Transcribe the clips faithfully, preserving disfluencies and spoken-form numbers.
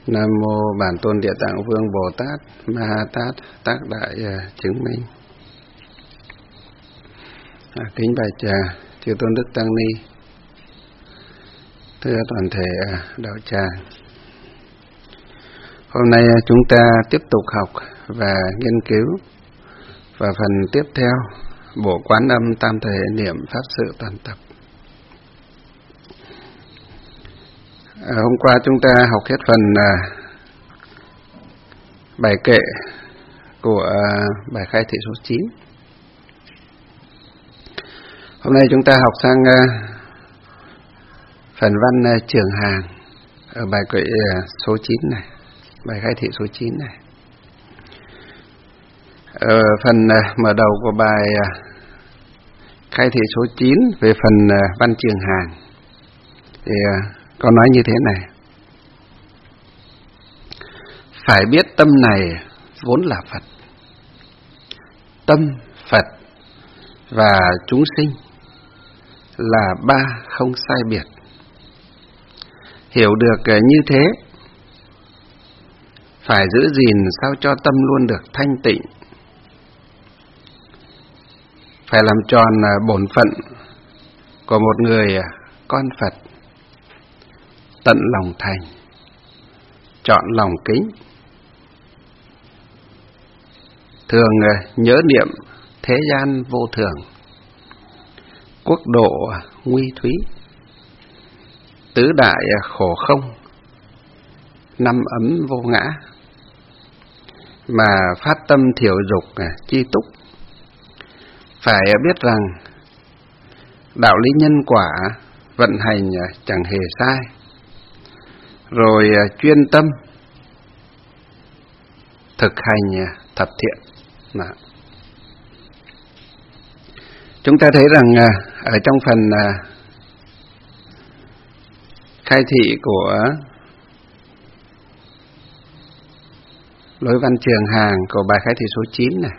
Nam mô Bản Tôn Địa Tạng Vương Bồ Tát Ma Ha Tát Tác Đại Chứng Minh. À, kính bạch trà chư tôn đức tăng ni, thưa toàn thể đạo tràng. Hôm nay chúng ta tiếp tục học và nghiên cứu và phần tiếp theo bộ Quán Âm Tam Thể Niệm Pháp Sự Toàn Tập. À, hôm qua chúng ta học hết phần à, bài kệ của à, bài khai thị số chín. Hôm nay chúng ta học sang à, phần văn à, trường hàng ở bài kệ à, số chín này, bài khai thị số chín này. Ở phần à, mở đầu của bài à, khai thị số chín về phần à, văn trường hàng thì à, có nói như thế này: phải biết tâm này vốn là Phật, tâm Phật và chúng sinh là ba không sai biệt. Hiểu được như thế, phải giữ gìn sao cho tâm luôn được thanh tịnh, phải làm tròn bổn phận của một người con Phật, tận lòng thành, trọn lòng kính, thường nhớ niệm thế gian vô thường, quốc độ nguy thúy, tứ đại khổ không, năm ấm vô ngã, mà phát tâm thiểu dục chi túc. Phải biết rằng đạo lý nhân quả vận hành chẳng hề sai, rồi chuyên tâm thực hành thập thiện. Đó. Chúng ta thấy rằng ở trong phần khai thị của lối văn trường hàng của bài khai thị số chín này,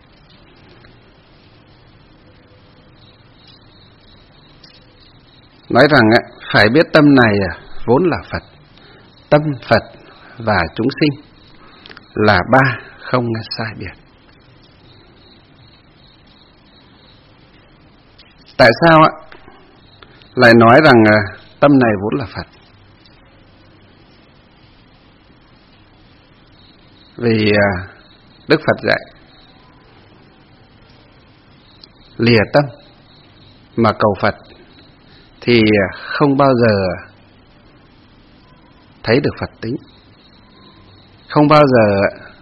nói rằng phải biết tâm này vốn là Phật, tâm Phật và chúng sinh là ba không sai biệt. Tại sao ạ lại nói rằng tâm này vốn là Phật? Vì Đức Phật dạy lìa tâm mà cầu Phật thì không bao giờ thấy được Phật tính, không bao giờ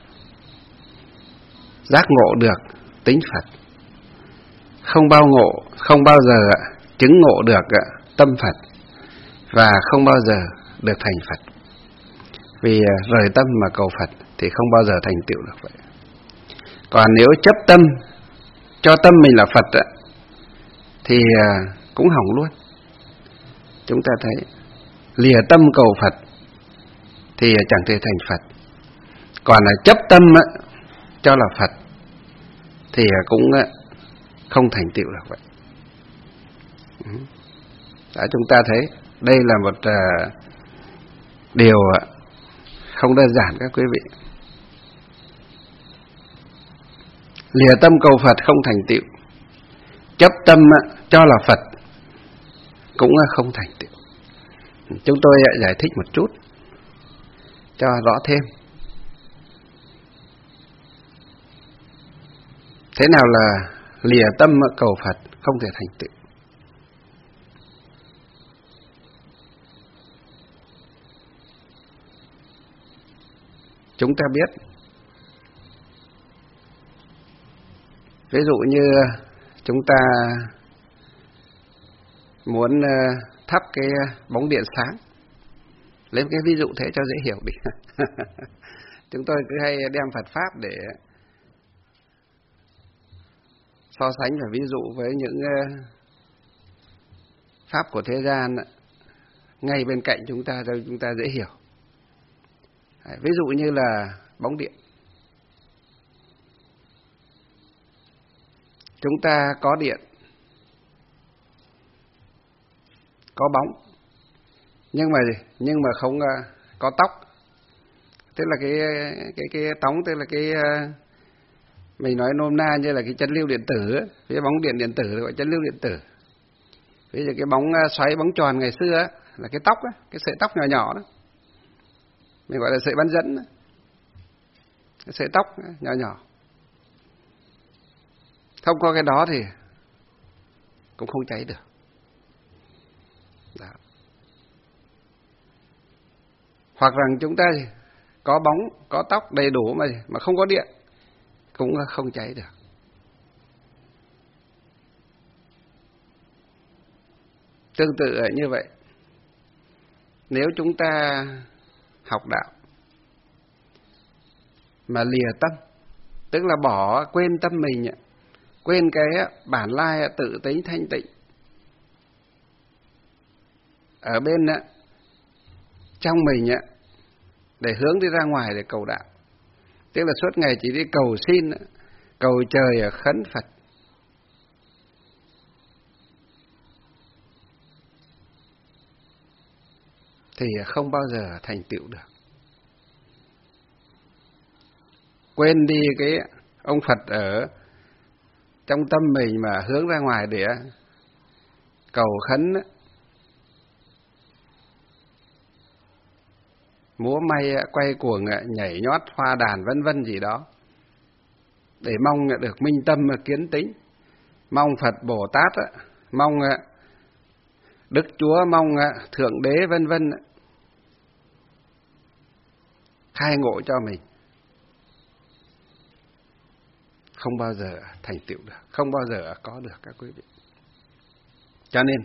giác ngộ được tính Phật, không bao ngộ, không bao giờ chứng ngộ được tâm Phật, và không bao giờ được thành Phật. Vì rời tâm mà cầu Phật thì không bao giờ thành tựu được vậy. Còn nếu chấp tâm cho tâm mình là Phật thì cũng hỏng luôn. Chúng ta thấy lìa tâm cầu Phật thì chẳng thể thành Phật. Còn là chấp tâm cho là Phật thì cũng không thành tựu được vậy. Đã, chúng ta thấy đây là một uh, điều không đơn giản các quý vị. Lìa tâm cầu Phật không thành tựu, chấp tâm cho là Phật cũng không thành tựu. Chúng tôi giải thích một chút cho rõ thêm. Thế nào là lìa tâm cầu Phật không thể thành tựu? Chúng ta biết, ví dụ như chúng ta muốn thắp cái bóng điện sáng, lấy cái ví dụ thế cho dễ hiểu đi. Chúng tôi cứ hay đem Phật Pháp để so sánh và ví dụ với những Pháp của thế gian ngay bên cạnh chúng ta cho chúng ta dễ hiểu. Ví dụ như là bóng điện. Chúng ta có điện, có bóng, nhưng mà nhưng mà không có tóc, tức là cái cái cái tóng, tức là cái mình nói nôm na như là cái chân lưu điện tử, cái bóng điện điện tử gọi chân lưu điện tử. Ví dụ cái bóng xoáy, bóng tròn ngày xưa á, là cái tóc á, cái sợi tóc nhỏ nhỏ đó, mình gọi là sợi bán dẫn đó. Cái sợi tóc nhỏ nhỏ, không có cái đó thì cũng không cháy được. Đó. Hoặc rằng chúng ta có bóng, có tóc đầy đủ mà mà không có điện cũng không cháy được. Tương tự như vậy, nếu chúng ta học đạo mà lìa tâm, tức là bỏ, quên tâm mình, quên cái bản lai tự tính thanh tịnh ở bên trong mình để hướng đi ra ngoài để cầu đạo, tức là suốt ngày chỉ đi cầu xin, cầu trời, khấn Phật, thì không bao giờ thành tựu được. Quên đi cái ông Phật ở trong tâm mình mà hướng ra ngoài để cầu khấn, múa may, quay cuồng, nhảy nhót, hoa đàn vân vân gì đó, để mong được minh tâm kiến tính, mong Phật Bồ Tát, mong Đức Chúa, mong Thượng Đế vân vân khai ngộ cho mình, không bao giờ thành tựu được, không bao giờ có được các quý vị. Cho nên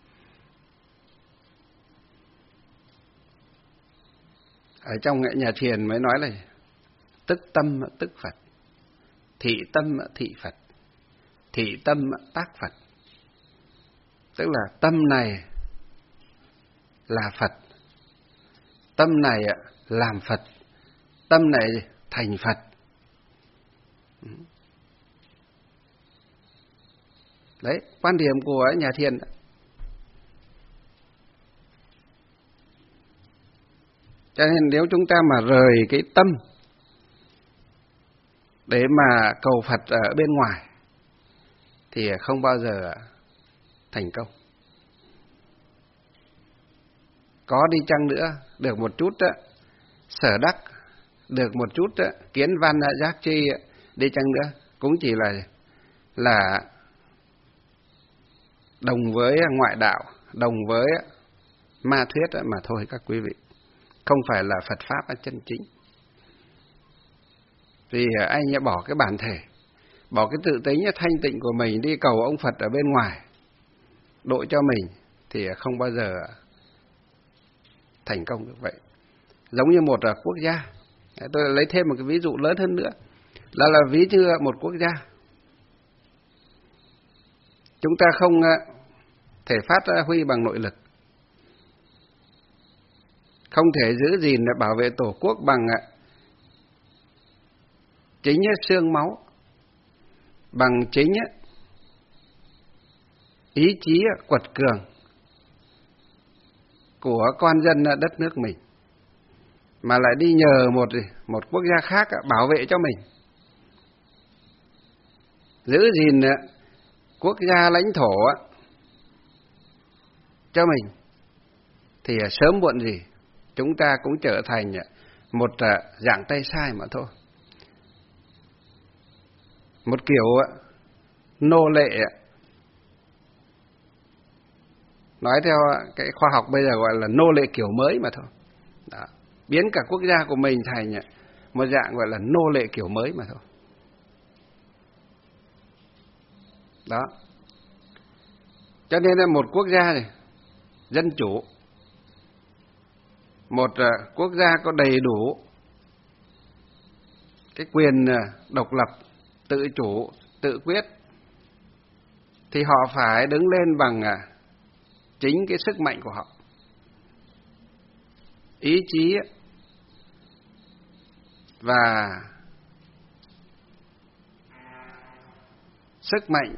ở trong nhà thiền mới nói là tức tâm tức Phật, thị tâm thị Phật, thị tâm tác Phật. Tức là tâm này là Phật, tâm này làm Phật, tâm này thành Phật. Đấy, quan điểm của nhà thiền. Cho nên nếu chúng ta mà rời cái tâm để mà cầu Phật ở bên ngoài thì không bao giờ thành công. Có đi chăng nữa, được một chút đó, sở đắc, được một chút đó, kiến văn giác chi đi chăng nữa, cũng chỉ là là đồng với ngoại đạo, đồng với ma thuyết mà thôi các quý vị, không phải là Phật pháp chân chính. Vì anh bỏ cái bản thể, bỏ cái tự tính thanh tịnh của mình đi cầu ông Phật ở bên ngoài độ cho mình thì không bao giờ thành công được vậy. Giống như một quốc gia, tôi lấy thêm một cái ví dụ lớn hơn nữa, là là ví như một quốc gia, chúng ta không thể phát huy bằng nội lực, không thể giữ gìn bảo vệ tổ quốc bằng chính xương máu, bằng chính ý chí quật cường của con dân đất nước mình, mà lại đi nhờ một một quốc gia khác bảo vệ cho mình, giữ gìn quốc gia lãnh thổ cho mình, thì sớm muộn gì chúng ta cũng trở thành một dạng tay sai mà thôi, một kiểu nô lệ, nói theo cái khoa học bây giờ gọi là nô lệ kiểu mới mà thôi. Đó. Biến cả quốc gia của mình thành một dạng gọi là nô lệ kiểu mới mà thôi. Đó. Cho nên là một quốc gia này dân chủ, một quốc gia có đầy đủ cái quyền độc lập, tự chủ, tự quyết, thì họ phải đứng lên bằng chính cái sức mạnh của họ, ý chí và sức mạnh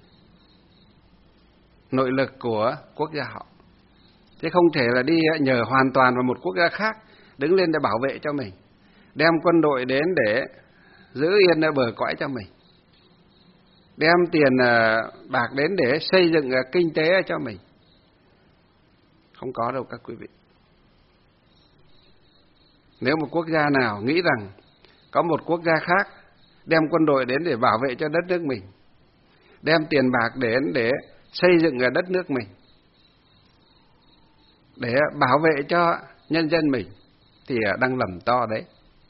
nội lực của quốc gia họ. Chứ không thể là đi nhờ hoàn toàn vào một quốc gia khác đứng lên để bảo vệ cho mình. đem quân đội đến để giữ yên ở bờ cõi cho mình, đem tiền bạc đến để xây dựng kinh tế cho mình. Không có đâu các quý vị. Nếu một quốc gia nào nghĩ rằng có một quốc gia khác đem quân đội đến để bảo vệ cho đất nước mình, đem tiền bạc đến để xây dựng ở đất nước mình, để bảo vệ cho nhân dân mình, thì đang lầm to đấy.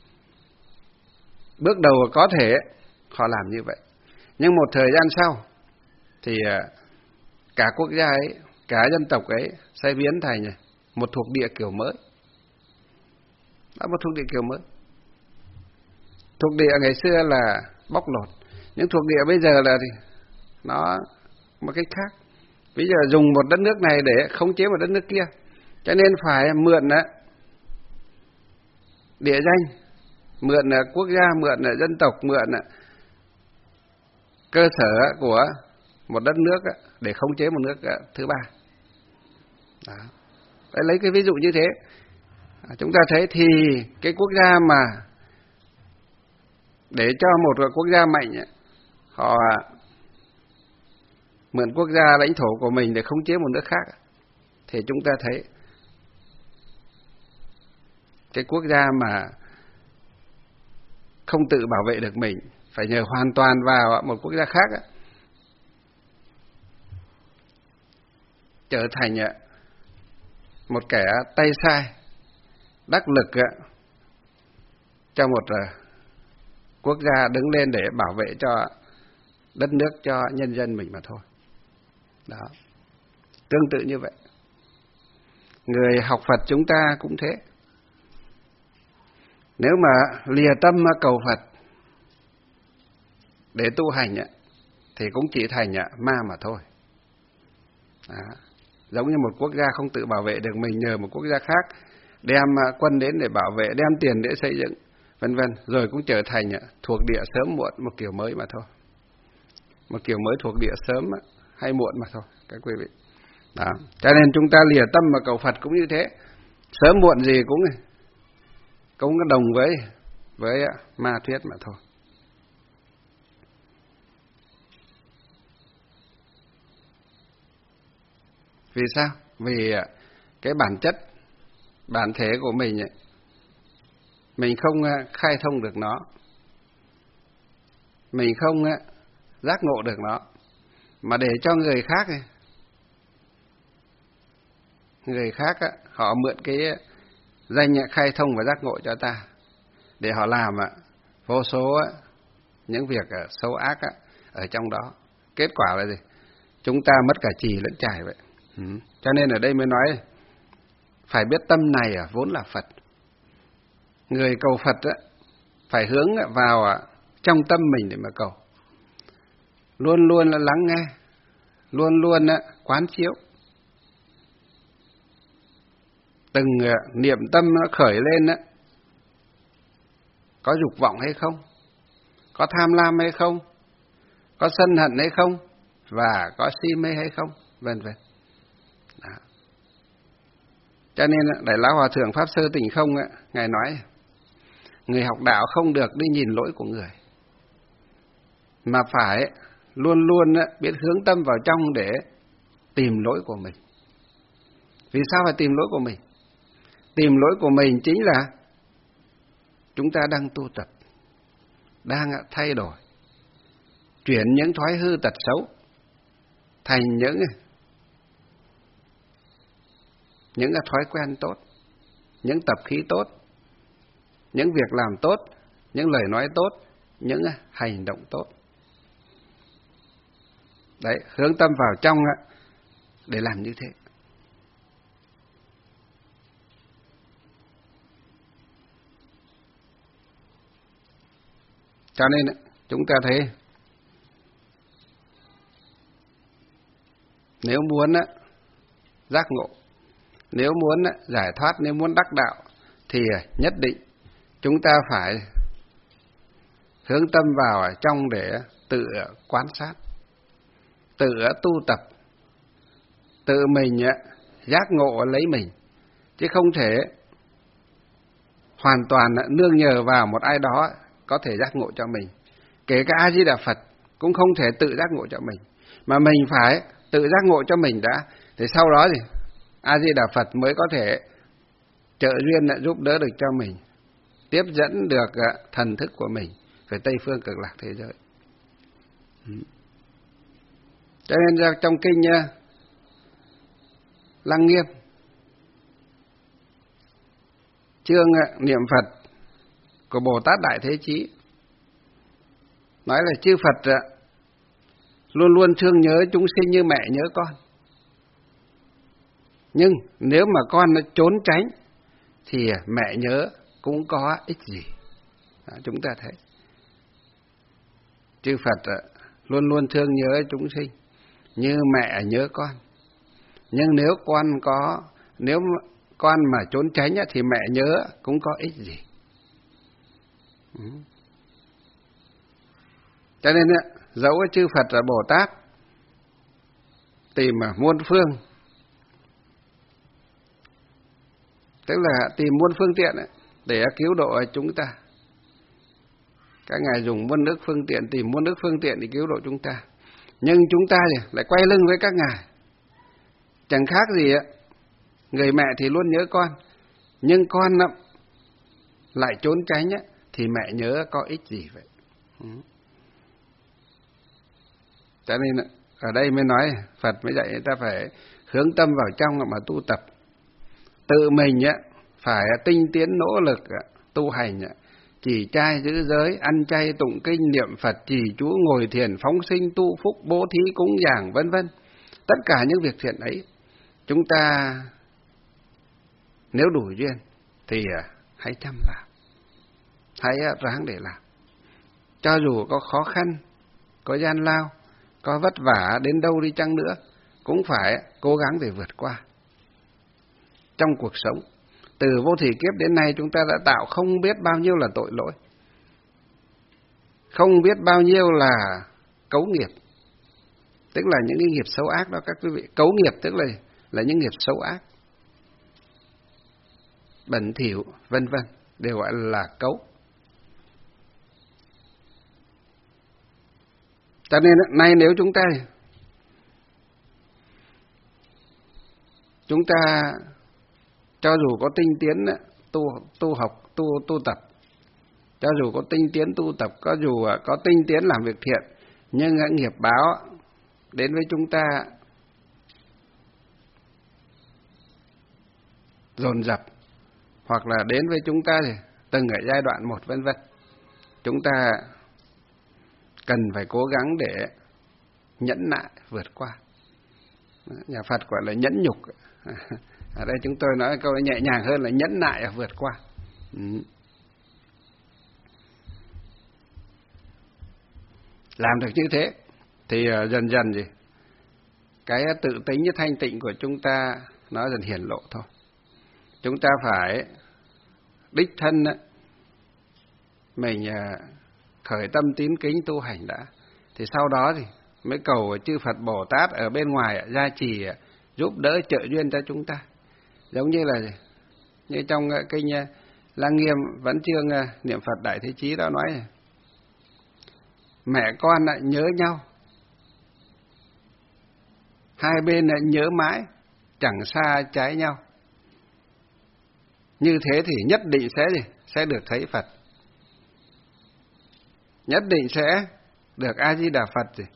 Bước đầu có thể họ làm như vậy, nhưng một thời gian sau thì cả quốc gia ấy, cả dân tộc ấy sẽ biến thành một thuộc địa kiểu mới. Đó, một thuộc địa kiểu mới. Thuộc địa ngày xưa là bóc lột, những thuộc địa bây giờ là thì nó một cách khác. Bây giờ dùng một đất nước này để khống chế một đất nước kia, cho nên phải mượn địa danh, mượn quốc gia, mượn dân tộc, mượn cơ sở của một đất nước để khống chế một nước thứ ba. Đó. Đấy, lấy cái ví dụ như thế, chúng ta thấy thì cái quốc gia mà để cho một quốc gia mạnh, họ mượn quốc gia lãnh thổ của mình để khống chế một nước khác, thì chúng ta thấy cái quốc gia mà không tự bảo vệ được mình, phải nhờ hoàn toàn vào một quốc gia khác, trở thành một kẻ tay sai đắc lực cho một quốc gia đứng lên để bảo vệ cho đất nước, cho nhân dân mình mà thôi. Đó. Tương tự như vậy, người học Phật chúng ta cũng thế. Nếu mà lìa tâm cầu Phật để tu hành thì cũng chỉ thành ma mà thôi. Đó. Giống như một quốc gia không tự bảo vệ được mình, nhờ một quốc gia khác đem quân đến để bảo vệ, đem tiền để xây dựng, vân vân, rồi cũng trở thành thuộc địa sớm muộn, một kiểu mới mà thôi. Một kiểu mới thuộc địa sớm hay muộn mà thôi các quý vị. Đó. Cho nên chúng ta lìa tâm mà cầu Phật cũng như thế, sớm muộn gì cũng cũng đồng với với ma thuyết mà thôi. Vì sao? Vì cái bản chất, bản thể của mình ấy, mình không khai thông được nó, mình không giác ngộ được nó, mà để cho người khác ấy, người khác ấy, họ mượn cái danh khai thông và giác ngộ cho ta, để họ làm vô số những việc xấu ác ở trong đó. Kết quả là gì? Chúng ta mất cả chì lẫn chài vậy. Ừ. Cho nên ở đây mới nói phải biết tâm này vốn là Phật. Người cầu Phật phải hướng vào trong tâm mình để mà cầu, luôn luôn là lắng nghe, luôn luôn quán chiếu. Từng niệm tâm nó khởi lên, có dục vọng hay không, có tham lam hay không, có sân hận hay không, và có si mê hay không, vân vân. Cho nên Đại Lão Hòa Thượng Pháp Sư Tỉnh Không, Ngài nói người học đạo không được đi nhìn lỗi của người, mà phải luôn luôn biết hướng tâm vào trong để tìm lỗi của mình. Vì sao phải tìm lỗi của mình? Tìm lỗi của mình chính là chúng ta đang tu tập, đang thay đổi, chuyển những thói hư tật xấu thành những những thói quen tốt, những tập khí tốt, những việc làm tốt, những lời nói tốt, những hành động tốt. Đấy, hướng tâm vào trong để làm như thế. Cho nên chúng ta thấy nếu muốn giác ngộ, nếu muốn giải thoát, nếu muốn đắc đạo thì nhất định chúng ta phải hướng tâm vào trong để tự quan sát, tự tu tập, tự mình giác ngộ lấy mình, chứ không thể hoàn toàn nương nhờ vào một ai đó có thể giác ngộ cho mình. Kể cả A Di Đà Phật cũng không thể tự giác ngộ cho mình, mà mình phải tự giác ngộ cho mình đã, thì sau đó thì A Di Đà Phật mới có thể trợ duyên giúp đỡ được cho mình, tiếp dẫn được thần thức của mình về Tây phương Cực Lạc thế giới. Cho nên trong kinh Lăng Nghiêm chương niệm Phật của Bồ Tát Đại Thế Chí nói là chư Phật luôn luôn thương nhớ chúng sinh như mẹ nhớ con. Nhưng nếu mà con nó trốn tránh thì mẹ nhớ cũng có ích gì. Đó, chúng ta thấy chư Phật luôn luôn thương nhớ chúng sinh như mẹ nhớ con. Nhưng nếu con có nếu con mà trốn tránh thì mẹ nhớ cũng có ích gì. Ừ. Cho nên dẫu chư Phật là Bồ Tát tìm muôn phương, tức là tìm muôn phương tiện để cứu độ chúng ta. Các ngài dùng muôn nước phương tiện, tìm muôn nước phương tiện để cứu độ chúng ta. Nhưng chúng ta thì lại quay lưng với các ngài. Chẳng khác gì người mẹ thì luôn nhớ con, nhưng con lại trốn tránh thì mẹ nhớ có ích gì vậy? Ừ. Cho nên ở đây mới nói Phật mới dạy người ta phải hướng tâm vào trong mà tu tập. Tự mình phải tinh tiến nỗ lực tu hành, chỉ trai giữ giới, ăn chay tụng kinh niệm Phật, trì chú ngồi thiền phóng sinh tu phúc bố thí cúng dường vân vân. Tất cả những việc thiện ấy chúng ta nếu đủ duyên thì hãy chăm làm, hãy ráng để làm. Cho dù có khó khăn, có gian lao, có vất vả đến đâu đi chăng nữa, cũng phải cố gắng để vượt qua. Trong cuộc sống, từ vô thỉ kiếp đến nay chúng ta đã tạo không biết bao nhiêu là tội lỗi, không biết bao nhiêu là cấu nghiệp, tức là những cái nghiệp xấu ác đó các quý vị. Cấu nghiệp tức là là những nghiệp xấu ác, bẩn thỉu vân vân, đều gọi là cấu. Cho nên nay nếu chúng ta chúng ta cho dù có tinh tiến tu tu học tu tu tập, cho dù có tinh tiến tu tập, có dù có tinh tiến làm việc thiện, nhưng nghiệp báo đến với chúng ta dồn dập, hoặc là đến với chúng ta thì từng ở giai đoạn một vân vân, chúng ta cần phải cố gắng để nhẫn nại vượt qua. Nhà Phật gọi là nhẫn nhục. Ở đây chúng tôi nói câu nhẹ nhàng hơn là nhẫn nại vượt qua. Ừ. Làm được như thế thì dần dần gì cái tự tính với thanh tịnh của chúng ta nó dần hiển lộ thôi. Chúng ta phải đích thân mình khởi tâm tín kính tu hành đã, thì sau đó thì mới cầu chư Phật Bồ Tát ở bên ngoài gia trì giúp đỡ trợ duyên cho chúng ta. Giống như là như trong kinh Lăng Nghiêm Vẫn Chương niệm Phật Đại Thế Chí đó nói, mẹ con lại nhớ nhau, hai bên lại nhớ mãi, chẳng xa trái nhau. Như thế thì nhất định sẽ gì? Sẽ được thấy Phật, nhất định sẽ được A Di Đà Phật gì?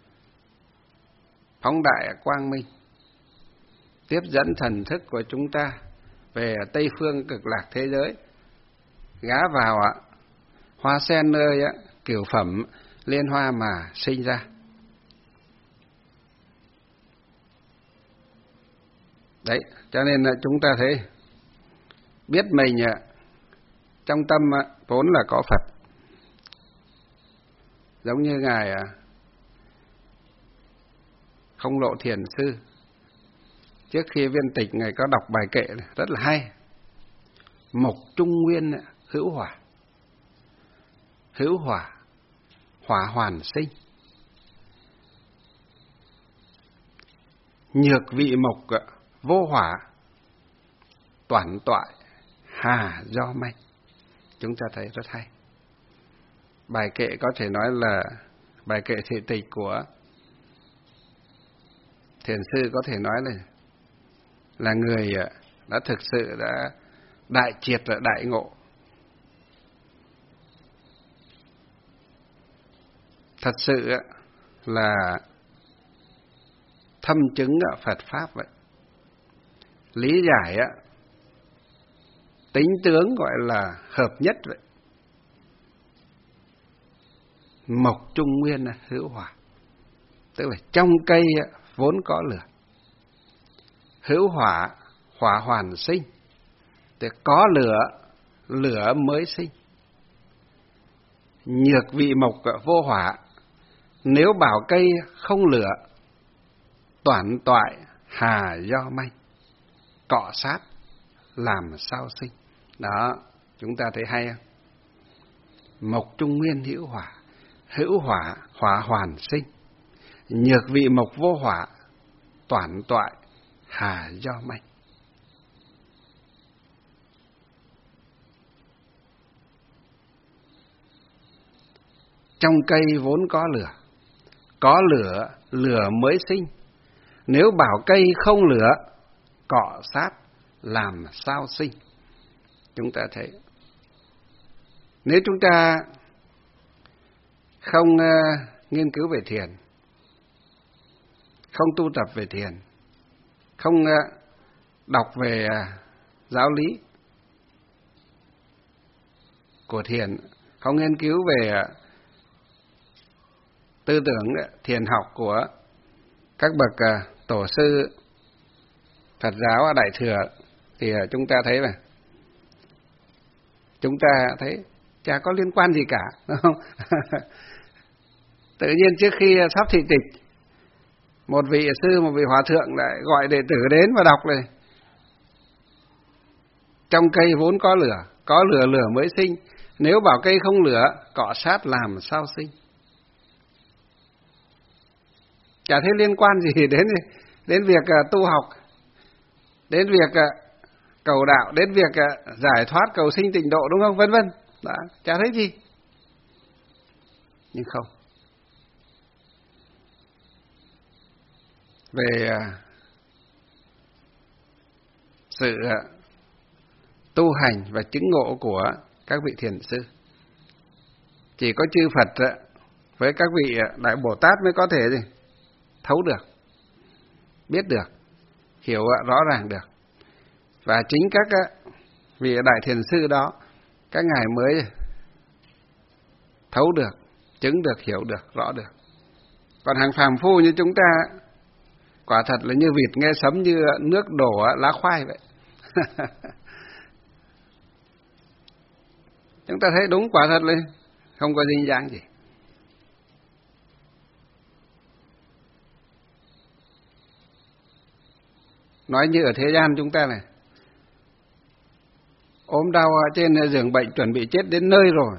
Phóng đại quang minh, tiếp dẫn thần thức của chúng ta về Tây phương Cực Lạc thế giới, gá vào ạ hoa sen nơi ạ cửu phẩm liên hoa mà sinh ra. Đấy, cho nên là chúng ta thấy biết mình trong tâm vốn là có Phật. Giống như ngài Không Lộ Thiền Sư, trước khi viên tịch ngài có đọc bài kệ rất là hay: mộc trung nguyên hữu hỏa, hữu hỏa hỏa hoàn sinh, nhược vị mộc vô hỏa, toản toại hà do manh. chúng ta thấy rất hay. Bài kệ có thể nói là bài kệ thị tịch của thiền sư, có thể nói là là người đã thực sự đã đại triệt và đại ngộ. Thật sự là thâm chứng Phật Pháp vậy. Lý giải tính tướng gọi là hợp nhất vậy. Mộc trung nguyên hữu hỏa. Tức là trong cây vốn có lửa. Hữu hỏa, hỏa hoàn sinh. Tức có lửa, lửa mới sinh. Nhược vị mộc vô hỏa. Nếu bảo cây không lửa, toản toại hà do manh. Cọ sát làm sao sinh. Đó, chúng ta thấy hay không? Mộc trung nguyên hữu hỏa. Hữu hỏa, hỏa hoàn sinh. Nhược vị mộc vô hỏa, toản toại hà do manh. Trong cây vốn có lửa. Có lửa, lửa mới sinh. Nếu bảo cây không lửa, cọ sát làm sao sinh. Chúng ta thấy, nếu chúng ta không uh, nghiên cứu về thiền, không tu tập về thiền, không uh, đọc về uh, giáo lý của thiền, không nghiên cứu về uh, tư tưởng uh, thiền học của các bậc uh, tổ sư Phật giáo Đại Thừa, thì uh, chúng ta thấy là chúng ta thấy chả có liên quan gì cả, đúng không? Tự nhiên trước khi sắp thị tịch, một vị sư, một vị hòa thượng lại gọi đệ tử đến và đọc này: trong cây vốn có lửa, có lửa lửa mới sinh. Nếu bảo cây không lửa, cọ sát làm sao sinh. Chả thấy liên quan gì đến đến việc tu học, đến việc cầu đạo, đến việc giải thoát cầu sinh tịnh độ, đúng không? Vân vân. Đó, chả thấy gì. Nhưng không. Về sự tu hành và chứng ngộ của các vị thiền sư, chỉ có chư Phật với các vị Đại Bồ Tát mới có thể gì thấu được, biết được, hiểu rõ ràng được. Và chính các vị đại thiền sư đó, các ngài mới thấu được, chứng được, hiểu được, rõ được. Còn hàng phàm phu như chúng ta, quả thật là như vịt nghe sấm, như nước đổ lá khoai vậy. Chúng ta thấy đúng, quả thật là không có dinh dáng gì. Nói như ở thế gian chúng ta này, ốm đau trên giường bệnh chuẩn bị chết đến nơi rồi,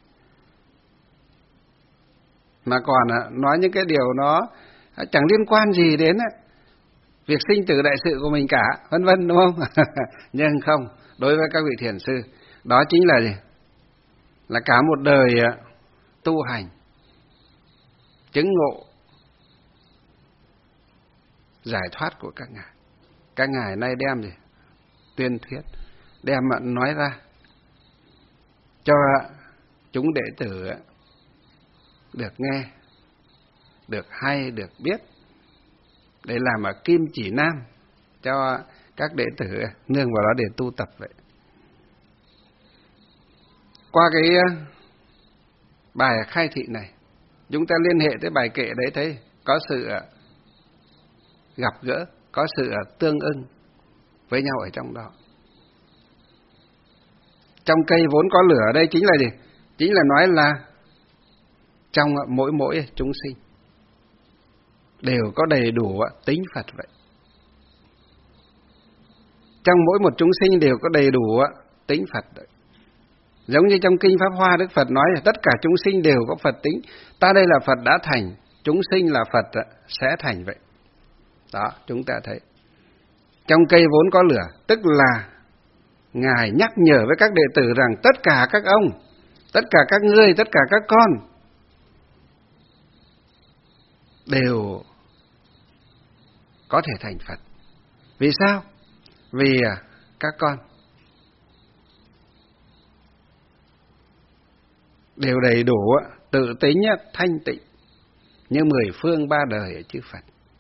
mà còn nói những cái điều nó chẳng liên quan gì đến việc sinh tử đại sự của mình cả, vân vân, đúng không? Nhưng không, đối với các vị thiền sư, đó chính là gì? Là cả một đời tu hành, chứng ngộ, giải thoát của các ngài. Các ngài nay đem gì? Tuyên thuyết, đem nói ra cho chúng đệ tử được nghe, được hay, được biết, để làm kim chỉ nam cho các đệ tử nương vào đó để tu tập vậy. Qua cái bài khai thị này, chúng ta liên hệ tới bài kệ đấy, thấy có sự gặp gỡ, có sự tương ưng với nhau ở trong đó. Trong cây vốn có lửa, đây chính là gì? Chính là nói là trong mỗi mỗi chúng sinh đều có đầy đủ tính Phật vậy. Trong mỗi một chúng sinh đều có đầy đủ tính Phật vậy. Giống như trong Kinh Pháp Hoa, Đức Phật nói là tất cả chúng sinh đều có Phật tính. Ta đây là Phật đã thành, chúng sinh là Phật sẽ thành vậy. Đó, chúng ta thấy. Trong cây vốn có lửa, tức là Ngài nhắc nhở với các đệ tử rằng tất cả các ông, tất cả các ngươi, tất cả các con đều có thể thành Phật. Vì sao? Vì các con đều đầy đủ tự tính thanh tịnh như mười phương ba đời ở chư Phật.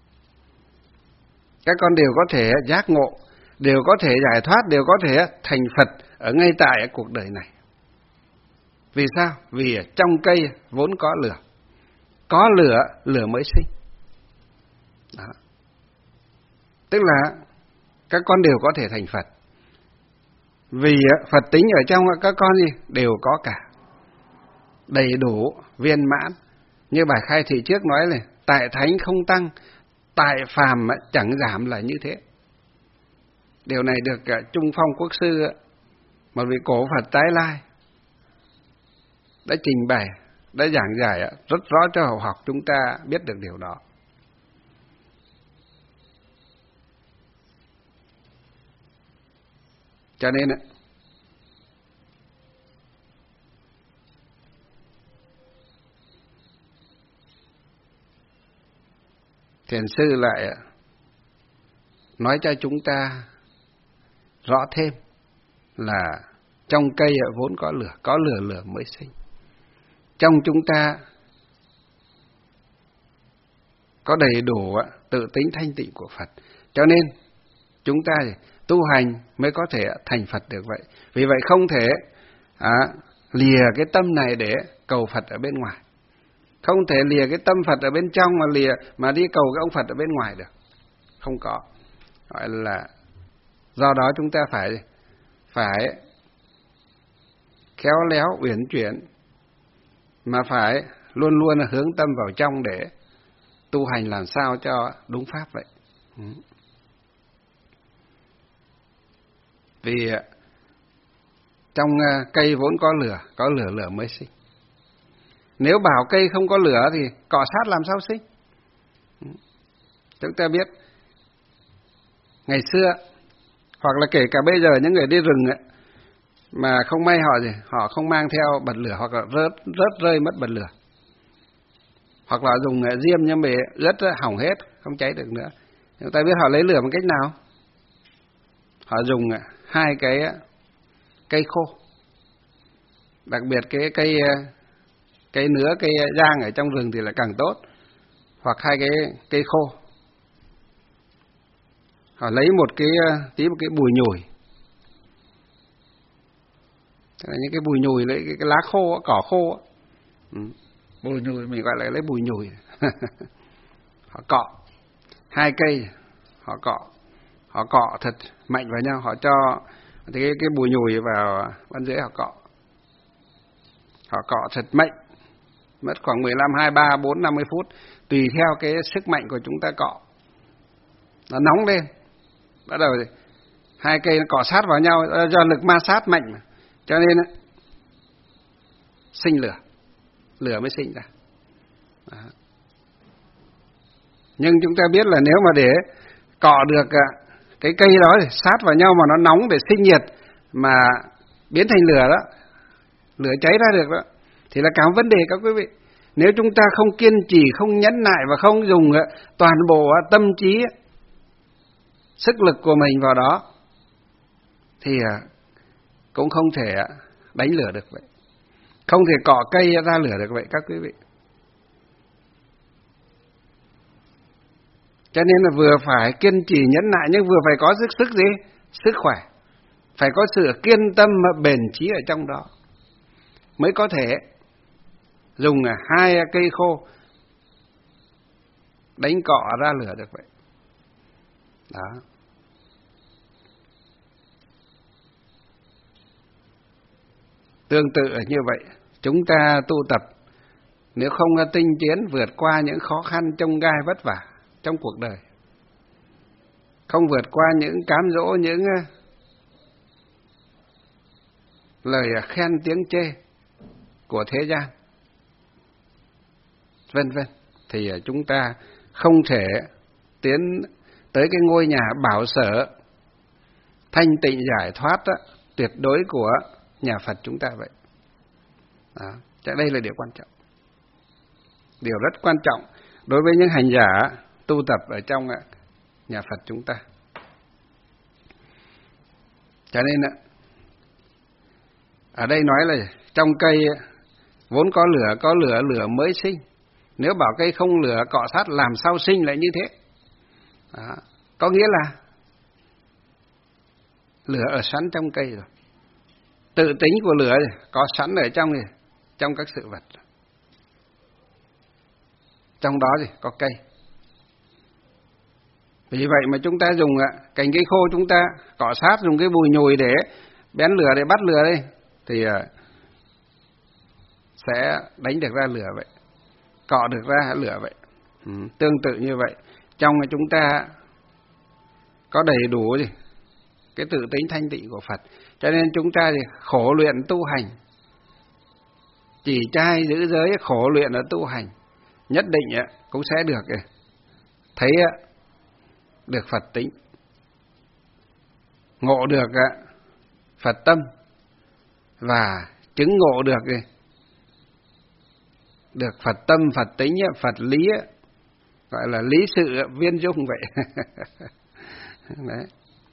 Các con đều có thể giác ngộ, đều có thể giải thoát, đều có thể thành Phật ở ngay tại cuộc đời này. Vì sao? Vì trong cây vốn có lửa, có lửa, lửa mới sinh. Đó. Tức là các con đều có thể thành Phật. Vì Phật tính ở trong các con gì? Đều có cả, đầy đủ, viên mãn. Như bài khai thị trước nói này, tại thánh không tăng, tại phàm chẳng giảm là như thế. Điều này được Trung Phong Quốc sư, một vị cổ Phật tái lai, đã trình bày, đã giảng giải rất rõ cho hậu học chúng ta biết được điều đó. Cho nên Thiền sư lại nói cho chúng ta rõ thêm là trong cây vốn có lửa, có lửa lửa mới sinh. Trong chúng ta có đầy đủ tự tính thanh tịnh của Phật. Cho nên chúng ta tu hành mới có thể thành Phật được vậy. Vì vậy không thể à, lìa cái tâm này để cầu Phật ở bên ngoài. Không thể lìa cái tâm Phật ở bên trong mà lìa mà đi cầu cái ông Phật ở bên ngoài được. Không có. Gọi là do đó chúng ta phải phải khéo léo uyển chuyển, mà phải luôn luôn hướng tâm vào trong để tu hành làm sao cho đúng pháp vậy. Ừ. Vì trong cây vốn có lửa, có lửa lửa mới sinh. Nếu bảo cây không có lửa thì cọ sát làm sao sinh? Chúng ta biết ngày xưa, hoặc là kể cả bây giờ những người đi rừng ấy, mà không may họ gì, họ không mang theo bật lửa, hoặc là rớt, rớt rơi mất bật lửa, hoặc là dùng diêm nhưng mà ướt hỏng hết, không cháy được nữa. Chúng ta biết họ lấy lửa bằng cách nào? Họ dùng hai cái cây khô, đặc biệt cái cây cây nứa, cây giang ở trong rừng thì là càng tốt, hoặc hai cái cây khô. Họ lấy một cái tí một cái bùi nhùi, những cái bùi nhùi, lấy cái, cái lá khô, cỏ khô, ừ. Bùi nhùi mình gọi là lấy bùi nhùi. Họ cọ hai cây, họ cọ, họ cọ thật mạnh vào nhau, họ cho cái cái bùi nhùi vào bên dưới, họ cọ, họ cọ thật mạnh, mất khoảng mười lăm, hai, ba, bốn, năm mươi phút tùy theo cái sức mạnh của chúng ta cọ. Nó nóng lên, bắt đầu hai cây nó cọ sát vào nhau do lực ma sát mạnh mà. Cho nên sinh lửa, lửa mới sinh ra. Đó. Nhưng chúng ta biết là nếu mà để cọ được cái cây đó thì sát vào nhau mà nó nóng để sinh nhiệt mà biến thành lửa đó, lửa cháy ra được đó, thì là cả một vấn đề các quý vị. Nếu chúng ta không kiên trì, không nhẫn nại và không dùng toàn bộ tâm trí, sức lực của mình vào đó thì cũng không thể đánh lửa được vậy. Không thể cọ cây ra lửa được vậy các quý vị. Cho nên là vừa phải kiên trì nhẫn nại, nhưng vừa phải có sức sức gì? Sức khỏe. Phải có sự kiên tâm bền chí ở trong đó, mới có thể dùng hai cây khô đánh cọ ra lửa được vậy. Đó. Tương tự như vậy, chúng ta tu tập nếu không tinh tiến vượt qua những khó khăn chông gai vất vả trong cuộc đời, không vượt qua những cám dỗ, những lời khen tiếng chê của thế gian, vân vân, thì chúng ta không thể tiến tới cái ngôi nhà bảo sở thanh tịnh giải thoát đó, tuyệt đối của nhà Phật chúng ta vậy. Đó. Đây là điều quan trọng. Điều rất quan trọng đối với những hành giả tu tập ở trong nhà Phật chúng ta. Cho nên ở đây nói là trong cây vốn có lửa, có lửa, lửa mới sinh. Nếu bảo cây không lửa cọ sát làm sao sinh lại như thế? Đó. Có nghĩa là lửa ở sẵn trong cây rồi. Tự tính của lửa có sẵn ở trong này, trong các sự vật. Trong đó thì có cây. Vì vậy mà chúng ta dùng cành cây khô chúng ta cọ sát, dùng cái bùi nhùi để bén lửa, để bắt lửa đây, thì sẽ đánh được ra lửa vậy, cọ được ra lửa vậy. Ừ, tương tự như vậy, trong chúng ta có đầy đủ gì cái tự tính thanh tịnh của Phật, cho nên chúng ta thì khổ luyện tu hành, chỉ trai giữ giới, khổ luyện ở tu hành, nhất định cũng sẽ được thấy được Phật tính, ngộ được Phật tâm và chứng ngộ được được Phật tâm, Phật tính, Phật lý, gọi là lý sự viên dung vậy. Đấy.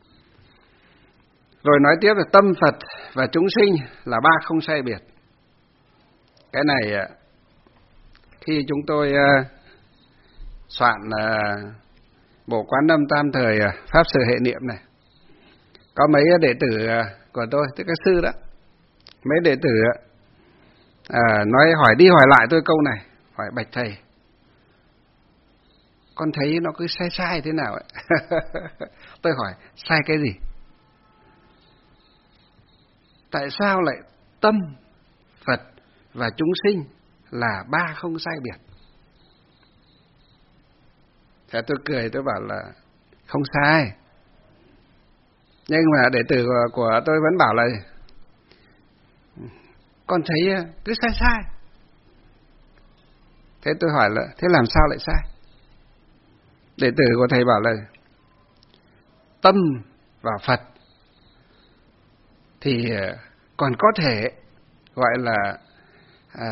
Rồi nói tiếp là tâm Phật và chúng sinh là ba không sai biệt. Cái này khi chúng tôi soạn bộ Quán Âm Tam Thời Pháp Sự Hệ Niệm này, có mấy đệ tử của tôi, tức các sư đó, mấy đệ tử à, nói hỏi đi hỏi lại tôi câu này, hỏi bạch thầy, con thấy nó cứ sai sai thế nào ấy. Tôi hỏi sai cái gì? Tại sao lại tâm Phật và chúng sinh là ba không sai biệt? Thế tôi cười, tôi bảo là không sai. Nhưng mà đệ tử của, của tôi vẫn bảo là con thấy cứ sai sai. Thế tôi hỏi là thế làm sao lại sai? Đệ tử của thầy bảo là tâm và Phật thì còn có thể gọi là à,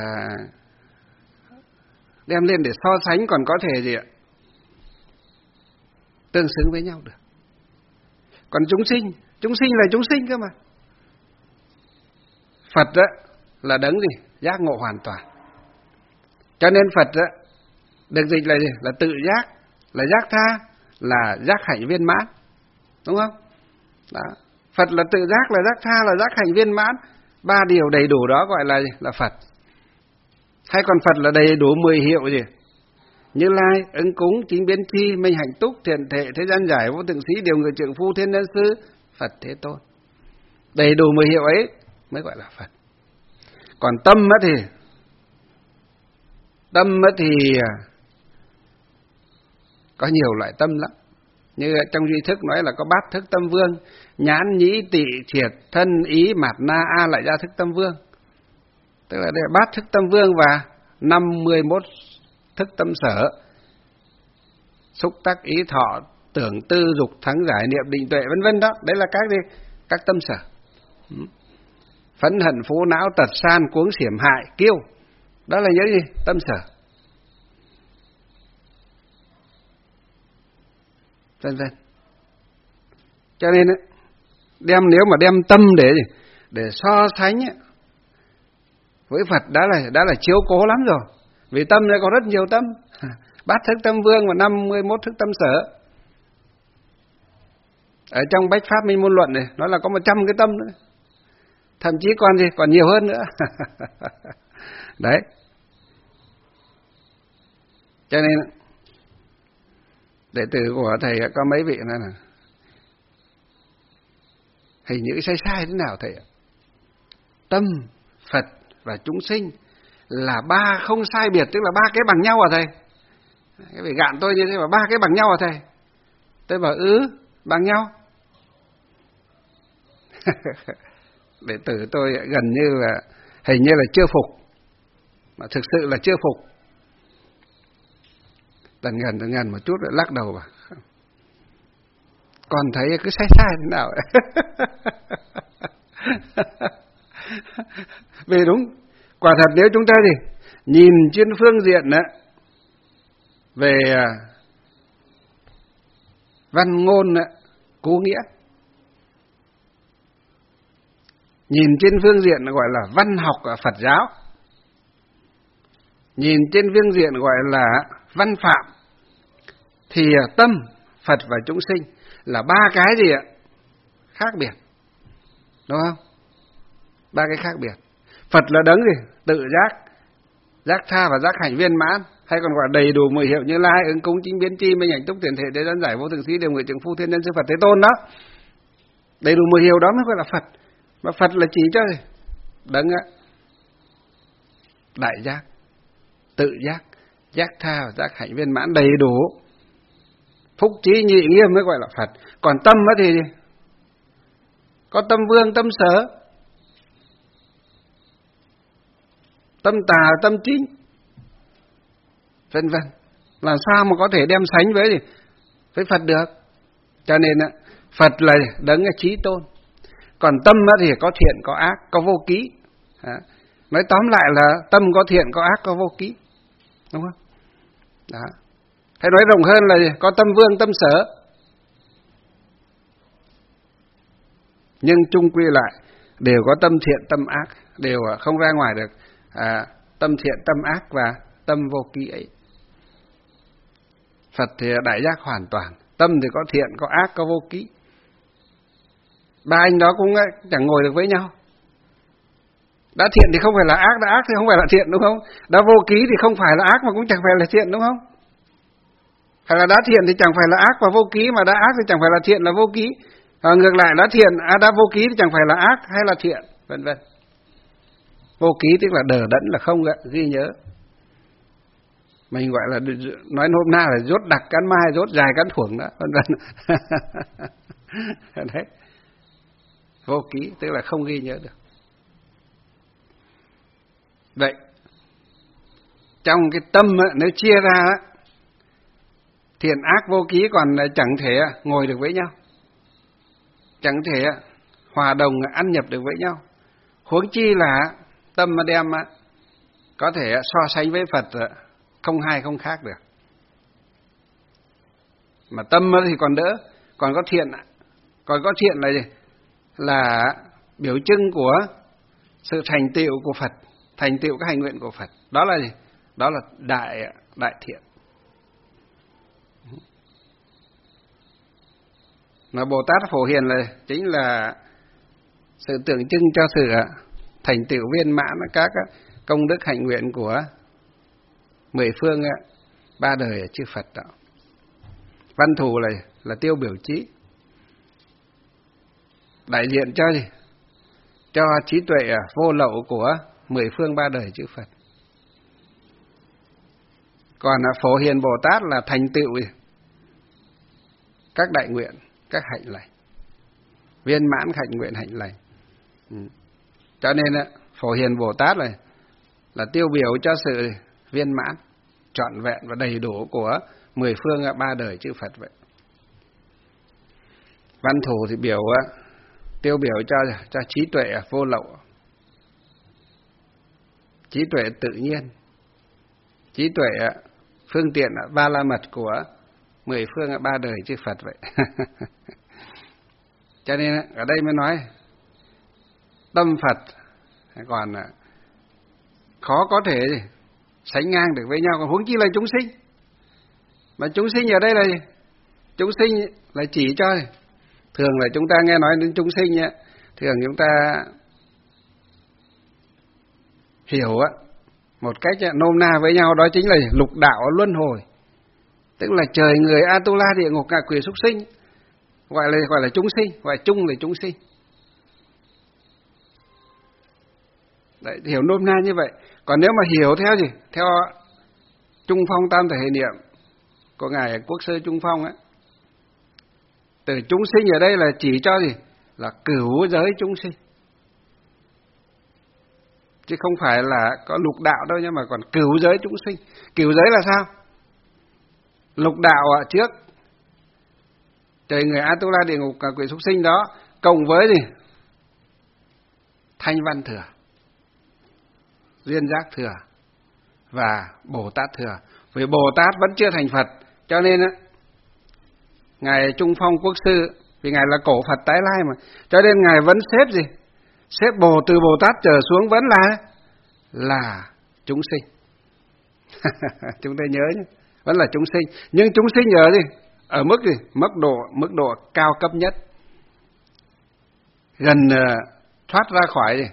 đem lên để so sánh, còn có thể gì ạ? Tương xứng với nhau được. Còn chúng sinh, chúng sinh là chúng sinh cơ mà. Phật đó là đấng gì? Giác ngộ hoàn toàn. Cho nên Phật đó được dịch là gì? Là tự giác, là giác tha, là giác hạnh viên mãn. Đúng không? Đó. Phật là tự giác, là giác tha, là giác hạnh viên mãn. Ba điều đầy đủ đó gọi là gì? Là Phật. Hay còn Phật là đầy đủ mười hiệu gì? Như Lai, ứng cúng, chính biến chi, minh hạnh túc, thiện thệ, thế gian giải, vô thượng sĩ, điều người trượng phu, thiên nhân sư, Phật Thế Tôn. Đầy đủ mười hiệu ấy mới gọi là Phật. Còn tâm á thì tâm á thì có nhiều loại tâm lắm. Như trong duy thức nói là có bát thức tâm vương, nhãn, nhĩ, tị, triệt, thân, ý, mạt na, a lại ra thức tâm vương. Tức là đây là bát thức tâm vương và năm mươi mốt thức tâm sở, xúc tác ý thọ, tưởng tư, dục, thắng giải, niệm, định, tuệ, vân vân đó. Đấy là các gì? Các tâm sở. Phẫn hận, phú não, tật san, cuống, xiểm hại, kiêu. Đó là những gì? Tâm sở. Vân vân. Cho nên đem nếu mà đem tâm để để so sánh với Phật đã là đã là chiếu cố lắm rồi. Vì tâm này có rất nhiều tâm. Bát thức tâm vương và năm mươi mốt thức tâm sở. Ở trong Bách Pháp Minh Môn Luận này nói là có một trăm cái tâm nữa. Thậm chí còn gì? Còn nhiều hơn nữa. Đấy. Cho nên đệ tử của thầy có mấy vị này là hình như sai sai thế nào thầy ạ? Tâm, Phật và chúng sinh là ba không sai biệt, tức là ba cái bằng nhau à thầy? Cái vị gạn tôi như thế mà ba cái bằng nhau à thầy? Tôi bảo ừ, bằng nhau. Đệ tử tôi gần như là hình như là chưa phục, mà thực sự là chưa phục. Lần gần lần gần một chút lại lắc đầu vào. Còn thấy cứ sai sai thế nào. Vì đúng, quả thật nếu chúng ta thì nhìn trên phương diện đó, về văn ngôn đó, cố nghĩa, nhìn trên phương diện gọi là văn học ở Phật giáo, nhìn trên phương diện gọi là văn phạm, thì tâm, Phật và chúng sinh là ba cái gì ạ? Khác biệt, đúng không? Ba cái khác biệt. Phật là đấng gì? Tự giác, giác tha và giác hạnh viên mãn, hay còn gọi đầy đủ mười hiệu Như Lai, ứng cúng chính biến chi, minh hạnh túc tiền thể, đế đơn giải vô thường sĩ, điều người chứng phu thiên nhân sư Phật Thế Tôn đó. Đầy đủ mười hiệu đó mới gọi là Phật. Mà Phật là chỉ cho gì? Đấng á, đại giác, tự giác, giác tha và giác hạnh viên mãn đầy đủ, phúc trí nhị nghiêm mới gọi là Phật. Còn tâm á thì gì? Có tâm vương, tâm sở, tâm tà, tâm chính, vân vân. Làm sao mà có thể đem sánh với gì? Với Phật được? Cho nên á, Phật là đấng chí tôn. Còn tâm á thì có thiện, có ác, có vô ký. Nói tóm lại là tâm có thiện, có ác, có vô ký, đúng không? Đó. Hay nói rộng hơn là gì? Có tâm vương, tâm sở. Nhưng chung quy lại đều có tâm thiện, tâm ác, đều không ra ngoài được à, tâm thiện, tâm ác và tâm vô ký ấy. Phật thì đại giác hoàn toàn, tâm thì có thiện, có ác, có vô ký. Ba anh đó cũng chẳng ngồi được với nhau. Đã thiện thì không phải là ác, đã ác thì không phải là thiện, đúng không? Đã vô ký thì không phải là ác mà cũng chẳng phải là thiện, đúng không? Hay là đã thiện thì chẳng phải là ác và vô ký, mà đã ác thì chẳng phải là thiện là vô ký. À, ngược lại đã thiện, à, đã vô ký thì chẳng phải là ác hay là thiện, vân vân. Vô ký tức là đờ đẫn, là không ghi nhớ. Mình gọi là nói hôm nay là rốt đặc cắn mai, rốt dài cắn thuổng đó, vân vân. Đấy. Vô ký tức là không ghi nhớ được. Vậy trong cái tâm á, nếu chia ra á, thiện ác vô ký còn chẳng thể ngồi được với nhau, chẳng thể hòa đồng ăn nhập được với nhau. Huống chi là tâm mà đem có thể so sánh với Phật không hai không khác được. Mà tâm thì còn đỡ, còn có thiện, còn có thiện là gì? Là biểu trưng của sự thành tựu của Phật, thành tựu cái hành nguyện của Phật. Đó là gì? Đó là đại đại thiện. Mà Bồ Tát Phổ Hiền là chính là sự tượng trưng cho sự thành tựu viên mãn các công đức hạnh nguyện của mười phương ba đời chư Phật đó. Văn thù là là tiêu biểu trí, đại diện cho gì? Cho trí tuệ vô lậu của mười phương ba đời chư Phật. Còn Phổ Hiền Bồ Tát là thành tựu các đại nguyện, các hạnh lành, viên mãn hạnh nguyện hạnh lành. Ừ. Cho nên Phổ Hiền Bồ Tát này là tiêu biểu cho sự viên mãn, trọn vẹn và đầy đủ của mười phương ba đời chư Phật vậy. Văn thù thì biểu tiêu biểu cho cho trí tuệ vô lậu, trí tuệ tự nhiên, trí tuệ phương tiện ba la mật của mười phương ba đời chư Phật vậy. Cho nên ở đây mới nói tâm Phật còn khó có thể sánh ngang được với nhau, còn huống chi là chúng sinh. Mà chúng sinh ở đây là gì? Chúng sinh là chỉ cho thường là chúng ta nghe nói đến chúng sinh ấy, thường chúng ta hiểu á một cách nôm na với nhau, đó chính là lục đạo luân hồi, tức là trời người, Atula, địa ngục, ngạ quỷ, súc sinh, gọi là gọi là chúng sinh, gọi chung là chúng sinh. Đấy, hiểu nôm na như vậy. Còn nếu mà hiểu theo gì? Theo Trung Phong Tam Thể Hệ Niệm của ngài Quốc sư Trung Phong ấy, từ chúng sinh ở đây là chỉ cho gì? Là cửu giới chúng sinh, chứ không phải là có lục đạo đâu, nhưng mà còn cửu giới chúng sinh. Cửu giới là sao? Lục đạo ở trước, trời người, Atula, địa ngục, ngạ quỷ, súc sinh đó, cộng với gì? Thanh Văn Thừa, Duyên Giác Thừa và Bồ Tát Thừa. Vì Bồ Tát vẫn chưa thành Phật, cho nên á, Ngài Trung Phong Quốc Sư, vì Ngài là cổ Phật tái lai mà, cho nên Ngài vẫn xếp gì? Xếp Bồ từ Bồ Tát trở xuống vẫn là là chúng sinh. Chúng ta nhớ nhé, vẫn là chúng sinh. Nhưng chúng sinh ở gì? Ở mức gì? Mức độ mức độ cao cấp nhất, gần uh, thoát ra khỏi gì?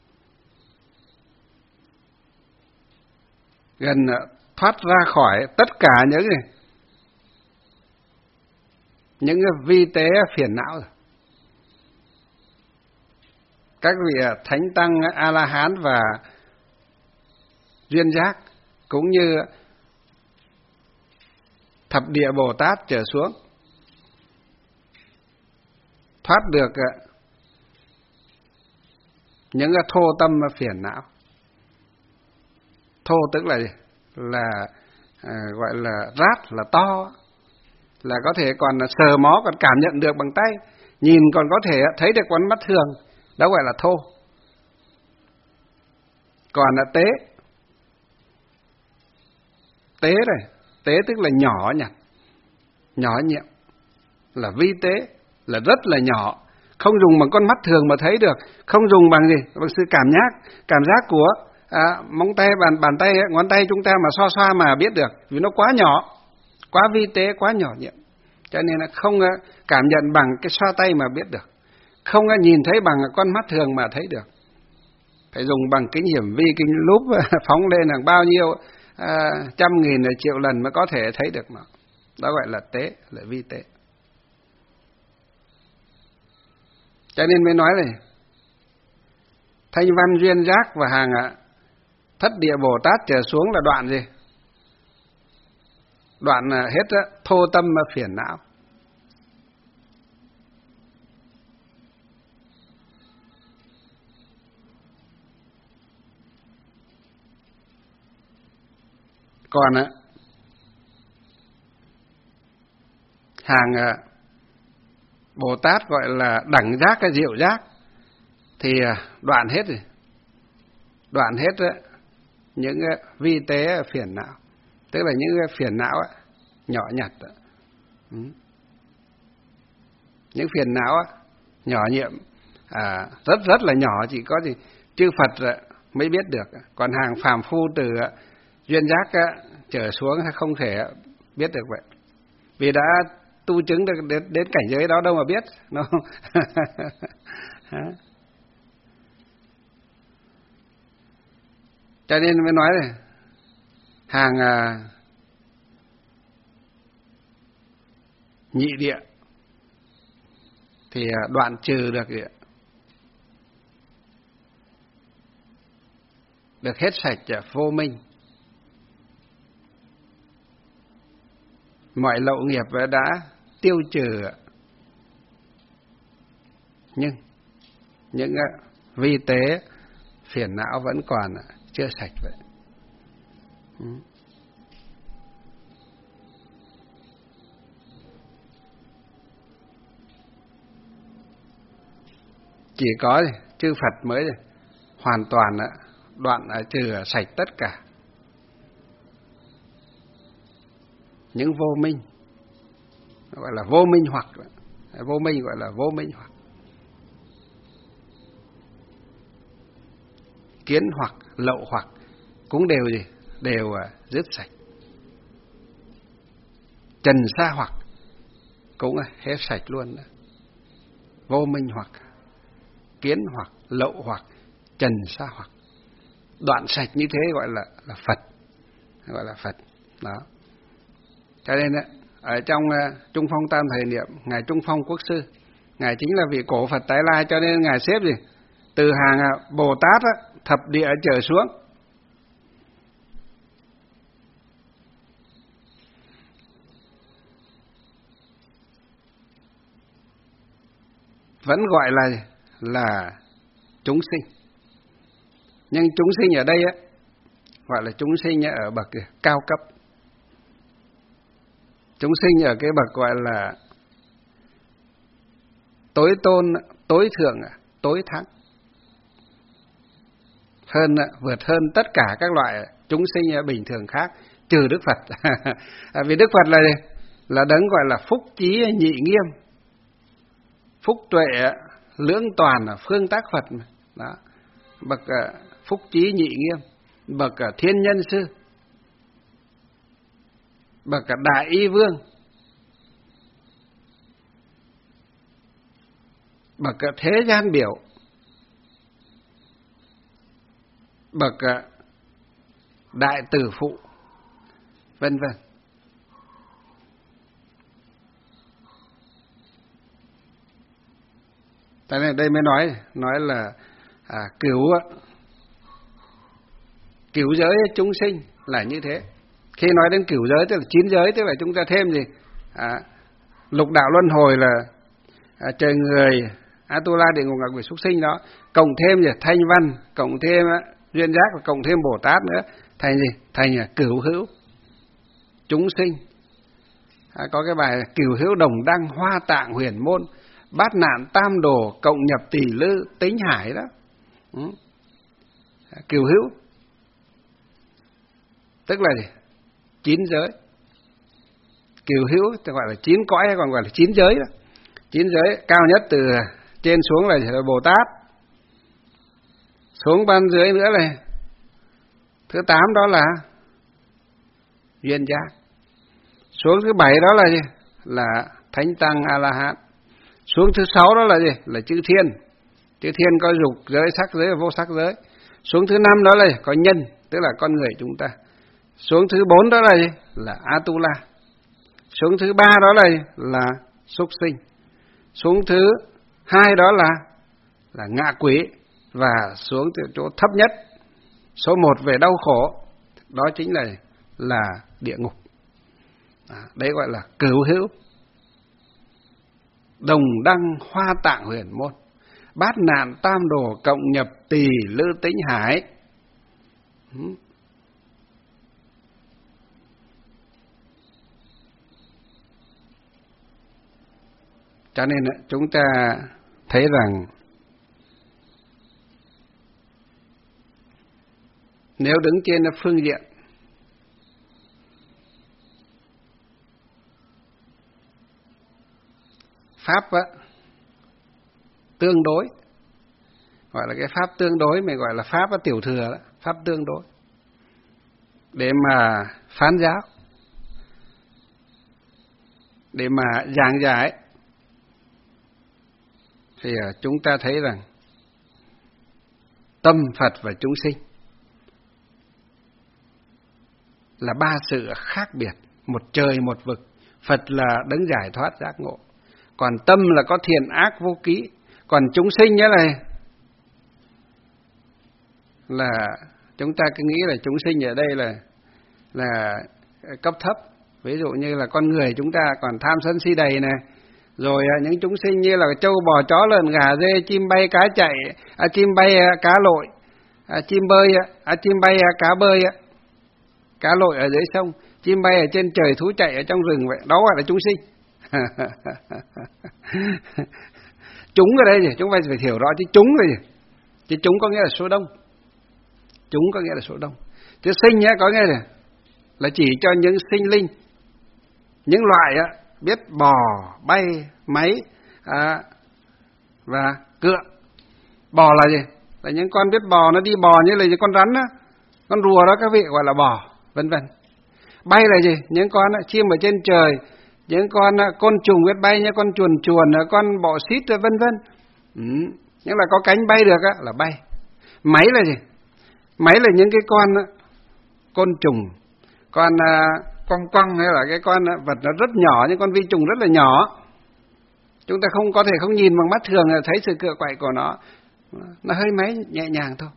Gần uh, thoát ra khỏi tất cả những gì? Những cái vi tế phiền não rồi. Các vị thánh tăng A La Hán và duyên giác cũng như thập địa Bồ Tát trở xuống thoát được những cái thô tâm phiền não. Thô tức là gì? Là à, gọi là rát, là to, là có thể còn sờ mó, còn cảm nhận được bằng tay, nhìn còn có thể thấy được con mắt thường, đó gọi là thô. Còn là tế, tế này, tế tức là nhỏ nhặt, nhỏ nhiệm, là vi tế, là rất là nhỏ, không dùng bằng con mắt thường mà thấy được, không dùng bằng gì, bằng sự cảm giác, cảm giác của à, móng tay, bàn bàn tay, ngón tay chúng ta mà xoa xoa mà biết được, vì nó quá nhỏ, quá vi tế, quá nhỏ nhiệm, cho nên là không cảm nhận bằng cái xoa tay mà biết được, không nhìn thấy bằng con mắt thường mà thấy được, phải dùng bằng kính hiển vi, kính lúp phóng lên hàng bao nhiêu à, trăm nghìn triệu lần mới có thể thấy được nó. Đó gọi là tế, là vi tế. Cho nên mới nói này, Thanh Văn Duyên Giác và hàng thất địa Bồ Tát trở xuống là đoạn gì? Đoạn hết thô tâm phiền não. Còn hàng Bồ Tát gọi là đẳng giác, cái diệu giác thì đoạn hết rồi, đoạn hết những vi tế phiền não, tức là những phiền não nhỏ nhặt, những phiền não nhỏ nhiệm, à, rất rất là nhỏ, chỉ có gì chư Phật mới biết được, còn hàng phàm phu từ duyên giác trở xuống không thể biết được vậy, vì đã tu chứng được đến, đến cảnh giới đó đâu mà biết, no. Cho nên mới nói này, hàng à, nhị địa thì đoạn trừ được địa, được hết sạch vô minh, mọi lậu nghiệp đã tiêu trừ, nhưng những vi tế phiền não vẫn còn chưa sạch vậy. Chỉ có chư Phật mới hoàn toàn đoạn trừ sạch tất cả những vô minh, gọi là vô minh hoặc, vô minh gọi là vô minh hoặc, kiến hoặc, lậu hoặc cũng đều gì, đều dứt sạch. Trần sa hoặc cũng hết sạch luôn đó. Vô minh hoặc, kiến hoặc, lậu hoặc, trần sa hoặc, đoạn sạch như thế gọi là là Phật, gọi là Phật đó. Cho nên ở trong Trung Phong Tam Thời Niệm, ngài Trung Phong Quốc Sư, ngài chính là vị cổ Phật tái lai, cho nên ngài xếp gì từ hàng Bồ Tát thập địa trở xuống. Vẫn gọi là là chúng sinh, nhưng chúng sinh ở đây á, gọi là chúng sinh ở bậc cao cấp. Chúng sinh ở cái bậc gọi là tối tôn, tối thượng, tối thắng. hơn vượt hơn tất cả các loại chúng sinh bình thường khác, trừ Đức Phật. Vì Đức Phật là là đấng gọi là phúc trí nhị nghiêm, phúc tuệ lưỡng toàn ở phương tác Phật mà. Đó, bậc phúc trí nhị nghiêm, bậc thiên nhân sư, bậc đại y vương, bậc thế gian biểu, bậc đại tử phụ, vân vân. Tại nên đây mới nói nói là à, cứu cứu giới chúng sinh là như thế. Khi nói đến cứu giới tức là chín giới, tức là chúng ta thêm gì? À, lục đạo luân hồi là à, trời người, Atula, địa ngục, ngạ quỷ, súc sinh đó, cộng thêm gì? Thanh văn, cộng thêm á, duyên giác, và cộng thêm Bồ Tát nữa, thành gì? Thành là cửu hữu chúng sinh. À, có cái bài cửu hữu đồng đăng, hoa tạng huyền môn, bát nạn tam đồ, cộng nhập tỷ lư, tính hải đó. Ừ. À, cửu hữu tức là gì? Chín giới. Cửu hữu gọi là chín cõi, hay còn gọi là chín giới đó. Chín giới cao nhất từ trên xuống là Bồ Tát, xuống ban dưới nữa này thứ tám đó là duyên giác, xuống thứ bảy đó là gì? Là thánh tăng A La Hán, xuống thứ sáu đó là gì? Là chư thiên. Chư thiên có dục giới, sắc giới và vô sắc giới. Xuống thứ năm đó là gì? Có nhân, tức là con người chúng ta. Xuống thứ bốn đó là gì? Là Atula. Xuống thứ ba đó là gì? Là súc sinh. Xuống thứ hai đó là là ngạ quỷ, và xuống từ chỗ thấp nhất, số một về đau khổ, đó chính là là địa ngục. À, đấy gọi là cửu hữu đồng đăng, hoa tạng huyền môn, bát nạn tam đồ, cộng nhập tỳ lư, tính hải. Ừ. Cho nên chúng ta thấy rằng nếu đứng trên phương diện pháp á, tương đối, gọi là cái pháp tương đối, mình gọi là pháp á, tiểu thừa đó, pháp tương đối, để mà phán giáo, để mà giảng giải, thì chúng ta thấy rằng tâm Phật và chúng sinh là ba sự khác biệt, một trời một vực. Phật là đấng giải thoát giác ngộ, còn tâm là có thiện ác vô ký, còn chúng sinh nhớ này là chúng ta cứ nghĩ là chúng sinh ở đây là là cấp thấp. Ví dụ như là con người chúng ta còn tham sân si đầy này, rồi những chúng sinh như là trâu bò chó lợn gà dê, chim bay cá chạy, à, chim bay cá lội, à, chim bơi, à, chim bay cá bơi, cá lội ở dưới sông, chim bay ở trên trời, thú chạy ở trong rừng, vậy đó gọi là chúng sinh. Chúng ở đây gì? Chúng ta phải hiểu rõ chứ chúng là gì? Chứ chúng có nghĩa là số đông. Chúng có nghĩa là số đông. Chứ sinh nhé có nghĩa là là chỉ cho những sinh linh, những loại á, biết bò, bay, máy à, và cựa. Bò là gì? Là những con biết bò, nó đi bò như là những con rắn á, con rùa đó các vị gọi là bò, vân vân. Bay là gì? Những con á, chim ở trên trời, những con á, côn trùng biết bay như con chuồn chuồn, con bọ xít vân vân. Ừ. Nhưng là có cánh bay được á, là bay. Máy là gì? Máy là những cái con á, côn trùng, con à, quăng quăng, hay là cái con á, vật nó rất nhỏ, những con vi trùng rất là nhỏ. Chúng ta không có thể không nhìn bằng mắt thường là thấy sự cựa quậy của nó. Nó hơi máy nhẹ nhàng thôi.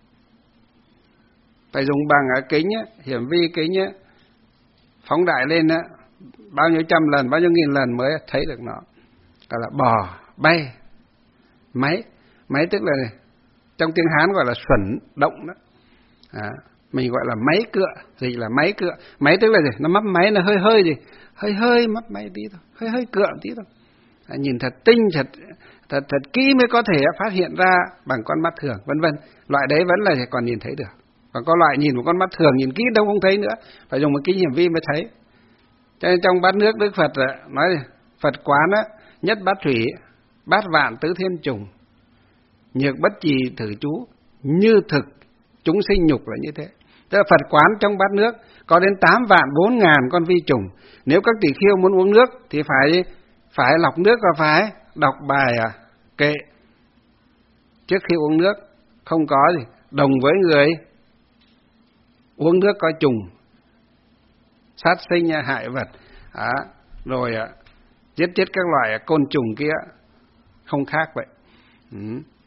Phải dùng bằng kính á, hiển vi kính á, phóng đại lên á, bao nhiêu trăm lần, bao nhiêu nghìn lần mới thấy được nó. Gọi là bò, bay, máy. Máy tức là này, trong tiếng Hán gọi là xuẩn, động đó. À, mình gọi là máy cựa, gì là máy cựa. Máy tức là gì? Nó mấp máy, nó hơi hơi gì? Hơi hơi mấp máy tí thôi, hơi hơi cựa tí thôi. À, nhìn thật tinh, thật thật thật kỹ mới có thể phát hiện ra bằng con mắt thường, vân vân. Loại đấy vẫn là còn nhìn thấy được. Còn có loại nhìn một con mắt thường nhìn kỹ đâu không thấy nữa, phải dùng một kính hiển vi mới thấy. Cho nên trong bát nước Đức Phật nói Phật quán á, nhất bát thủy, bát vạn tứ thiên trùng, nhược bất trì thử chú, như thực chúng sinh nhục là như thế. Tức là Phật quán trong bát nước có đến tám vạn bốn ngàn con vi trùng. Nếu các tỷ khưu muốn uống nước thì phải phải lọc nước và phải đọc bài à, kệ trước khi uống nước. Không có gì đồng với người uống nước có trùng, sát sinh hại vật, à, rồi à, giết chết các loại côn trùng kia, không khác vậy. Ừ.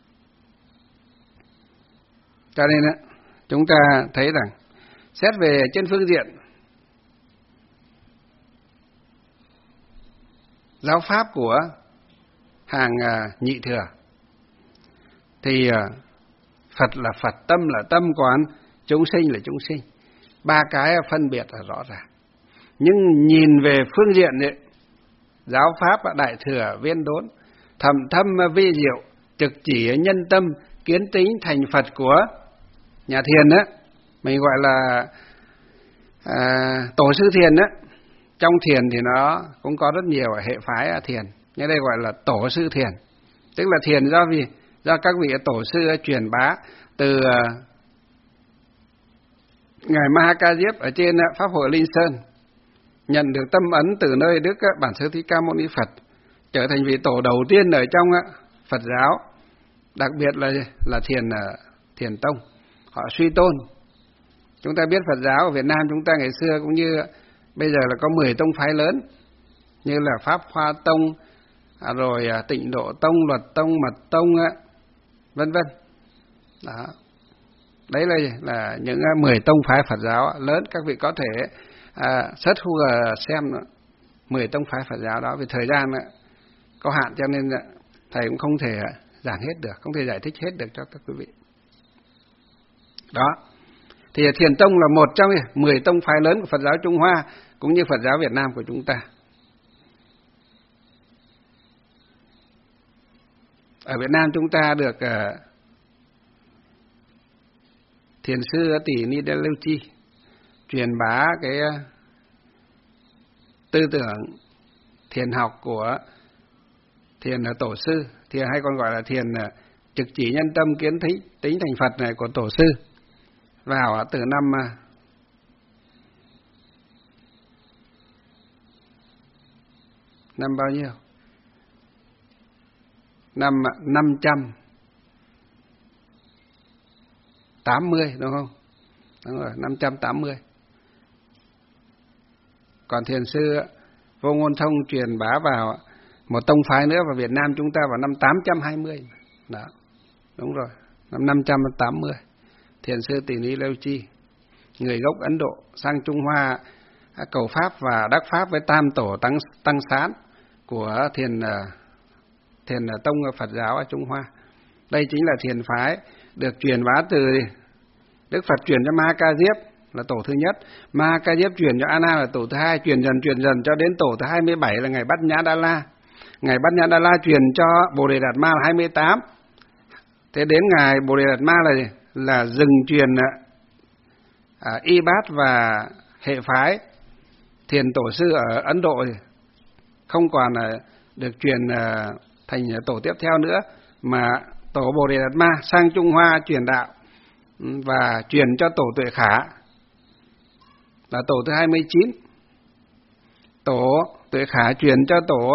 Cho nên á, chúng ta thấy rằng xét về trên phương diện giáo pháp của hàng à, nhị thừa thì à, Phật là Phật, tâm là tâm quán, chúng sinh là chúng sinh. Ba cái phân biệt là rõ ràng. Nhưng nhìn về phương diện ấy, giáo pháp đại thừa viên đốn, thầm thâm vi diệu, trực chỉ nhân tâm, kiến tính thành Phật của nhà thiền á, mình gọi là à, tổ sư thiền á. Trong thiền thì nó cũng có rất nhiều hệ phái thiền, nhưng đây gọi là tổ sư thiền. Tức là thiền do vì do các vị tổ sư truyền bá từ ngài Ma Ha Ca Diếp ở trên Pháp hội Linh Sơn, nhận được tâm ấn từ nơi Đức Bản Sư Thích Ca Mâu Ni Phật, trở thành vị tổ đầu tiên ở trong Phật giáo, đặc biệt là là thiền thiền tông. Họ suy tôn. Chúng ta biết Phật giáo ở Việt Nam chúng ta ngày xưa cũng như bây giờ là có mười tông phái lớn, như là Pháp Hoa Tông, rồi Tịnh Độ Tông, Luật Tông, Mật Tông, vân vân. Đó. Đấy là, là những mười tông phái Phật giáo lớn. Các vị có thể à, search Google xem mười tông phái Phật giáo đó. Vì thời gian có hạn cho nên thầy cũng không thể giảng hết được, không thể giải thích hết được cho các quý vị. Đó. Thì Thiền Tông là một trong mười tông phái lớn của Phật giáo Trung Hoa cũng như Phật giáo Việt Nam của chúng ta. Ở Việt Nam chúng ta được uh, Thiền sư Tỷ Ni Đa Lưu Chi truyền bá cái uh, tư tưởng thiền học của thiền uh, tổ sư, thiền hay còn gọi là thiền uh, trực chỉ nhân tâm kiến thí, tính thành Phật này của tổ sư vào uh, từ năm uh, năm bao nhiêu? Năm năm trăm tám mươi đúng không? Đúng rồi, năm trăm tám mươi. Còn thiền sư Vô Ngôn Thông truyền bá vào một tông phái nữa vào Việt Nam chúng ta vào năm tám trăm hai mươi. Đó. Đúng rồi, năm năm trăm tám mươi. Thiền sư Tỷ Ni Lưu Chi, người gốc Ấn Độ, sang Trung Hoa cầu pháp và đắc pháp với Tam Tổ Tăng Tăng Sán của thiền thiền tông Phật giáo ở Trung Hoa. Đây chính là thiền phái được truyền bá từ Đức Phật truyền cho Ma Ha Ca Diếp là tổ thứ nhất, Ma Ha Ca Diếp truyền cho A Na là tổ thứ hai, truyền dần truyền dần cho đến tổ thứ hai mươi bảy là ngài Bát Nhã Đa La. Ngài Bát Nhã Đa La truyền cho Bồ Đề Đạt Ma là hai mươi tám. Thế đến ngài Bồ Đề Đạt Ma là là dừng truyền à, y bát và hệ phái thiền tổ sư ở Ấn Độ thì không còn là được truyền à, thành tổ tiếp theo nữa, mà tổ Bồ Đề Đạt Ma sang Trung Hoa truyền đạo và truyền cho tổ Tuệ Khả là tổ thứ hai mươi chín. Tổ Tuệ Khả truyền cho tổ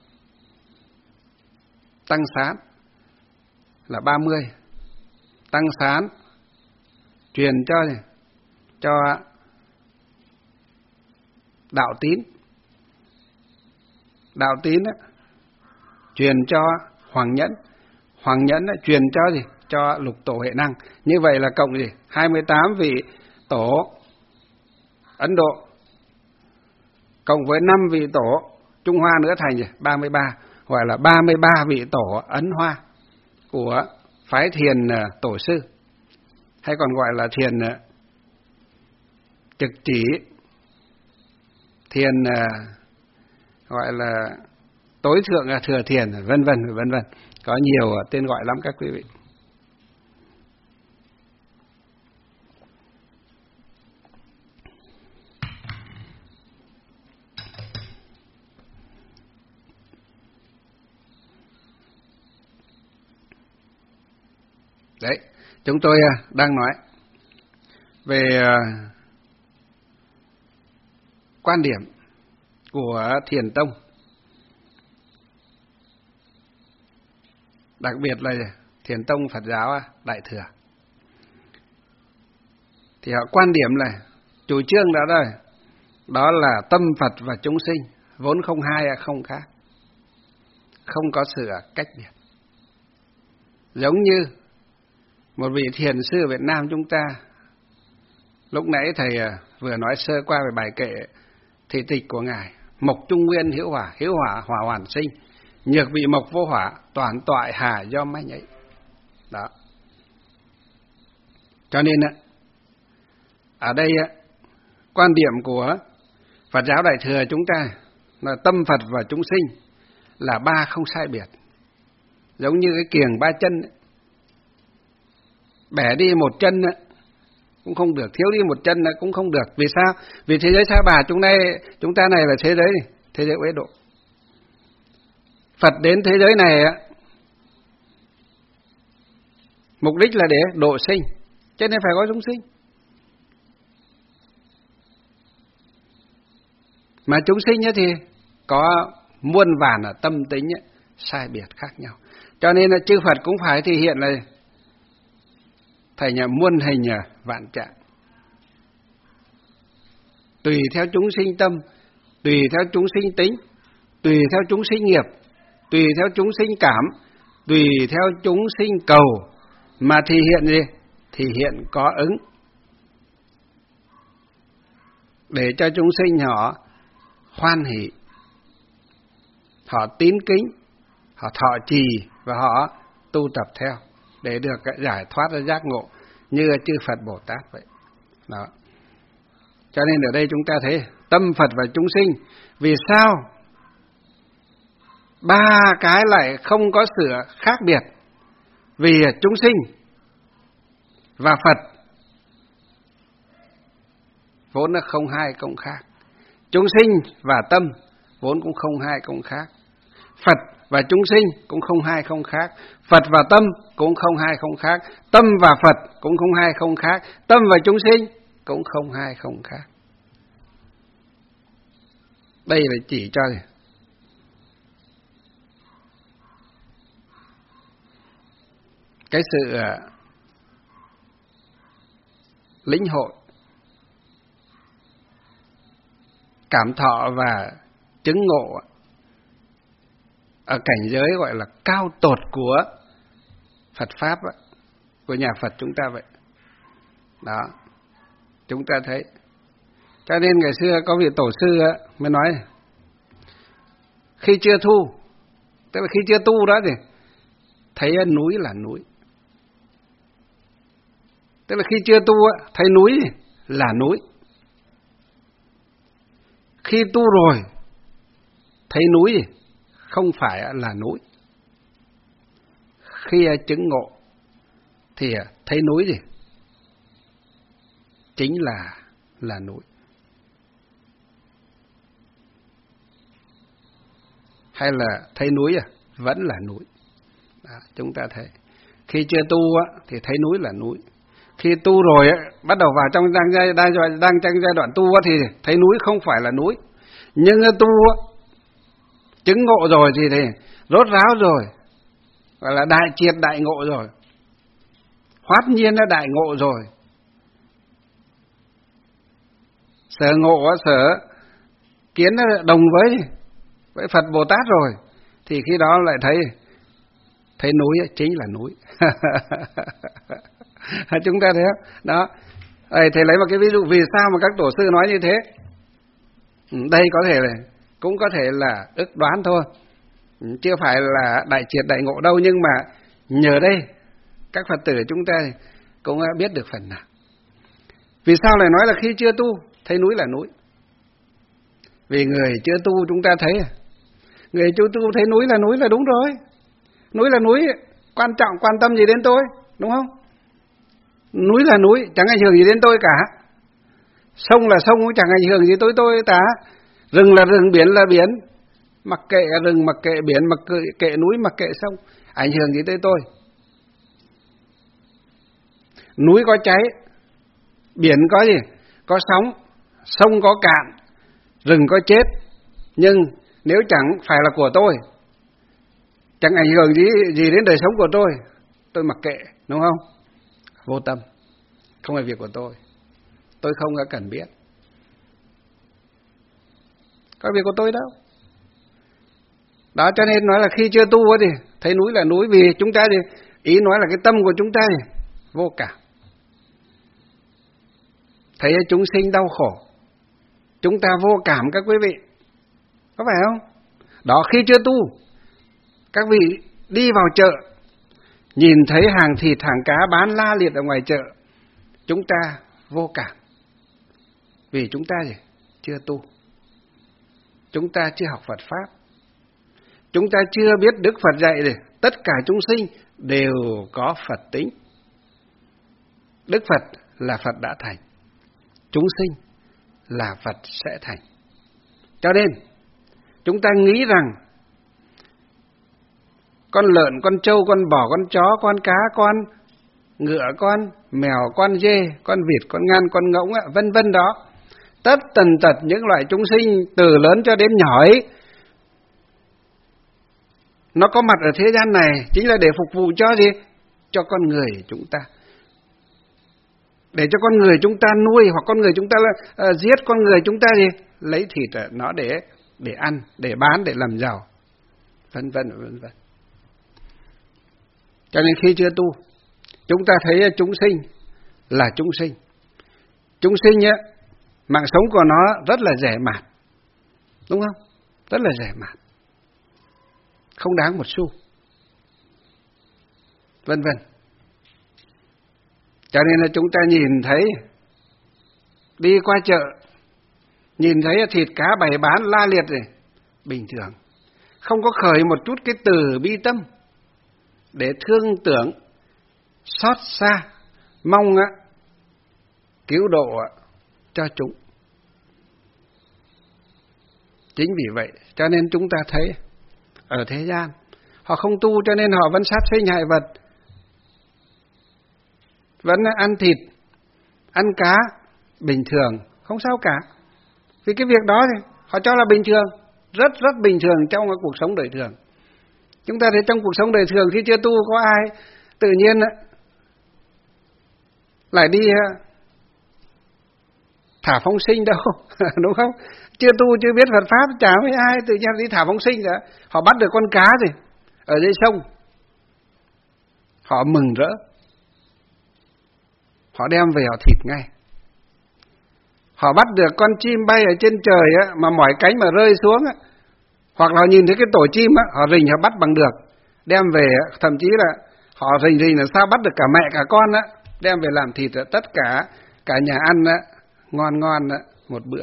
Tăng Sán là ba mươi. Tăng Sán truyền cho cho Đạo Tín. Đạo Tín đó, truyền cho Hoàng Nhẫn. Hoàng Nhẫn đó, truyền cho gì? Cho Lục Tổ Hệ Năng. Như vậy là cộng gì? hai mươi tám vị tổ Ấn Độ cộng với năm vị tổ Trung Hoa nữa thành gì? ba mươi ba, gọi là ba mươi ba vị tổ Ấn Hoa của phái thiền tổ sư, hay còn gọi là thiền trực chỉ, thiền gọi là tối thượng thừa thiền, vân vân vân vân. Có nhiều tên gọi lắm các quý vị. Đấy, chúng tôi đang nói về quan điểm của Thiền Tông, đặc biệt là Thiền Tông Phật giáo Đại Thừa. Thì họ quan điểm là chủ trương đó rồi, đó là tâm Phật và chúng sinh vốn không hai không khác, không có sự cách biệt. Giống như một vị thiền sư ở Việt Nam chúng ta, lúc nãy thầy vừa nói sơ qua về bài kệ thị tịch của ngài: mộc trung nguyên hữu hỏa, hữu hỏa hỏa hoàn sinh, nhược vị mộc vô hỏa, toàn toại hà do mái nhảy. Đó. Cho nên ở đây quan điểm của Phật giáo Đại Thừa chúng ta là tâm Phật và chúng sinh là ba không sai biệt. Giống như cái kiềng ba chân ấy. Bẻ đi một chân cũng không được, thiếu đi một chân cũng không được. Vì sao? Vì thế giới Sa Bà chúng này, chúng ta này là thế giới này, thế giới Uế Độ. Phật đến thế giới này mục đích là để độ sinh, cho nên phải có chúng sinh. Mà chúng sinh thì có muôn vàn ở tâm tính sai biệt khác nhau. Cho nên là chư Phật cũng phải thể hiện là thầy nhà muôn hình vạn trạng, tùy theo chúng sinh tâm, tùy theo chúng sinh tính, tùy theo chúng sinh nghiệp, tùy theo chúng sinh cảm, tùy theo chúng sinh cầu mà thể hiện gì? Thể hiện có ứng, để cho chúng sinh họ hoan hỷ, họ tín kính, họ thọ trì và họ tu tập theo để được giải thoát ra giác ngộ như chư Phật Bồ Tát vậy. Đó. Cho nên ở đây chúng ta thấy tâm Phật và chúng sinh. Vì sao ba cái lại không có sự khác biệt? Vì chúng sinh và Phật vốn là không hai không khác. Chúng sinh và tâm vốn cũng không hai không khác. Phật và chúng sinh cũng không hai không khác. Phật và tâm cũng không hai không khác. Tâm và Phật cũng không hai không khác. Tâm và chúng sinh cũng không hai không khác. Đây là chỉ cho cái sự lĩnh hội, cảm thọ và chứng ngộ ở cảnh giới gọi là cao tột của Phật Pháp, của nhà Phật chúng ta vậy. Đó, chúng ta thấy. Cho nên ngày xưa có vị tổ sư mới nói, khi chưa thu, tức là khi chưa tu đó thì thấy núi là núi. Tức là khi chưa tu thấy núi là núi. Khi tu rồi thấy núi không phải là núi. Khi chứng ngộ thì thấy núi gì? Chính là là núi. Hay là thấy núi à? Vẫn là núi. Đó, chúng ta thấy. Khi chưa tu á, thì thấy núi là núi. Khi tu rồi á, bắt đầu vào trong đang giai đang đang trong giai đoạn tu á, thì thấy núi không phải là núi. Nhưng tu á, chứng ngộ rồi thì, thì rốt ráo rồi, gọi là đại triệt đại ngộ rồi, hoát nhiên đã đại ngộ rồi, sở ngộ sở kiến đồng với với Phật Bồ Tát rồi, thì khi đó lại thấy thấy núi chính là núi. Chúng ta thấy không? Đó. Đây, thầy lấy một cái ví dụ vì sao mà các tổ sư nói như thế. Đây có thể là cũng có thể là ước đoán thôi, chưa phải là đại triệt đại ngộ đâu, nhưng mà nhờ đây các Phật tử chúng ta cũng biết được phần nào. Vì sao lại nói là khi chưa tu thấy núi là núi? Vì người chưa tu chúng ta thấy, người chưa tu thấy núi là núi là đúng rồi. Núi là núi, quan trọng quan tâm gì đến tôi, đúng không? Núi là núi, chẳng ảnh hưởng gì đến tôi cả. Sông là sông cũng chẳng ảnh hưởng gì tới tôi cả. Rừng là rừng, biển là biển. Mặc kệ rừng, mặc kệ biển, mặc kệ, kệ núi, mặc kệ sông, ảnh hưởng gì tới tôi. Núi có cháy, biển có gì? Có sóng, sông có cạn, rừng có chết. Nhưng nếu chẳng phải là của tôi, chẳng ảnh hưởng gì, gì đến đời sống của tôi, tôi mặc kệ, đúng không? Vô tâm, không phải việc của tôi. Tôi không có cần biết. Có việc của tôi đâu. Đó cho nên nói là khi chưa tu thì thấy núi là núi, vì chúng ta thì ý nói là cái tâm của chúng ta thì vô cảm. Thấy chúng sinh đau khổ, chúng ta vô cảm các quý vị. Có phải không? Đó, khi chưa tu, các vị đi vào chợ, nhìn thấy hàng thịt, hàng cá bán la liệt ở ngoài chợ, chúng ta vô cảm. Vì chúng ta gì? Chưa tu. Chúng ta chưa học Phật Pháp. Chúng ta chưa biết Đức Phật dạy thì tất cả chúng sinh đều có Phật tính. Đức Phật là Phật đã thành, chúng sinh là Phật sẽ thành. Cho nên chúng ta nghĩ rằng con lợn, con trâu, con bò, con chó, con cá, con ngựa, con mèo, con dê, con vịt, con ngan, con ngỗng, vân vân đó, tất tần tật những loại chúng sinh từ lớn cho đến nhỏ ấy, nó có mặt ở thế gian này chính là để phục vụ cho gì? Cho con người chúng ta. Để cho con người chúng ta nuôi, hoặc con người chúng ta là, uh, giết con người chúng ta gì? Lấy thịt nó để để ăn, để bán, để làm giàu, vân vân vân vân. Cho nên khi chưa tu, chúng ta thấy chúng sinh là chúng sinh. Chúng sinh á, mạng sống của nó rất là rẻ mạt, đúng không? Rất là rẻ mạt, không đáng một xu, vân vân. Cho nên là chúng ta nhìn thấy, đi qua chợ, nhìn thấy thịt cá bày bán la liệt này, bình thường, không có khởi một chút cái từ bi tâm để thương tưởng, xót xa, mong á, cứu độ cho chúng. Chính vì vậy, cho nên chúng ta thấy ở thế gian, họ không tu cho nên họ vẫn sát sinh hại vật, vẫn ăn thịt, ăn cá, bình thường, không sao cả. Vì cái việc đó thì họ cho là bình thường, rất rất bình thường trong cuộc sống đời thường. Chúng ta thấy trong cuộc sống đời thường khi chưa tu có ai tự nhiên lại đi thả phóng sinh đâu, đúng không? Chưa tu, chưa biết Phật Pháp, chả mấy ai tự nhiên đi thả phóng sinh cả. Họ bắt được con cá gì ở dưới sông, họ mừng rỡ, họ đem về họ thịt ngay. Họ bắt được con chim bay ở trên trời á, mà mỏi cánh mà rơi xuống á, hoặc là nhìn thấy cái tổ chim á, họ rình họ bắt bằng được, đem về, thậm chí là họ rình rình là sao bắt được cả mẹ cả con á, đem về làm thịt, tất cả cả nhà ăn á, ngon ngon á, một bữa.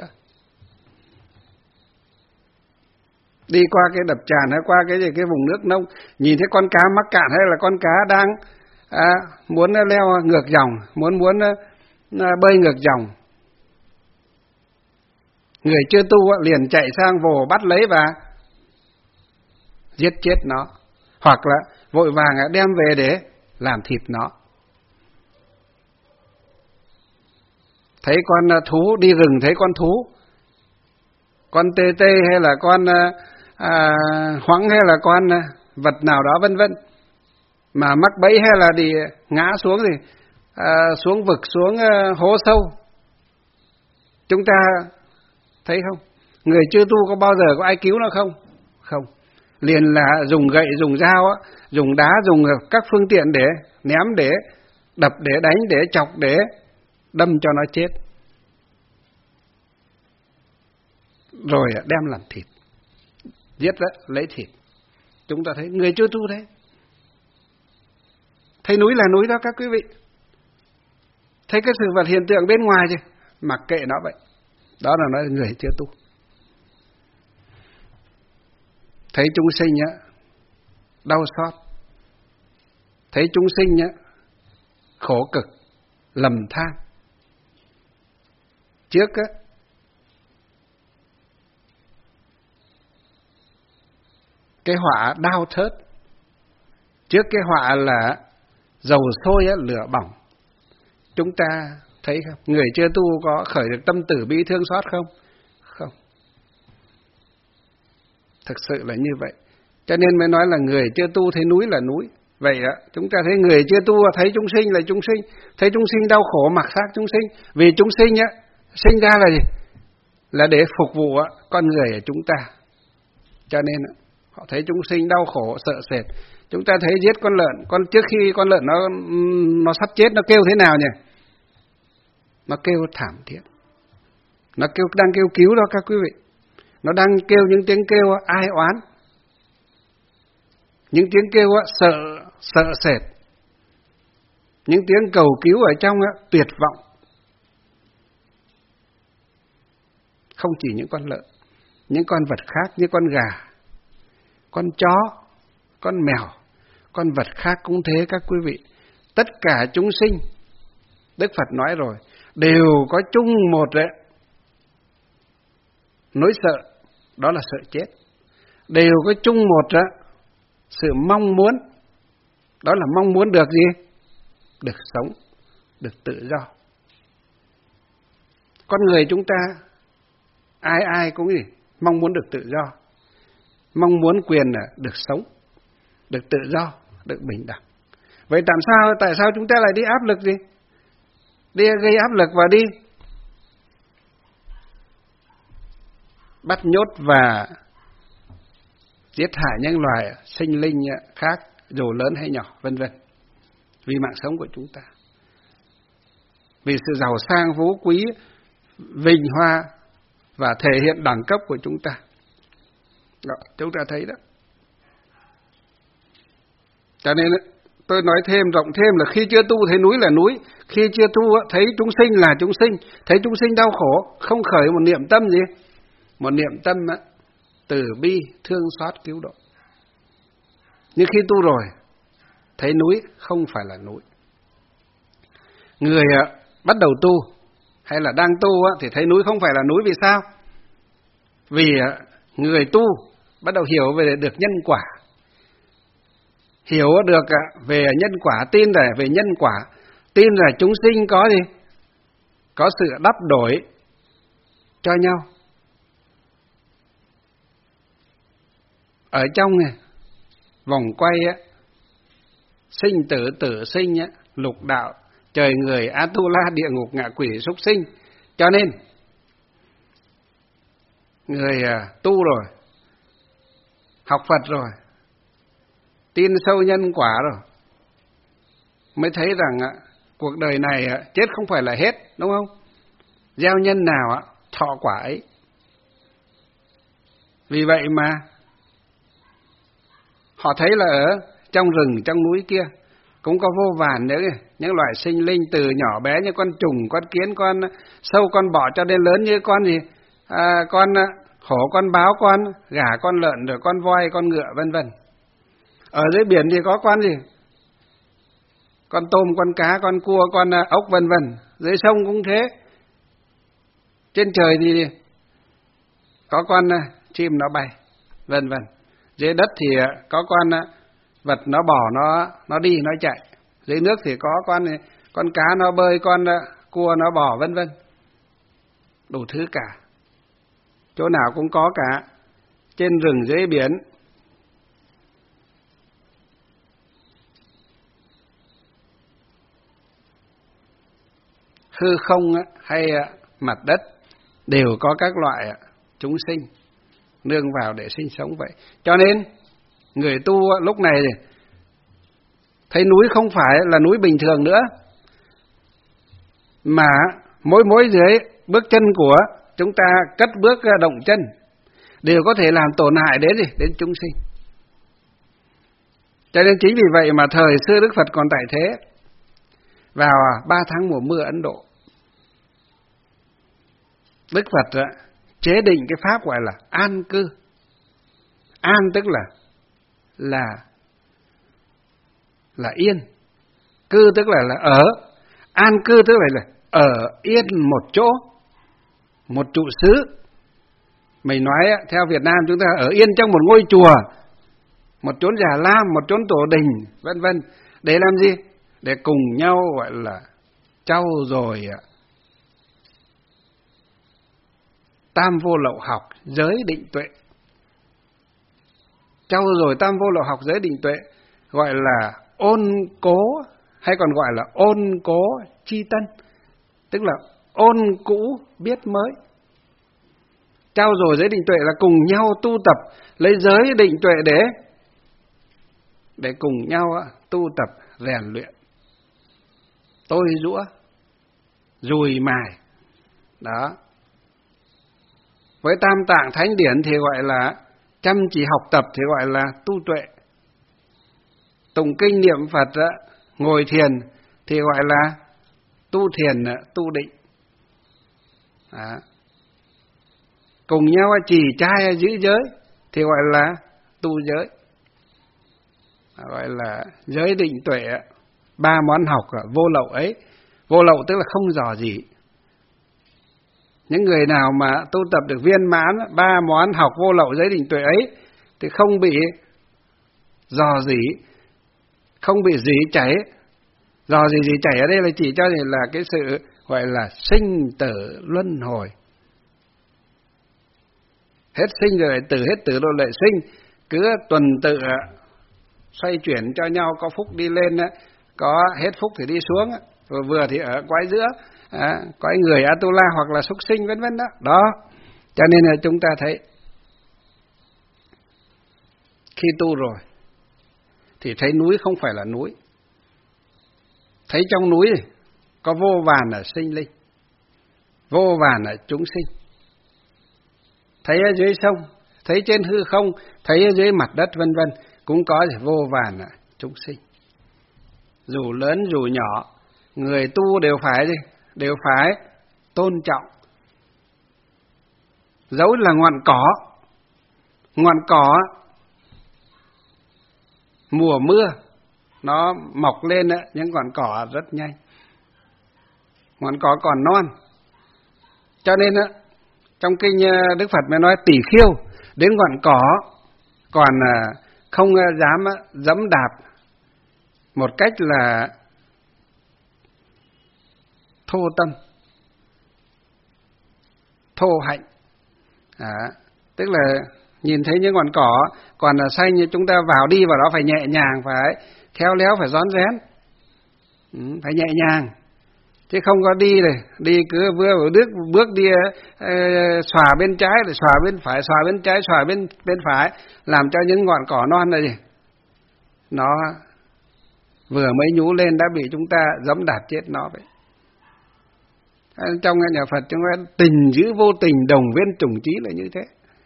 Đi qua cái đập tràn hay qua cái gì cái vùng nước nông, nhìn thấy con cá mắc cạn hay là con cá đang à, muốn leo ngược dòng, muốn muốn à, bơi ngược dòng, người chưa tu liền chạy sang vồ bắt lấy và giết chết nó, hoặc là vội vàng đem về để làm thịt nó. Thấy con thú đi rừng, thấy con thú, con tê tê hay là con à, hoãng hay là con vật nào đó vân vân mà mắc bẫy hay là đi ngã xuống thì à, xuống vực, xuống à, hố sâu, chúng ta thấy không? Người chưa tu có bao giờ có ai cứu nó không? Không. Liền là dùng gậy, dùng dao, dùng đá, dùng các phương tiện để ném, để đập, để đánh, để chọc, để đâm cho nó chết, rồi đem làm thịt, giết đó, lấy thịt. Chúng ta thấy người chưa tu thế, thấy núi là núi đó các quý vị, thấy cái sự vật hiện tượng bên ngoài chứ, mặc kệ nó vậy. Đó là nói người chưa tu. Thấy chúng sinh á, đau xót, thấy chúng sinh nhá, khổ cực, lầm than. Trước á, cái họa đau thớt, trước cái họa là dầu sôi á, lửa bỏng. Chúng ta thấy không? Người chưa tu có khởi được tâm tử bi thương xót không? Không. Thực sự là như vậy. Cho nên mới nói là người chưa tu thấy núi là núi. Vậy đó, chúng ta thấy người chưa tu thấy chúng sinh là chúng sinh, thấy chúng sinh đau khổ mặc xác chúng sinh. Vì chúng sinh á, sinh ra là gì? Là để phục vụ á, con người ở chúng ta. Cho nên á, họ thấy chúng sinh đau khổ sợ sệt. Chúng ta thấy giết con lợn, con trước khi con lợn nó nó sắp chết nó kêu thế nào nhỉ? Nó kêu thảm thiết. Nó kêu đang kêu cứu đó các quý vị. Nó đang kêu những tiếng kêu ai oán. Những tiếng kêu sợ sợ sệt. Những tiếng cầu cứu ở trong tuyệt vọng. Không chỉ những con lợn, những con vật khác như con gà, con chó, con mèo, con vật khác cũng thế các quý vị. Tất cả chúng sinh, Đức Phật nói rồi, đều có chung một đấy, nỗi sợ, đó là sợ chết. Đều có chung một đó, sự mong muốn, đó là mong muốn được gì? Được sống, được tự do. Con người chúng ta, ai ai cũng gì? Mong muốn được tự do. Mong muốn quyền là được sống, được tự do, được bình đẳng. Vậy tại sao, tại sao chúng ta lại đi áp lực gì? Đi gây áp lực và đi bắt nhốt và giết hại những loài sinh linh khác, dù lớn hay nhỏ, vân vân. Vì mạng sống của chúng ta, vì sự giàu sang phú quý, vinh hoa và thể hiện đẳng cấp của chúng ta. Đó, chúng ta thấy đó. Cho nên tôi nói thêm, rộng thêm là khi chưa tu thấy núi là núi, khi chưa tu thấy chúng sinh là chúng sinh, thấy chúng sinh đau khổ, không khởi một niệm tâm gì? Một niệm tâm từ bi, thương xót, cứu độ. Nhưng khi tu rồi, thấy núi không phải là núi. Người bắt đầu tu hay là đang tu thì thấy núi không phải là núi. Vì sao? Vì người tu bắt đầu hiểu về được nhân quả, hiểu được về nhân quả, tin là về nhân quả, tin là chúng sinh có gì? Có sự đắp đổi cho nhau. Ở trong này, vòng quay á, sinh tử tử sinh á, lục đạo, trời người, Atula, địa ngục, ngạ quỷ, súc sinh. Cho nên người tu rồi, học Phật rồi, tin sâu nhân quả rồi, mới thấy rằng cuộc đời này chết không phải là hết, đúng không? Gieo nhân nào thọ quả ấy. Vì vậy mà họ thấy là ở trong rừng, trong núi kia cũng có vô vàn nữa những loài sinh linh, từ nhỏ bé như con trùng, con kiến, con sâu, con bọ cho đến lớn như con gì, à, con hổ, con báo, con gà, con lợn, rồi con voi, con ngựa, vân vân. Ở dưới biển thì có con gì? Con tôm, con cá, con cua, con ốc, vân vân. Dưới sông cũng thế. Trên trời thì có con chim nó bay, vân vân. Dưới đất thì có con vật nó bò, nó nó đi, nó chạy. Dưới nước thì có con con cá nó bơi, con cua nó bò, vân vân. Đủ thứ cả. Chỗ nào cũng có cả. Trên rừng, dưới biển. Hư không hay mặt đất đều có các loại chúng sinh nương vào để sinh sống vậy. Cho nên người tu lúc này thấy núi không phải là núi bình thường nữa, mà mỗi mỗi dưới bước chân của chúng ta cất bước động chân đều có thể làm tổn hại đến gì? Đến chúng sinh. Cho nên chính vì vậy mà thời xưa Đức Phật còn tại thế, vào ba tháng mùa mưa Ấn Độ, Đức Phật chế định cái pháp gọi là an cư. An tức là là là yên, cư tức là là ở, an cư tức là, là ở yên một chỗ, một trụ xứ. Mình nói theo Việt Nam chúng ta ở yên trong một ngôi chùa, một chốn già lam, một chốn tổ đình, vân vân. Để làm gì? Để cùng nhau gọi là trau dồi tam vô lậu học, giới định tuệ. Trau dồi tam vô lậu học, giới định tuệ, gọi là ôn cố, hay còn gọi là ôn cố chi tân, tức là ôn cũ biết mới. Trau dồi giới định tuệ là cùng nhau tu tập, lấy giới định tuệ để để cùng nhau tu tập rèn luyện, tôi giũa, dùi mài. Đó. Với tam tạng thánh điển thì gọi là chăm chỉ học tập, thì gọi là tu tuệ. Tụng kinh niệm Phật, ngồi thiền thì gọi là tu thiền, tu định. Đó. Cùng nhau trì trai giữ giới thì gọi là tu giới, gọi là giới định tuệ. Ba món học vô lậu ấy, vô lậu tức là không dò gì. Những người nào mà tu tập được viên mãn ba món học vô lậu giới định tuệ ấy thì không bị dò dỉ, không bị dỉ chảy. Dò dỉ dỉ chảy ở đây là chỉ cho là cái sự gọi là sinh tử luân hồi. Hết sinh rồi tử, hết tử rồi lại sinh, cứ tuần tự xoay chuyển cho nhau, có phúc đi lên, có hết phúc thì đi xuống, vừa vừa thì ở quái giữa, à, quái người Atula hoặc là súc sinh vân vân đó. Đó, cho nên là chúng ta thấy khi tu rồi thì thấy núi không phải là núi, thấy trong núi có vô vàn là sinh linh, vô vàn là chúng sinh. Thấy ở dưới sông, thấy trên hư không, thấy ở dưới mặt đất vân vân, cũng có vô vàn là chúng sinh. Dù lớn dù nhỏ, người tu đều phải gì? Đều phải tôn trọng. Dẫu là ngọn cỏ, ngọn cỏ mùa mưa nó mọc lên những ngọn cỏ rất nhanh, ngọn cỏ còn non. Cho nên trong kinh Đức Phật mới nói tỷ khiêu đến ngọn cỏ còn không dám dẫm đạp một cách là thô tâm, thô hạnh. À, tức là nhìn thấy những ngọn cỏ còn là xanh, như chúng ta vào đi vào đó phải nhẹ nhàng, phải khéo léo, phải rón rén, ừ, phải nhẹ nhàng, chứ không có đi này, đi cứ vừa bước bước đi uh, xòa bên trái rồi xòa bên phải, xòa bên trái xòa bên bên phải, làm cho những ngọn cỏ non này gì nó vừa mới nhú lên đã bị chúng ta giẫm đạp chết nó vậy. Trong nhà Phật chúng ta tình giữ vô tình, đồng viên chủng trí là như thế.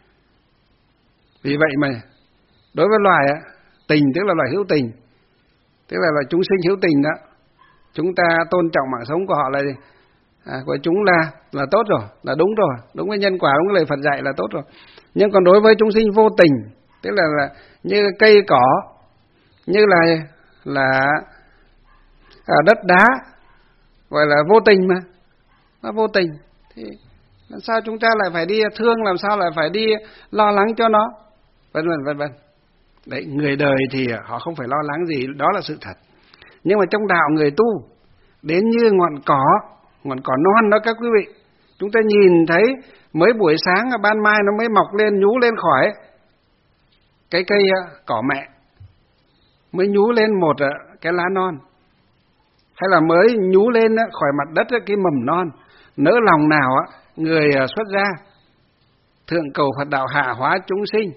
Vì vậy mà đối với loài tình tức là loài hữu tình, tức là loài chúng sinh hữu tình đó, chúng ta tôn trọng mạng sống của họ là gì? À, của chúng là là tốt rồi, là đúng rồi, đúng với nhân quả, đúng với lời Phật dạy là tốt rồi. Nhưng còn đối với chúng sinh vô tình, tức là, là như cây cỏ, như là là à, đất đá, gọi là vô tình mà, nó vô tình thì làm sao chúng ta lại phải đi thương, làm sao lại phải đi lo lắng cho nó, vân vân vân vân. Đấy, người đời thì họ không phải lo lắng gì, đó là sự thật. Nhưng mà trong đạo người tu, đến như ngọn cỏ, ngọn cỏ non đó các quý vị, chúng ta nhìn thấy mới buổi sáng ban mai nó mới mọc lên, nhú lên khỏi cái cây cỏ mẹ, mới nhú lên một cái lá non, hay là mới nhú lên khỏi mặt đất cái mầm non. Nỡ lòng nào người xuất gia thượng cầu Phật đạo hạ hóa chúng sinh,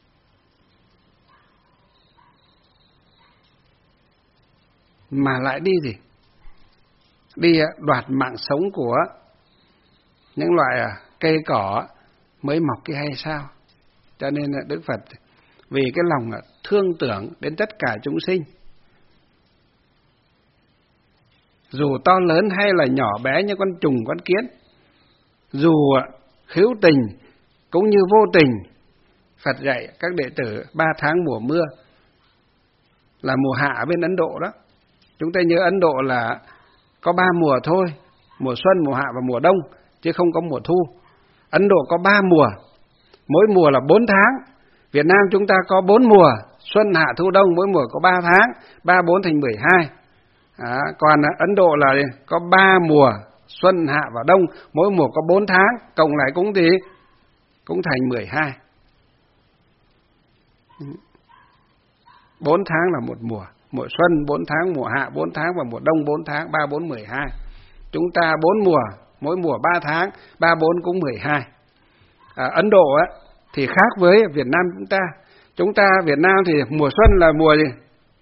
mà lại đi gì? Đi đoạt mạng sống của những loại cây cỏ mới mọc cái hay sao? Cho nên Đức Phật vì cái lòng thương tưởng đến tất cả chúng sinh, dù to lớn hay là nhỏ bé như con trùng con kiến, dù hữu tình cũng như vô tình, Phật dạy các đệ tử ba tháng mùa mưa là mùa hạ ở bên Ấn Độ đó. Chúng ta nhớ Ấn Độ là có ba mùa thôi, mùa xuân, mùa hạ và mùa đông, chứ không có mùa thu. Ấn Độ có ba mùa, mỗi mùa là bốn tháng. Việt Nam chúng ta có bốn mùa, xuân, hạ, thu, đông, mỗi mùa có ba tháng, ba bốn thành mười hai. À, còn Ấn Độ là có ba mùa, xuân, hạ và đông, mỗi mùa có bốn tháng, cộng lại cũng thì cũng thành mười hai. Bốn tháng là một mùa, mùa xuân bốn tháng, mùa hạ bốn tháng và mùa đông bốn tháng, ba bốn mười hai. Chúng ta bốn mùa, mỗi mùa ba tháng, ba bốn cũng mười hai. À, Ấn Độ á thì khác với Việt Nam chúng ta. Chúng ta Việt Nam thì mùa xuân là mùa gì?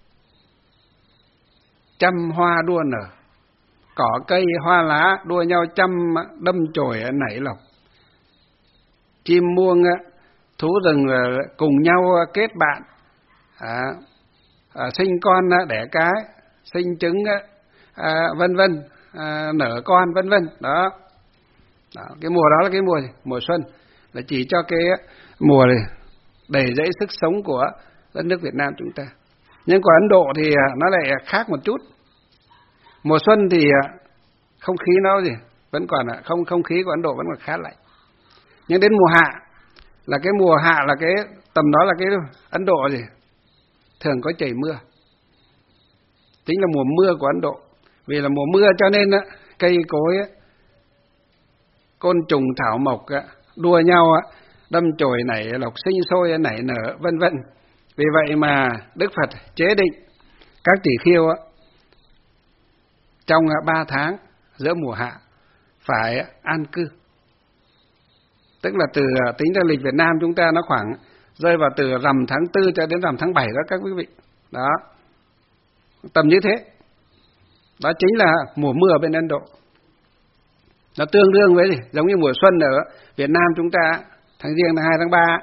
Chăm hoa đua nở, cỏ cây hoa lá đua nhau chăm đâm chồi nảy lộc. Chim muông thú rừng cùng nhau kết bạn, à, à, sinh con đẻ cái, sinh trứng, à, vân vân, à, nở con vân vân. Đó. Đó, cái mùa đó là cái mùa gì? Mùa xuân, là chỉ cho cái mùa này đầy dẫy sức sống của đất nước Việt Nam chúng ta. Nhưng của Ấn Độ thì nó lại khác một chút. Mùa xuân thì không khí nó gì vẫn còn không không khí của Ấn Độ vẫn còn khá lạnh. Nhưng đến mùa hạ là cái mùa hạ là cái tầm đó là cái Ấn Độ gì thường có trời mưa, chính là mùa mưa của Ấn Độ. Vì là mùa mưa cho nên cây cối, côn trùng thảo mộc đua nhau đâm chồi nảy lộc, sinh sôi nảy nở vân vân. Vì vậy mà Đức Phật chế định các tỷ khưu trong ba tháng giữa mùa hạ phải an cư. Tức là từ tính ra lịch Việt Nam chúng ta nó khoảng rơi vào từ rằm tháng tư cho đến rằm tháng bảy đó các quý vị. Đó. Tầm như thế. Đó chính là mùa mưa bên Ấn Độ. Nó tương đương với gì? Giống như mùa xuân ở Việt Nam chúng ta tháng Giêng tháng hai tháng ba.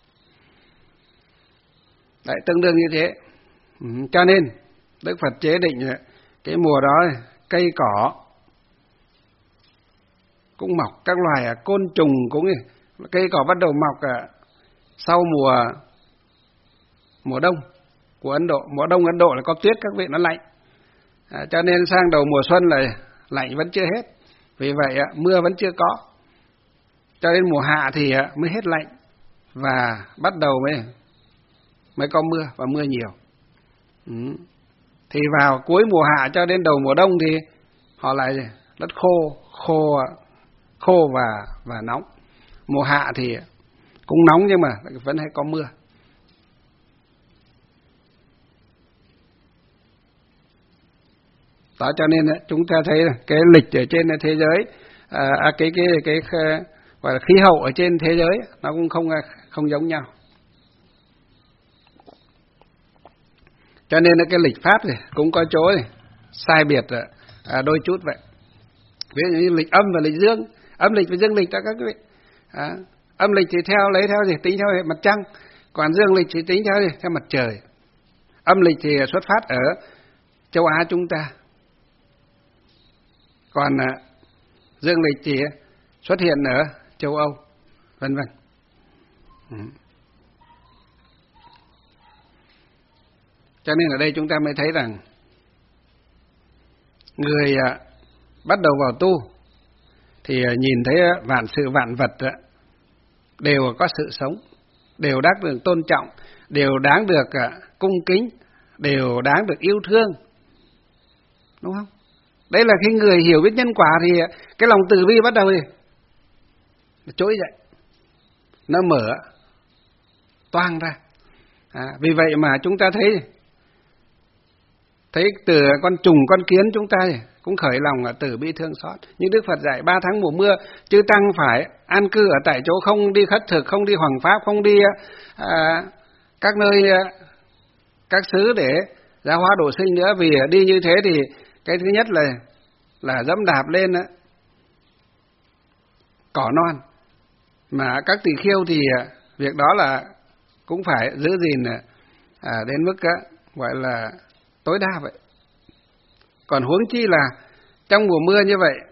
Đấy, tương đương như thế. Ừ, cho nên Đức Phật chế định cái mùa đó cây cỏ cũng mọc, các loài côn trùng cũng cây cỏ bắt đầu mọc sau mùa mùa đông của Ấn Độ. Mùa đông Ấn Độ là có tuyết các vị, nó lạnh, à, cho nên sang đầu mùa xuân là lạnh vẫn chưa hết. Vì vậy mưa vẫn chưa có, cho đến mùa hạ thì mới hết lạnh và bắt đầu mới mới có mưa và mưa nhiều. Ừ. Thì vào cuối mùa hạ cho đến đầu mùa đông thì họ lại đất khô khô khô và và nóng. Mùa hạ thì cũng nóng nhưng mà vẫn hay có mưa. Đó, cho nên chúng ta thấy cái lịch ở trên thế giới, à, cái cái cái, cái gọi là khí hậu ở trên thế giới nó cũng không không giống nhau. Cho nên cái lịch pháp thì cũng có chỗ này, sai biệt à, đôi chút vậy. Ví dụ như lịch âm và lịch dương, âm lịch và dương lịch đó các quý vị. À, âm lịch thì theo lấy theo gì tính theo mặt trăng, còn dương lịch thì tính theo gì theo mặt trời. Âm lịch thì xuất phát ở châu Á chúng ta, còn à, dương lịch thì xuất hiện ở châu Âu, vân vân. Ừ. Cho nên ở đây chúng ta mới thấy rằng người à, bắt đầu vào tu thì à, nhìn thấy à, vạn sự vạn vật à, đều có sự sống, đều đáng được tôn trọng, đều đáng được à, cung kính, đều đáng được yêu thương, đúng không? Đấy là khi người hiểu biết nhân quả thì cái lòng từ bi bắt đầu thì nó trỗi dậy, nó mở toang ra. À, vì vậy mà chúng ta thấy thấy từ con trùng con kiến chúng ta cũng khởi lòng từ bi thương xót. Nhưng Đức Phật dạy ba tháng mùa mưa chư tăng phải an cư ở tại chỗ, không đi khất thực, không đi hoằng pháp, không đi à, các nơi các xứ để giáo hóa độ sinh nữa. Vì đi như thế thì cái thứ nhất là là dẫm đạp lên cỏ non, mà các tỳ khưu thì việc đó là cũng phải giữ gìn à, đến mức á, gọi là tối đa vậy. Còn huống chi là trong mùa mưa như vậy,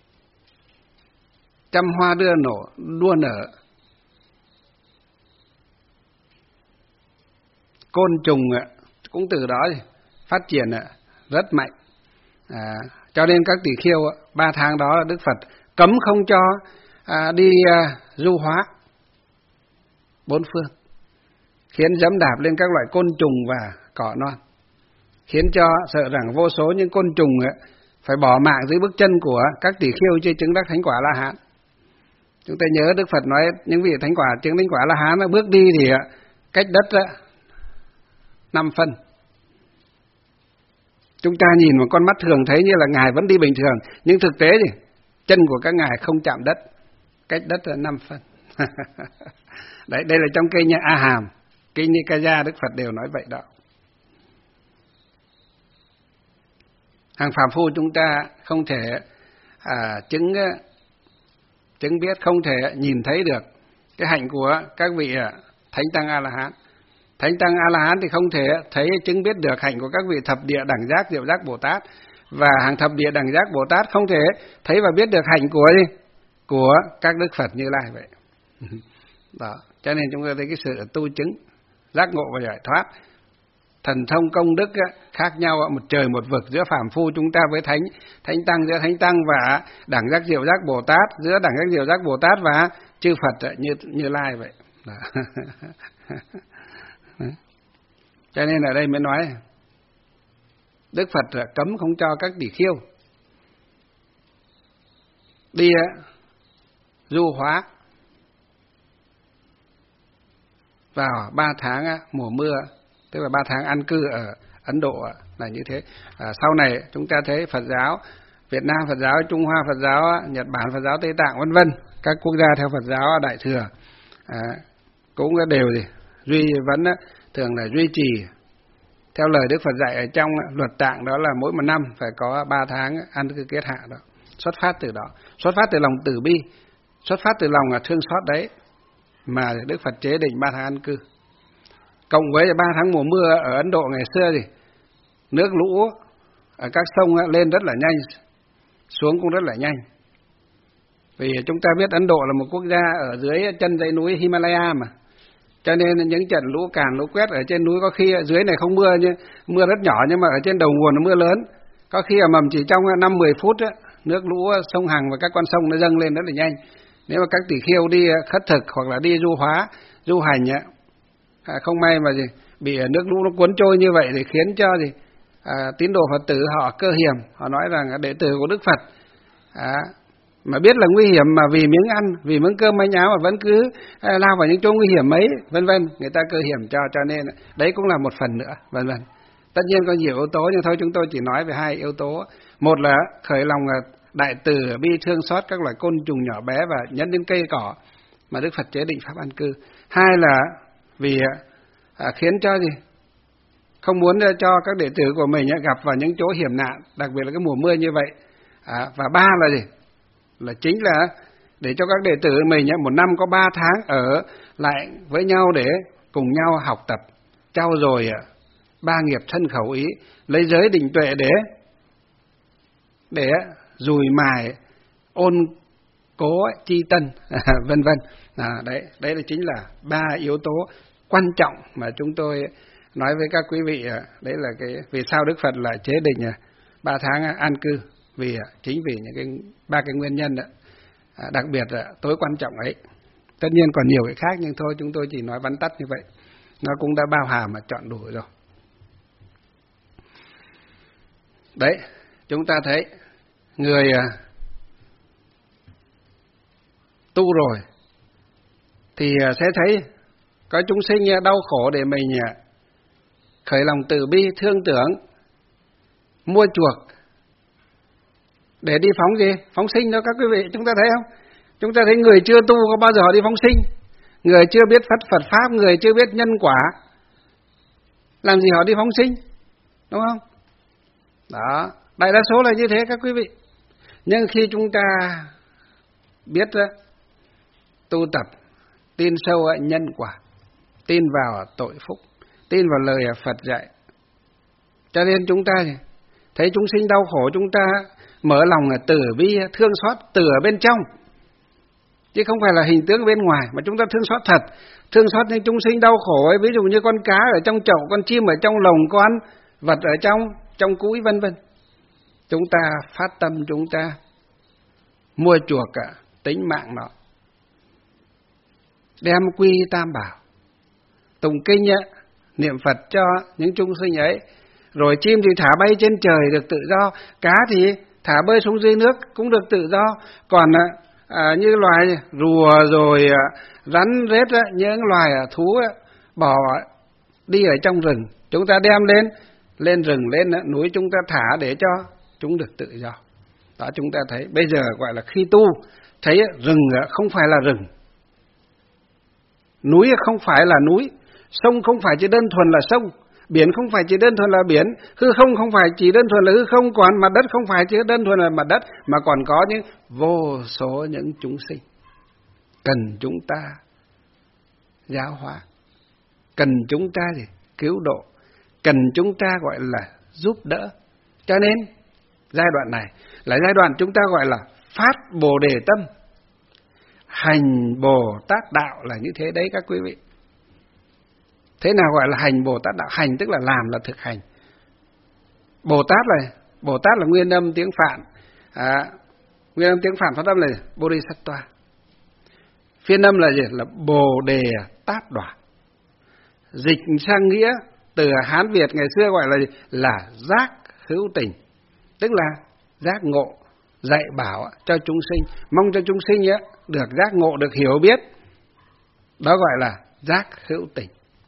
trăm hoa đưa nổ đua nở, côn trùng cũng từ đó thì phát triển rất mạnh. À, cho nên các tỷ khưu ba tháng đó Đức Phật cấm không cho à, đi à, du hóa bốn phương, khiến giẫm đạp lên các loại côn trùng và cỏ non, khiến cho sợ rằng vô số những côn trùng ấy, phải bỏ mạng dưới bước chân của các tỷ khưu chưa chứng đắc thánh quả La Hán. Chúng ta nhớ Đức Phật nói những vị thánh quả chứng thánh quả La Hán bước đi thì cách đất năm phân. Chúng ta nhìn một con mắt thường thấy như là ngài vẫn đi bình thường, nhưng thực tế thì chân của các ngài không chạm đất, cách đất là năm phân. Đấy, đây là trong kinh A Hàm, kinh Nikaya Đức Phật đều nói vậy đó. Hàng phàm phu chúng ta không thể à, chứng chứng biết, không thể nhìn thấy được cái hạnh của các vị thánh tăng A La Hán. Thánh tăng A La Hán thì không thể thấy chứng biết được hạnh của các vị thập địa đẳng giác diệu giác Bồ Tát, và hàng thập địa đẳng giác Bồ Tát không thể thấy và biết được hạnh của gì? Của các Đức Phật Như Lai vậy. Đó, cho nên chúng ta thấy cái sự tu chứng giác ngộ và giải thoát, thần thông công đức khác nhau một trời một vực giữa phàm phu chúng ta với thánh thánh tăng, giữa thánh tăng và đẳng giác diệu giác Bồ Tát, giữa đẳng giác diệu giác Bồ Tát và chư Phật Như Như Lai vậy. Đó. Cho nên ở đây mới nói Đức Phật cấm không cho các tỷ khưu đi du hóa vào ba tháng mùa mưa, tức là ba tháng an cư ở Ấn Độ là như thế. À, sau này chúng ta thấy Phật giáo Việt Nam, Phật giáo Trung Hoa, Phật giáo Nhật Bản, Phật giáo Tây Tạng vân vân, các quốc gia theo Phật giáo Đại thừa à, cũng đều gì duy vẫn thường là duy trì theo lời Đức Phật dạy ở trong luật tạng, đó là mỗi một năm phải có ba tháng an cư kiết hạ đó. Xuất phát từ đó, xuất phát từ lòng từ bi, xuất phát từ lòng là thương xót đấy mà Đức Phật chế định ba tháng an cư. Cộng với ba tháng mùa mưa ở Ấn Độ ngày xưa thì nước lũ ở các sông lên rất là nhanh, xuống cũng rất là nhanh. Vì chúng ta biết Ấn Độ là một quốc gia ở dưới chân dãy núi Himalaya mà, cho nên những trận lũ càn lũ quét ở trên núi có khi ở dưới này không mưa, nhưng mưa rất nhỏ, nhưng mà ở trên đầu nguồn nó mưa lớn, có khi ở mầm chỉ trong năm mười phút đó, nước lũ sông Hằng và các con sông nó dâng lên rất là nhanh. Nếu mà các tỷ khưu đi khất thực hoặc là đi du hóa du hành á, à, không may mà gì bị nước lũ nó cuốn trôi như vậy thì khiến cho gì à, tín đồ Phật tử họ cơ hiểm, họ nói rằng đệ tử của Đức Phật à, mà biết là nguy hiểm mà vì miếng ăn, vì miếng cơm manh áo mà vẫn cứ à, lao vào những chỗ nguy hiểm ấy, vân vân, người ta cơ hiểm cho, cho nên đấy cũng là một phần nữa, vân vân. Tất nhiên có nhiều yếu tố, nhưng thôi chúng tôi chỉ nói về hai yếu tố. Một là khởi lòng đại từ bi thương xót các loài côn trùng nhỏ bé và nhấn đến cây cỏ mà Đức Phật chế định pháp an cư. Hai là vì à, khiến cho gì không muốn cho các đệ tử của mình gặp vào những chỗ hiểm nạn, đặc biệt là cái mùa mưa như vậy. À, và ba là gì là chính là để cho các đệ tử mình một năm có ba tháng ở lại với nhau để cùng nhau học tập, trau dồi ba nghiệp thân khẩu ý, lấy giới định tuệ để để dùi mài ôn cố chi tân vân vân. À, đấy đấy là chính là ba yếu tố quan trọng mà chúng tôi nói với các quý vị. Đấy là cái vì sao Đức Phật lại chế định ba tháng an cư, vì chính vì những cái ba cái nguyên nhân đó, à, đặc biệt là tối quan trọng ấy. Tất nhiên còn nhiều cái khác, nhưng thôi chúng tôi chỉ nói vắn tắt như vậy, nó cũng đã bao hàm mà chọn đủ rồi. Đấy, chúng ta thấy người à, tu rồi thì à, sẽ thấy có chúng sinh đau khổ để mình à, khởi lòng từ bi thương tưởng, mua chuộc để đi phóng gì? Phóng sinh đó các quý vị, chúng ta thấy không? Chúng ta thấy người chưa tu có bao giờ họ đi phóng sinh, người chưa biết Phật Phật Pháp, người chưa biết nhân quả, làm gì họ đi phóng sinh, đúng không? Đó, đại đa số là như thế các quý vị. Nhưng khi chúng ta biết đó, tu tập, tin sâu ở nhân quả, tin vào tội phúc, tin vào lời Phật dạy, cho nên chúng ta thấy chúng sinh đau khổ, chúng ta mở lòng là từ bi thương xót từ ở bên trong, chứ không phải là hình tướng bên ngoài, mà chúng ta thương xót thật, thương xót những chúng sinh đau khổ ấy, ví dụ như con cá ở trong chậu, con chim ở trong lồng, con vật ở trong trong cũi vân vân. Chúng ta phát tâm, chúng ta mua chuộc cả tính mạng nó, đem quy tam bảo, tụng kinh ấy, niệm Phật cho những chúng sinh ấy. Rồi chim thì thả bay trên trời được tự do, cá thì thả bơi xuống dưới nước cũng được tự do. Còn à, như loài rùa rồi à, rắn rết á, những loài à, thú á, bò đi ở trong rừng, chúng ta đem lên lên rừng, lên núi chúng ta thả để cho chúng được tự do. Đó, chúng ta thấy bây giờ gọi là khi tu, thấy rừng không phải là rừng, núi không phải là núi, sông không phải chỉ đơn thuần là sông, biển không phải chỉ đơn thuần là biển, hư không không phải chỉ đơn thuần là hư không, còn mặt đất không phải chỉ đơn thuần là mặt đất, mà còn có những vô số những chúng sinh cần chúng ta giáo hóa, cần chúng ta gì? Cứu độ, cần chúng ta gọi là giúp đỡ. Cho nên giai đoạn này là giai đoạn chúng ta gọi là phát Bồ Đề tâm, hành Bồ Tát đạo là như thế đấy các quý vị. Thế nào gọi là hành Bồ Tát đạo? Hành tức là làm, là thực hành. Bồ Tát là Bồ Tát là nguyên âm tiếng Phạn, à, nguyên âm tiếng Phạn phát âm là Bodhisattva. Phiên âm là gì? Là Bồ Đề Tát Đọa. Dịch sang nghĩa từ Hán Việt ngày xưa gọi là gì? Là giác hữu tình, tức là giác ngộ, dạy bảo cho chúng sinh, mong cho chúng sinh ấy, được giác ngộ, được hiểu biết. Đó gọi là giác hữu tình.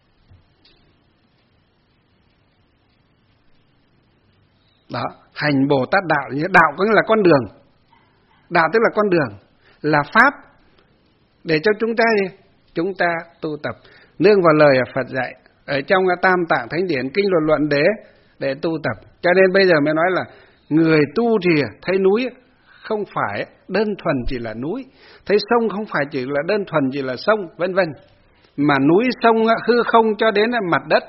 Đó, hành Bồ Tát đạo, đạo có nghĩa là con đường. Đạo tức là con đường, là pháp để cho chúng ta chúng ta tu tập, nương vào lời Phật dạy ở trong Tam Tạng Thánh Điển, kinh luận luận để để tu tập. Cho nên bây giờ mới nói là người tu thì thấy núi không phải đơn thuần chỉ là núi, thấy sông không phải chỉ là đơn thuần chỉ là sông, vân vân, mà núi sông hư không cho đến mặt đất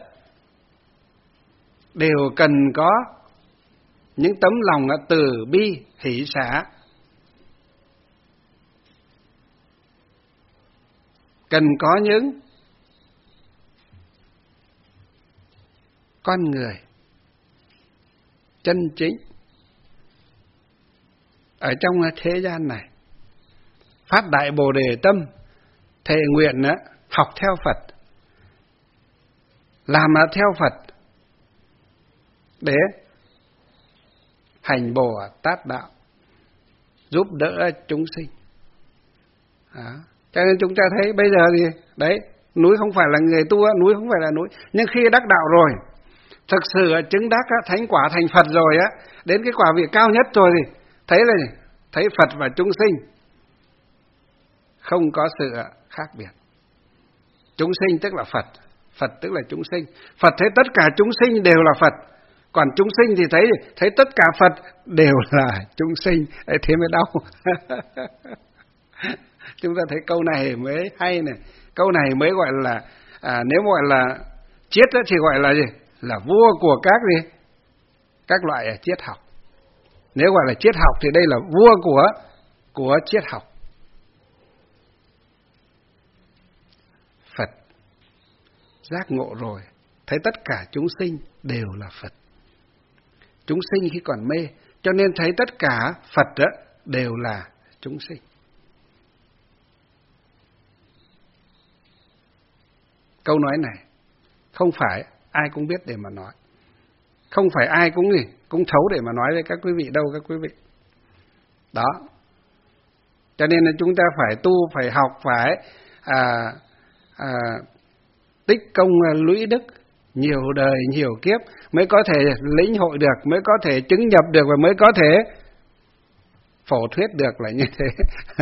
đều cần có những tấm lòng từ bi hỷ xả, cần có những con người chân chính ở trong thế gian này phát đại Bồ Đề tâm, thệ nguyện học theo Phật, làm theo Phật để hành Bồ Tát đạo, giúp đỡ chúng sinh. Đó. Cho nên chúng ta thấy bây giờ thì đấy, núi không phải là người tu, núi không phải là núi, nhưng khi đắc đạo rồi, thực sự chứng đắc thánh quả thành Phật rồi á, đến cái quả vị cao nhất rồi thì thấy là thấy Phật và chúng sinh không có sự khác biệt. Chúng sinh tức là Phật, Phật tức là chúng sinh. Phật thấy tất cả chúng sinh đều là Phật, còn chúng sinh thì thấy thấy tất cả Phật đều là chúng sinh. Thế mới đau. Chúng ta thấy câu này mới hay này, câu này mới gọi là à, nếu gọi là triết thì gọi là gì? Là vua của các gì? Các loại triết học. Nếu gọi là triết học thì đây là vua của của triết học. Phật giác ngộ rồi, thấy tất cả chúng sinh đều là Phật. Chúng sinh khi còn mê, cho nên thấy tất cả Phật đó đều là chúng sinh. Câu nói này không phải ai cũng biết để mà nói, không phải ai cũng gì cũng thấu để mà nói với các quý vị đâu các quý vị. Đó. Cho nên là chúng ta phải tu, phải học, phải à, à, tích công lũy đức nhiều đời nhiều kiếp mới có thể lĩnh hội được, mới có thể chứng nhập được và mới có thể phổ thuyết được là như thế.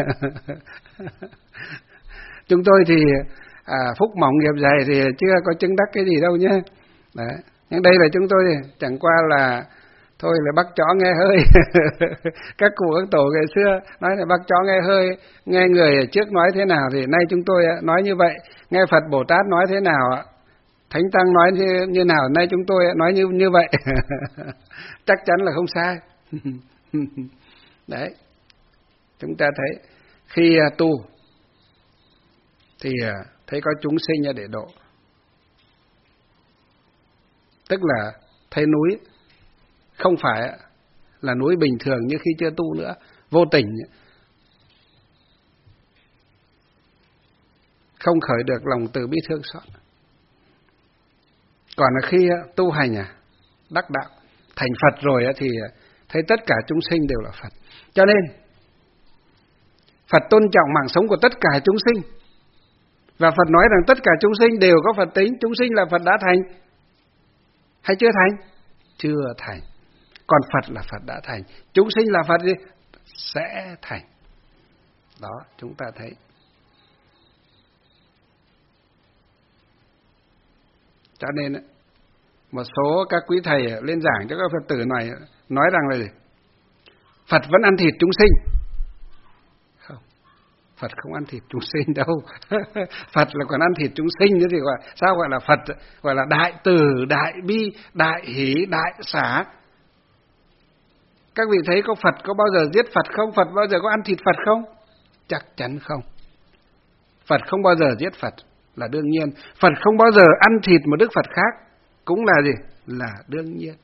Chúng tôi thì à, phúc mỏng nghiệp dày thì chưa có chứng đắc cái gì đâu nhé. Đấy. Nhưng đây là chúng tôi chẳng qua là thôi là bắt chó nghe hơi. Các cụ các tổ ngày xưa nói là bắt chó nghe hơi, nghe người trước nói thế nào thì nay chúng tôi nói như vậy, nghe Phật Bồ Tát nói thế nào, Thánh Tăng nói như, như nào, nay chúng tôi nói như như vậy. Chắc chắn là không sai. Đấy. Chúng ta thấy khi tu thì thấy có chúng sinh để độ. Tức là thấy núi không phải là núi bình thường như khi chưa tu nữa, vô tình, không khởi được lòng từ bi thương xót. Còn là khi tu hành à, đắc đạo, thành Phật rồi thì thấy tất cả chúng sinh đều là Phật. Cho nên Phật tôn trọng mạng sống của tất cả chúng sinh. Và Phật nói rằng tất cả chúng sinh đều có Phật tính. Chúng sinh là Phật đã thành hay chưa thành? Chưa thành. Còn Phật là Phật đã thành. Chúng sinh là Phật gì? Sẽ thành. Đó, chúng ta thấy. Cho nên một số các quý thầy lên giảng cho các Phật tử này nói rằng là gì? Phật vẫn ăn thịt chúng sinh. Không, Phật không ăn thịt chúng sinh đâu. Phật là còn ăn thịt chúng sinh nữa thì gọi sao gọi là Phật? Gọi là đại từ, đại bi, đại hỷ, đại xả. Các vị thấy có Phật có bao giờ giết Phật không? Phật bao giờ có ăn thịt Phật không? Chắc chắn không. Phật không bao giờ giết Phật là đương nhiên. Phật không bao giờ ăn thịt một Đức Phật khác cũng là gì? Là đương nhiên.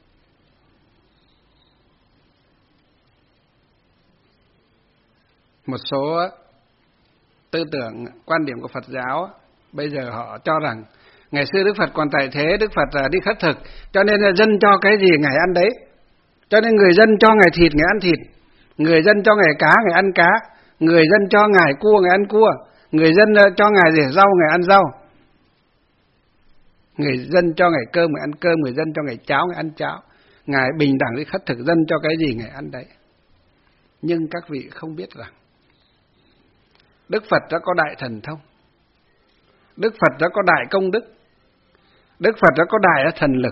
Một số tư tưởng, quan điểm của Phật giáo bây giờ họ cho rằng ngày xưa Đức Phật còn tại thế, Đức Phật đi khất thực, cho nên là dân cho cái gì Ngài ăn đấy. Cho nên người dân cho Ngài thịt, Ngài ăn thịt. Người dân cho Ngài cá, Ngài ăn cá. Người dân cho Ngài cua, Ngài ăn cua. Người dân cho Ngài gì? Rau, Ngài ăn rau. Người dân cho Ngài cơm, Ngài ăn cơm. Người dân cho Ngài cháo, Ngài ăn cháo. Ngài bình đẳng đi khất thực, dân cho cái gì Ngài ăn đấy. Nhưng các vị không biết rằng Đức Phật đã có đại thần thông. Đức Phật đã có đại công đức. Đức Phật đã có đại thần lực.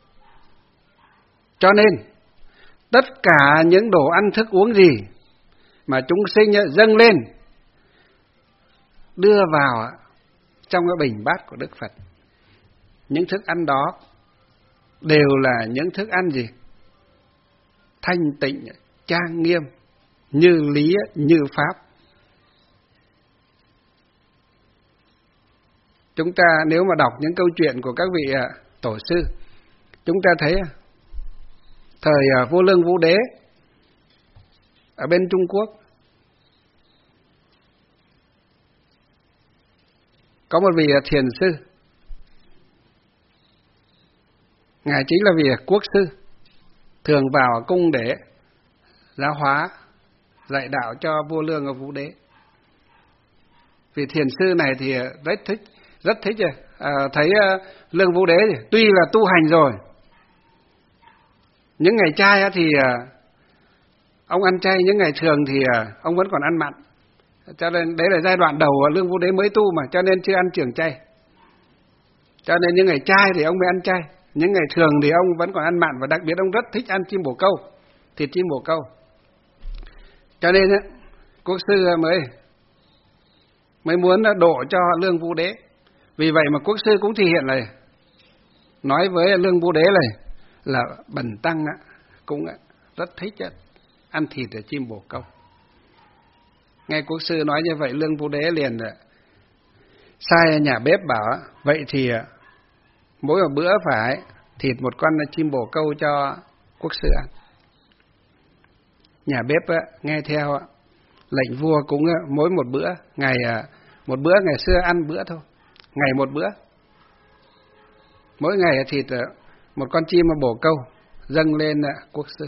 Cho nên tất cả những đồ ăn thức uống gì mà chúng sinh dâng lên, đưa vào trong cái bình bát của Đức Phật, những thức ăn đó đều là những thức ăn gì? Thanh tịnh, trang nghiêm, như lý, như pháp. Chúng ta nếu mà đọc những câu chuyện của các vị tổ sư, chúng ta thấy thời Vô Lương Vũ Đế ở bên Trung Quốc có một vị thiền sư, Ngài chính là vị quốc sư, thường vào cung để giáo hóa, dạy đạo cho Vô Lương và Vũ Đế. Vị thiền sư này thì rất thích, rất thích à, thấy Lương Vũ Đế thì, tuy là tu hành rồi, những ngày chay thì ông ăn chay, những ngày thường thì ông vẫn còn ăn mặn. Cho nên đấy là giai đoạn đầu Lương Vũ Đế mới tu mà, cho nên chưa ăn trường chay. Cho nên những ngày chay thì ông mới ăn chay, những ngày thường thì ông vẫn còn ăn mặn, và đặc biệt ông rất thích ăn chim bồ câu, thịt chim bồ câu. Cho nên quốc sư mới mới muốn độ cho Lương Vũ Đế. Vì vậy mà quốc sư cũng thể hiện là nói với Lương Vũ Đế này là Bần tăng cũng rất thích ăn thịt chim bồ câu. Nghe quốc sư nói như vậy, Lương Vũ Đế liền sai nhà bếp bảo vậy thì mỗi một bữa phải thịt một con chim bồ câu cho quốc sư ăn. Nhà bếp nghe theo lệnh vua cũng mỗi một bữa, ngày một bữa, ngày xưa ăn bữa thôi, ngày một bữa, mỗi ngày thịt một con chim bồ câu dâng lên quốc sư.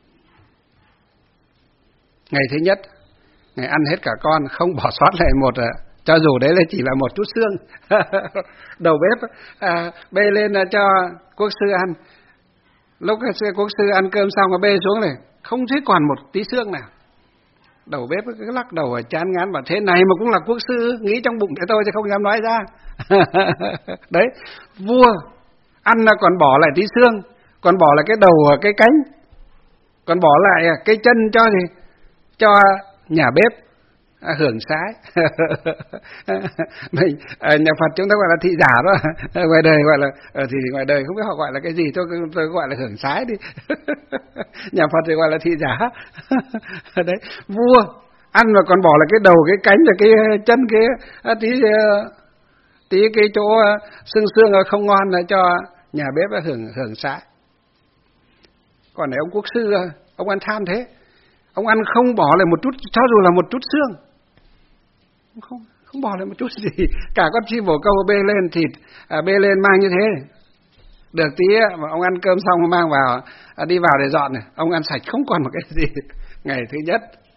Ngày thứ nhất, Ngài ăn hết cả con, không bỏ sót lại một, cho dù đấy là chỉ là một chút xương. Đầu bếp à, bê lên cho quốc sư ăn. Lúc quốc sư ăn cơm xong và bê xuống này, không thấy còn một tí xương nào. Đầu bếp cứ lắc đầu chán ngán, bảo thế này mà cũng là quốc sư, nghĩ trong bụng thế thôi chứ không dám nói ra. Đấy, vua ăn là còn bỏ lại tí xương, còn bỏ lại cái đầu, cái cánh, còn bỏ lại cái chân cho gì? Cho nhà bếp à, hưởng sái. Mình à, nhà Phật chúng ta gọi là thị giả đó, ngoài đời gọi là ở thì ngoài đời không biết họ gọi là cái gì, tôi tôi gọi là hưởng sái đi. Nhà Phật thì gọi là thị giả. Đấy, vua ăn mà còn bỏ lại cái đầu, cái cánh, và cái chân, cái à, tí tí cái chỗ xương xương không ngon là cho nhà bếp hưởng hưởng sái. Còn này ông quốc sư, ông ăn tham thế, ông ăn không bỏ lại một chút, cho dù là một chút xương, không không bỏ lại một chút gì. Cả con chim bồ câu bê lên thịt, à, bê lên mang như thế. Được tí mà ông ăn cơm xong mang vào, à, đi vào để dọn này, ông ăn sạch không còn một cái gì. Ngày thứ nhất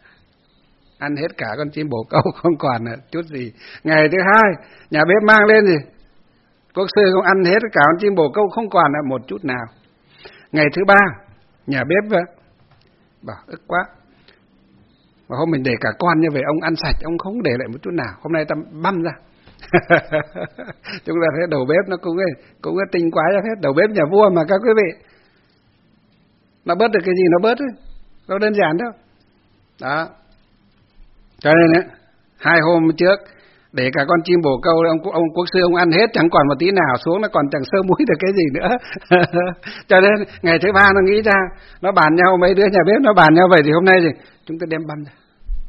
ăn hết cả con chim bồ câu không còn chút gì. Ngày thứ hai nhà bếp mang lên gì, quốc sư cũng ăn hết cả con chim bồ câu không còn một chút nào. Ngày thứ ba nhà bếp bảo ức quá, mà hôm mình để cả con như vậy, ông ăn sạch, ông không để lại một chút nào. Hôm nay ta băm ra. Chúng ta thấy đầu bếp nó cũng cũng tinh quái ra hết. Đầu bếp nhà vua mà các quý vị, nó bớt được cái gì nó bớt ấy. Đâu đơn giản đâu. Đó. Cho nên ấy, hai hôm trước để cả con chim bồ câu, ông ông quốc sư ông ăn hết, chẳng còn một tí nào, xuống nó còn chẳng sơ muối được cái gì nữa. Cho nên ngày thứ ba nó nghĩ ra, nó bàn nhau, mấy đứa nhà bếp nó bàn nhau vậy thì hôm nay thì chúng ta đem băm ra,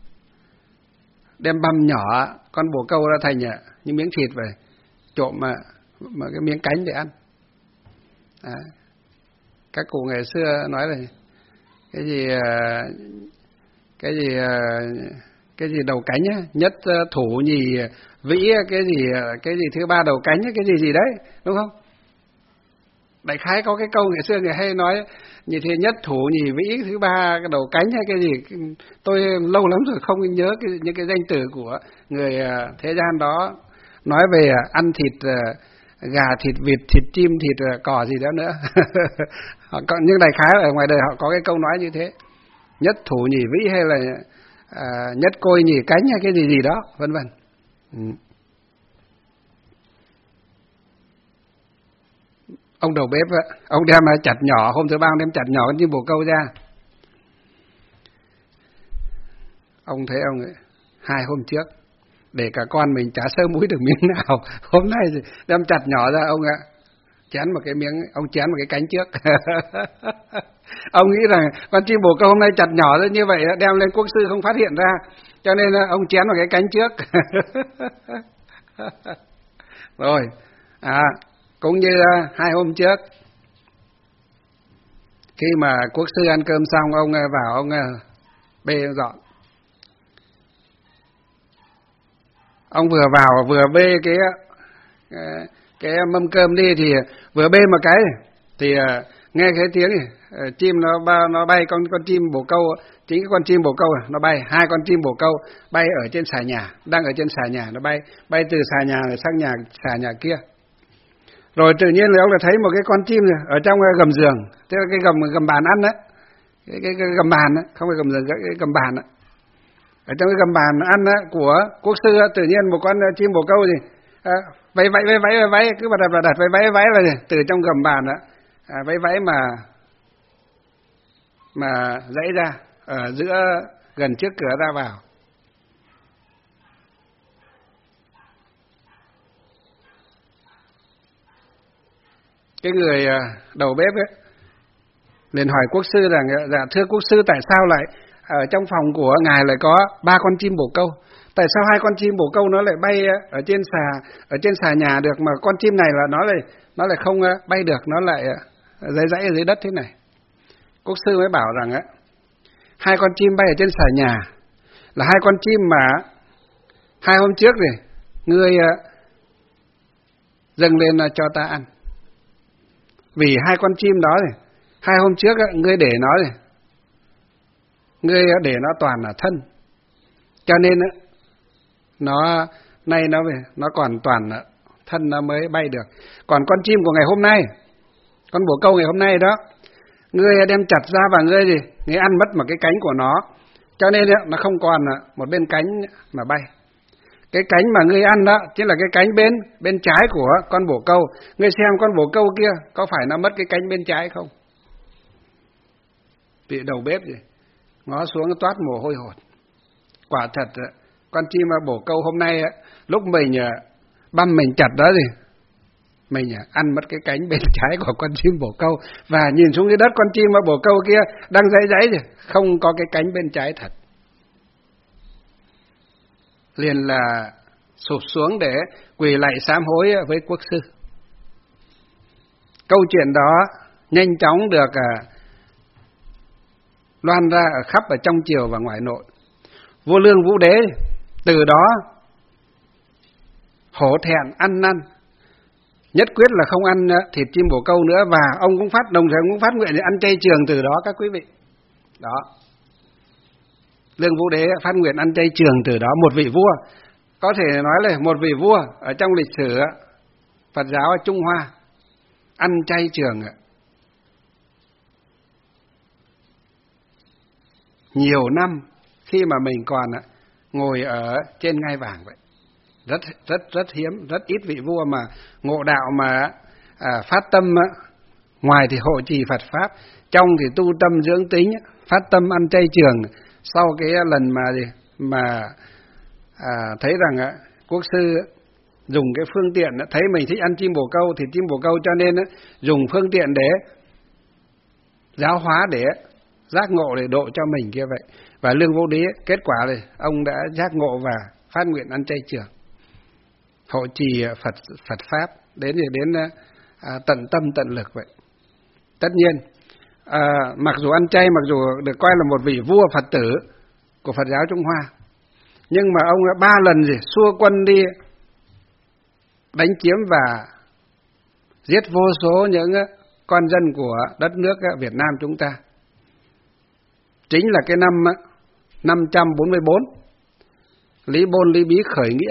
đem băm nhỏ con bồ câu ra thành những miếng thịt về, trộm mà, mà cái miếng cánh để ăn. Đấy. Các cụ ngày xưa nói là cái gì cái gì cái gì đầu cánh á, nhất thủ nhì vĩ, cái gì cái gì thứ ba đầu cánh, cái gì gì đấy, đúng không? Đại khái có cái câu ngày xưa người hay nói như thế, nhất thủ nhì vĩ, thứ ba cái đầu cánh hay cái gì. Tôi lâu lắm rồi không nhớ cái, những cái danh từ của người thế gian đó nói về ăn thịt gà, thịt vịt, thịt chim, thịt cò gì đó nữa. Nhưng đại khái ở ngoài đời họ có cái câu nói như thế, nhất thủ nhì vĩ hay là à, nhất côi nhì cánh hay cái gì gì đó, vân vân. Ừ. Ông đầu bếp, ông đem chặt nhỏ, hôm thứ ba ông đem chặt nhỏ con chim bồ câu ra. Ông thấy ông ấy, hai hôm trước để cả con mình chả sơ muối được miếng nào, hôm nay thì đem chặt nhỏ ra, ông ạ chén một cái miếng, ông chén một cái cánh trước. Ông nghĩ rằng con chim bồ câu hôm nay chặt nhỏ ra như vậy, đem lên quốc sư không phát hiện ra, cho nên ông chén một cái cánh trước. Rồi, à, cũng như hai hôm trước, khi mà quốc sư ăn cơm xong, ông vào ông bê ông dọn. Ông vừa vào vừa bê cái cái mâm cơm đi, thì vừa bê một cái thì nghe cái tiếng này, chim nó ba nó bay, con con chim bồ câu, chính cái con chim bồ câu nó bay, hai con chim bồ câu bay ở trên xà nhà, đang ở trên xà nhà, nó bay bay từ xà nhà sang nhà xà nhà kia. Rồi tự nhiên là ông đã thấy một cái con chim này ở trong gầm giường, tức là cái gầm gầm bàn ăn đấy, cái, cái, cái gầm bàn đấy, không phải gầm giường, cái, cái gầm bàn đấy. Ở trong cái gầm bàn ăn đấy, của quốc sư, tự nhiên một con chim bồ câu gì à, váy váy váy váy váy cứ bật đặt bật đặt váy váy váy là gì? Từ trong gầm bàn đó à, váy váy mà mà dãy ra ở giữa gần trước cửa ra vào. Cái người đầu bếp ấy liền hỏi quốc sư rằng, dạ thưa quốc sư, tại sao lại ở trong phòng của ngài lại có ba con chim bồ câu? Tại sao hai con chim bồ câu nó lại bay ở trên xà ở trên xà nhà được, mà con chim này là nó lại nó lại không bay được, nó lại dãy dãy ở dưới đất thế này? Quốc sư mới bảo rằng á, hai con chim bay ở trên xà nhà là hai con chim mà hai hôm trước này ngươi dâng lên cho ta ăn. Vì hai con chim đó này, hai hôm trước ngươi để nó này, ngươi để nó toàn là thân, cho nên nó nay nó về nó còn toàn là thân nó mới bay được. Còn con chim của ngày hôm nay, con bồ câu ngày hôm nay đó, ngươi đem chặt ra và ngươi gì, ngươi ăn mất một cái cánh của nó, cho nên nó không còn một bên cánh mà bay. Cái cánh mà ngươi ăn đó chính là cái cánh bên bên trái của con bồ câu. Ngươi xem con bồ câu kia có phải nó mất cái cánh bên trái không? Vị đầu bếp gì ngó xuống toát mồ hôi hột. Quả thật con chim bồ câu hôm nay lúc mình băm mình chặt đó gì, mình ăn mất cái cánh bên trái của con chim bồ câu, và nhìn xuống cái đất con chim bồ câu kia đang dãy dãy gì, không có cái cánh bên trái thật. liền là sụp xuống để quỳ lạy sám hối với quốc sư. Câu chuyện đó nhanh chóng được à, loan ra ở khắp ở trong triều và ngoại nội. Vua Lương Vũ Đế từ đó hổ thẹn ăn năn, nhất quyết là không ăn thịt chim bồ câu nữa, và ông cũng phát đồng thời cũng phát nguyện để ăn chay trường từ đó các quý vị. Đó. Lương Vũ Đế phát nguyện ăn chay trường từ đó. Một vị vua, có thể nói là một vị vua ở trong lịch sử Phật giáo ở Trung Hoa ăn chay trường nhiều năm khi mà mình còn ngồi ở trên ngai vàng vậy. Rất rất rất hiếm, rất ít vị vua mà ngộ đạo mà à, phát tâm ngoài thì hộ trì Phật pháp, trong thì tu tâm dưỡng tính, phát tâm ăn chay trường. Sau cái lần mà gì mà à, thấy rằng quốc sư dùng cái phương tiện, thấy mình thích ăn chim bồ câu thì chim bồ câu, cho nên dùng phương tiện để giáo hóa, để giác ngộ, để độ cho mình kia vậy. Và Lương Vũ Đế kết quả là ông đã giác ngộ và phát nguyện ăn chay trường, hộ trì Phật Phật pháp đến thì đến à, tận tâm tận lực vậy. Tất nhiên à, mặc dù ăn chay, mặc dù được coi là một vị vua Phật tử của Phật giáo Trung Hoa, nhưng mà ông đã ba lần gì xua quân đi đánh chiếm và giết vô số những con dân của đất nước Việt Nam chúng ta. Chính là cái năm năm trăm bốn mươi bốn, Lý Bôn Lý Bí khởi nghĩa,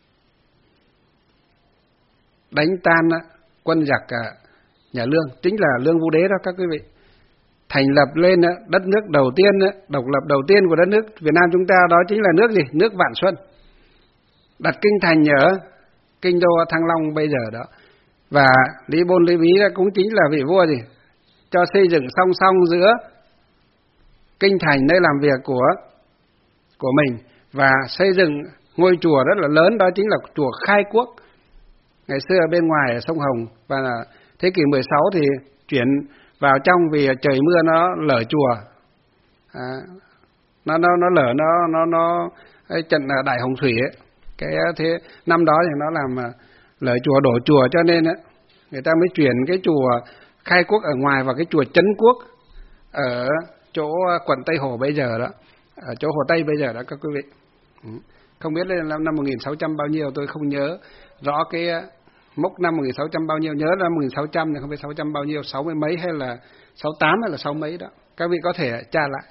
đánh tan quân giặc nhà Lương, chính là Lương Vũ Đế đó các quý vị. Thành lập lên đất nước đầu tiên, độc lập đầu tiên của đất nước Việt Nam chúng ta, đó chính là nước gì? Nước Vạn Xuân. Đặt kinh thành ở kinh đô Thăng Long bây giờ đó. Và Lý Bôn Lý Bí cũng chính là vị vua gì? Cho xây dựng song song giữa kinh thành nơi làm việc của của mình và xây dựng ngôi chùa rất là lớn, đó chính là chùa Khai Quốc. Ngày xưa ở bên ngoài ở sông Hồng, và thế kỷ mười sáu thì chuyển vào trong vì trời mưa nó lở chùa. À, nó nó nó lở nó nó nó cái trận đại hồng thủy ấy. Cái thế năm đó thì nó làm lở chùa, đổ chùa, cho nên ấy, người ta mới chuyển cái chùa Khai Quốc ở ngoài vào cái chùa Trấn Quốc ở chỗ quận Tây Hồ bây giờ đó, ở chỗ Hồ Tây bây giờ đó các quý vị. Không biết là năm một nghìn sáu trăm bao nhiêu, tôi không nhớ rõ cái mốc năm một nghìn sáu trăm bao nhiêu, nhớ là năm một nghìn sáu trăm thì không biết sáu trăm bao nhiêu, sáu mươi mấy hay là sáu tám hay là sáu mấy đó. Các vị có thể tra lại.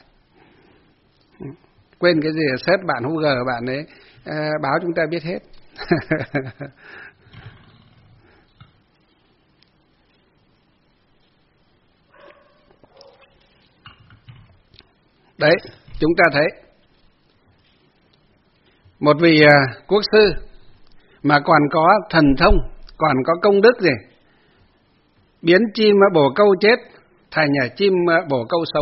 Quên cái gì search bạn Google bạn ấy à, báo chúng ta biết hết. Đấy, chúng ta thấy một vị à, quốc sư mà còn có thần thông, còn có công đức gì, biến chim bồ câu chết thành chim bồ câu sống.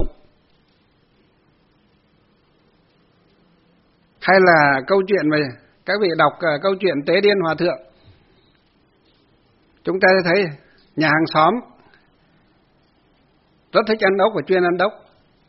Hay là câu chuyện về các vị đọc uh, câu chuyện Tế Điên Hòa Thượng, chúng ta thấy nhà hàng xóm rất thích ăn ốc và chuyên ăn ốc.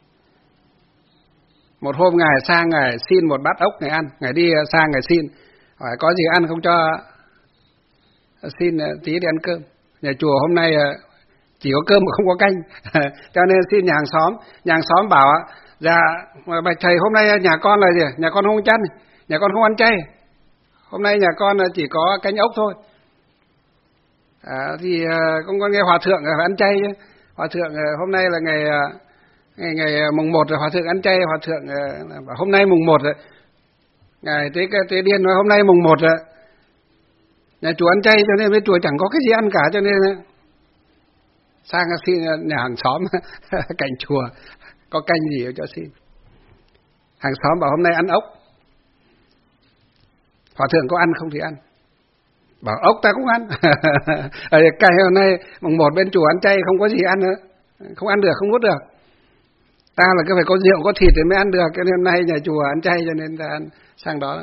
Một hôm ngài sang ngài xin một bát ốc ngài ăn, ngài đi sang ngài xin hỏi có gì ăn không cho xin tí đi ăn cơm. Nhà chùa hôm nay chỉ có cơm mà không có canh, cho nên xin nhà hàng xóm. Nhà hàng xóm bảo dạ bạch thầy, hôm nay nhà con là gì? Nhà con không chăn, nhà con không ăn chay. Hôm nay nhà con chỉ có canh ốc thôi. À, thì con con nghe hòa thượng phải ăn chay chứ. Hòa thượng hôm nay là ngày ngày ngày mùng một rồi, hòa thượng ăn chay. Hòa thượng bảo hôm nay mùng một rồi. Ngài Tế Tế Điên nói hôm nay mùng một rồi, nhà chùa ăn chay, cho nên bên chùa chẳng có cái gì ăn cả, cho nên sang xin nhà hàng xóm cạnh chùa có canh gì cho xin. Hàng xóm bảo hôm nay ăn ốc. Hòa thượng có ăn không thì ăn. Bảo ốc ta cũng ăn. Cái hôm nay mùng một bên chùa ăn chay, không có gì ăn nữa, không ăn được, không nuốt được. Ta là cứ phải có rượu có thịt thì mới ăn được, cho nên hôm nay nhà chùa ăn chay, cho nên ta ăn sang đó.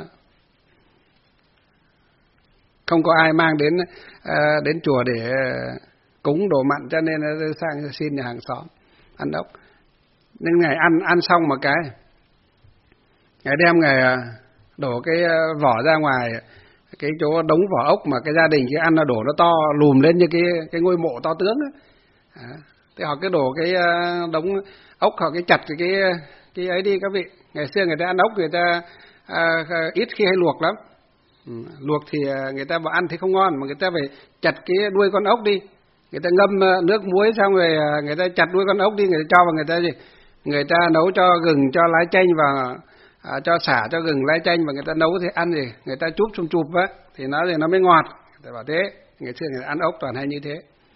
Không có ai mang đến uh, đến chùa để uh, cúng đồ mặn, cho nên uh, sang xin nhà hàng xóm ăn ốc. Nên ngày ăn ăn xong một cái, ngày đem ngày uh, đổ cái vỏ ra ngoài cái chỗ đống vỏ ốc mà cái gia đình kia ăn, nó đổ nó to lùm lên như cái cái ngôi mộ to tướng ấy. À, thế họ cứ đổ cái đống ốc, họ cái chặt cái cái cái ấy đi các vị. Ngày xưa người ta ăn ốc người ta à, ít khi hay luộc lắm. Ừ, luộc thì người ta bảo ăn thì không ngon, mà người ta phải chặt cái đuôi con ốc đi, người ta ngâm nước muối xong rồi người ta chặt đuôi con ốc đi, người ta cho vào, người ta gì người ta nấu cho gừng, cho lá chanh và à, cho xả, cho gừng, lá chanh, và người ta nấu thì ăn gì người ta chúp chùm chụp á thì nó thì nó mới ngọt. Người ta bảo thế, ngày xưa người ta ăn ốc toàn hay như thế.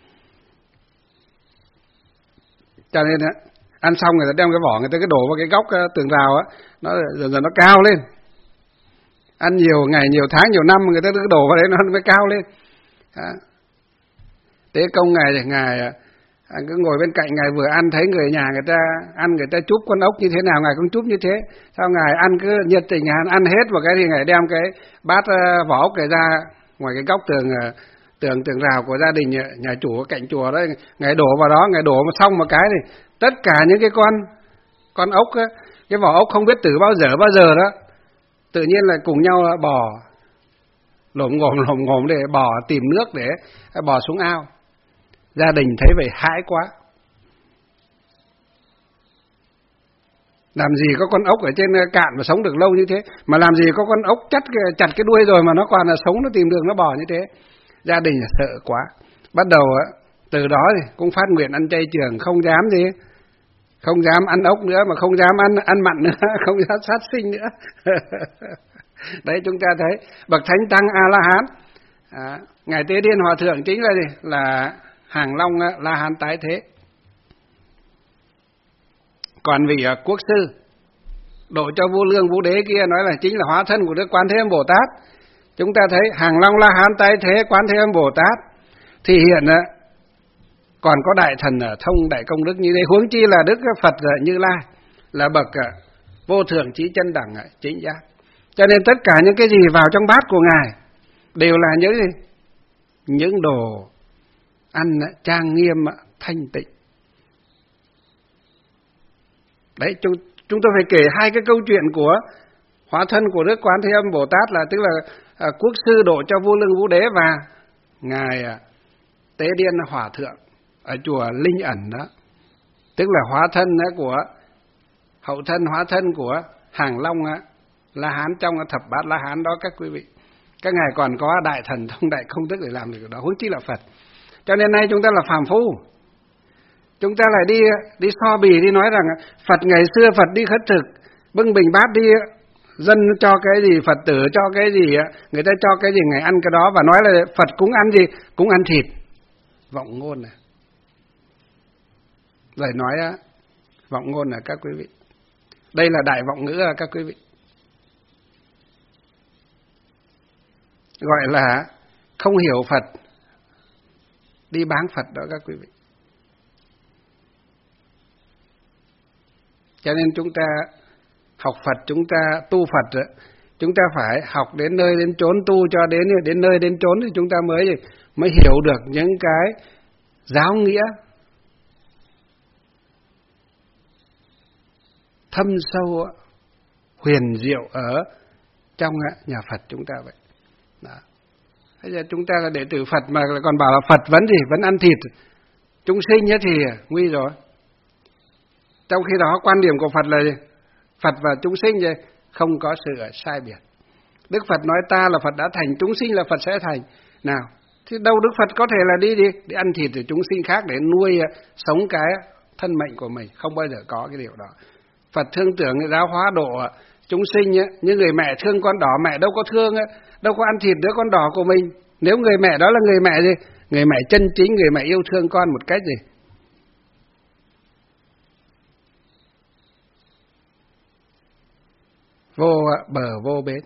Cho nên á, ăn xong người ta đem cái vỏ người ta cứ đổ vào cái góc tường rào á, nó dần dần nó cao lên. Ăn nhiều ngày, nhiều tháng, nhiều năm người ta cứ đổ vào đấy nó mới cao lên. Đó. Tế công ngài thì ngài anh cứ ngồi bên cạnh, ngài vừa ăn thấy người nhà người ta ăn, người ta chúp con ốc như thế nào ngài cũng chúp như thế. Sao ngài ăn cứ nhiệt tình, ngài ăn hết vào cái thì ngài đem cái bát vỏ ốc này ra ngoài cái góc tường tường tường rào của gia đình nhà chủ cạnh chùa đấy, ngài đổ vào đó, ngài đổ xong một cái thì tất cả những cái con con ốc á, cái vỏ ốc không biết từ bao giờ bao giờ đó tự nhiên là cùng nhau bò lồm ngồm lồm ngồm để bò tìm nước để bò xuống ao. Gia đình thấy vậy hãi quá. Làm gì có con ốc ở trên cạn mà sống được lâu như thế, mà làm gì có con ốc chặt chặt cái đuôi rồi mà nó còn là sống, nó tìm đường nó bò như thế. Gia đình sợ quá, bắt đầu từ đó thì cũng phát nguyện ăn chay trường, không dám gì, không dám ăn ốc nữa, mà không dám ăn ăn mặn nữa, không dám sát sinh nữa. Đấy, chúng ta thấy bậc thánh tăng A La Hán, à, ngài Tế Điên Hòa Thượng chính là gì? Là Hàng Long La Hán tái thế. Còn vị quốc sư độ cho Vô Lương Vũ Đế kia nói là chính là hóa thân của Đức Quán Thế Âm Bồ Tát. Chúng ta thấy Hàng Long La Hán tái thế Quán Thế Âm Bồ Tát thì hiện còn có đại thần ở thông đại công đức như thế, huống chi là Đức Phật Như Lai là bậc vô thượng trí chân đẳng chính giác. Cho nên tất cả những cái gì vào trong bát của ngài đều là những gì? Những đồ ăn trang nghiêm thanh tịnh. Đấy, chúng, chúng tôi phải kể hai cái câu chuyện của hóa thân của Đức Quán Thế Âm Bồ Tát, là tức là à, quốc sư độ cho Vô Lương Vũ Đế và ngài à, Tế Điên Hòa Thượng ở chùa Linh Ẩn đó, tức là hóa thân đó của hậu thân hóa thân của Hàng Long á, La Hán trong thập bát La Hán đó các quý vị. Các ngài còn có đại thần thông đại công đức để làm được đó, huống chi là Phật. Cho nên nay chúng ta là phàm phu, chúng ta lại đi đi so bì, đi nói rằng Phật ngày xưa Phật đi khất thực, bưng bình bát đi, dân cho cái gì, Phật tử cho cái gì, người ta cho cái gì ngài ăn cái đó, và nói là Phật cũng ăn gì, cũng ăn thịt. Vọng ngôn này, lời nói á, vọng ngôn là các quý vị. Đây là đại vọng ngữ à các quý vị. Gọi là không hiểu Phật, đi báng Phật đó các quý vị. Cho nên chúng ta học Phật, chúng ta tu Phật, chúng ta phải học đến nơi đến chốn, tu cho đến đến nơi đến chốn thì chúng ta mới mới hiểu được những cái giáo nghĩa thâm sâu huyền diệu ở trong nhà Phật chúng ta vậy. Đó. Bây giờ chúng ta là đệ tử Phật mà còn bảo là Phật vẫn gì, vẫn ăn thịt chúng sinh ấy thì nguy rồi. Trong khi đó quan điểm của Phật là gì? Phật và chúng sinh gì? Không có sự sai biệt. Đức Phật nói ta là Phật đã thành, chúng sinh là Phật sẽ thành. Nào, thì đâu Đức Phật có thể là đi đi để ăn thịt của chúng sinh khác để nuôi sống cái thân mệnh của mình, không bao giờ có cái điều đó. Phật thương tưởng giáo hóa độ chúng sinh ấy, như người mẹ thương con đỏ, mẹ đâu có thương ấy, đâu có ăn thịt đứa con đỏ của mình. Nếu người mẹ đó là người mẹ gì? Người mẹ chân chính, người mẹ yêu thương con một cách gì? Vô bờ vô bến.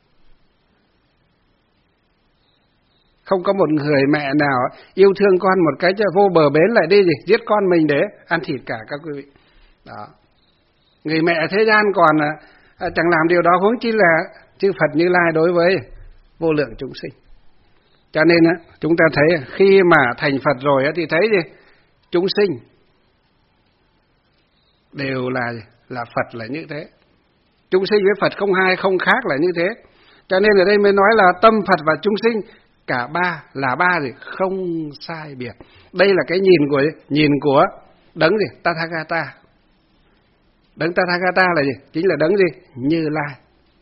Không có một người mẹ nào yêu thương con một cái vô bờ bến lại đi gì giết con mình để ăn thịt cả các quý vị. Đó. Người mẹ thế gian còn à, chẳng làm điều đó, huống chi là chư Phật Như Lai đối với vô lượng chúng sinh. Cho nên á, chúng ta thấy khi mà thành Phật rồi á, thì thấy gì? Chúng sinh đều là là Phật là như thế. Chúng sinh với Phật không hai không khác là như thế. Cho nên ở đây mới nói là tâm Phật và chúng sinh cả ba là ba gì? Không sai biệt. Đây là cái nhìn của nhìn của đấng gì? Tathagata. Đấng Tathagata là gì? Chính là đấng gì? Như Lai.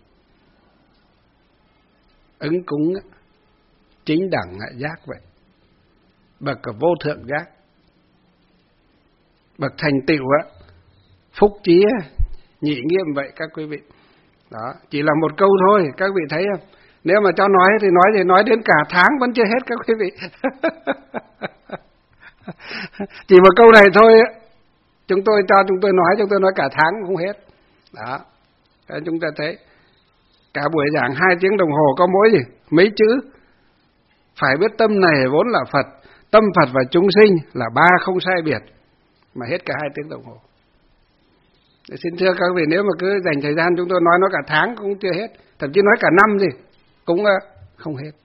Ứng cúng chính đẳng giác vậy. Bậc vô thượng giác. Bậc thành tựu á, phúc trí nhị nghiêm vậy các quý vị. Đó, chỉ là một câu thôi, các vị thấy không? Nếu mà cho nói thì nói thì nói đến cả tháng vẫn chưa hết các quý vị. Chỉ một câu này thôi, chúng tôi cho chúng tôi nói, chúng tôi nói cả tháng không hết. Đó, thế chúng ta thấy cả buổi giảng hai tiếng đồng hồ có mỗi gì? Mấy chữ. Phải biết tâm này vốn là Phật, tâm Phật và chúng sinh là ba không sai biệt, mà hết cả hai tiếng đồng hồ. Để xin thưa các vị, nếu mà cứ dành thời gian chúng tôi nói nó cả tháng cũng chưa hết, thậm chí nói cả năm gì cũng không hết.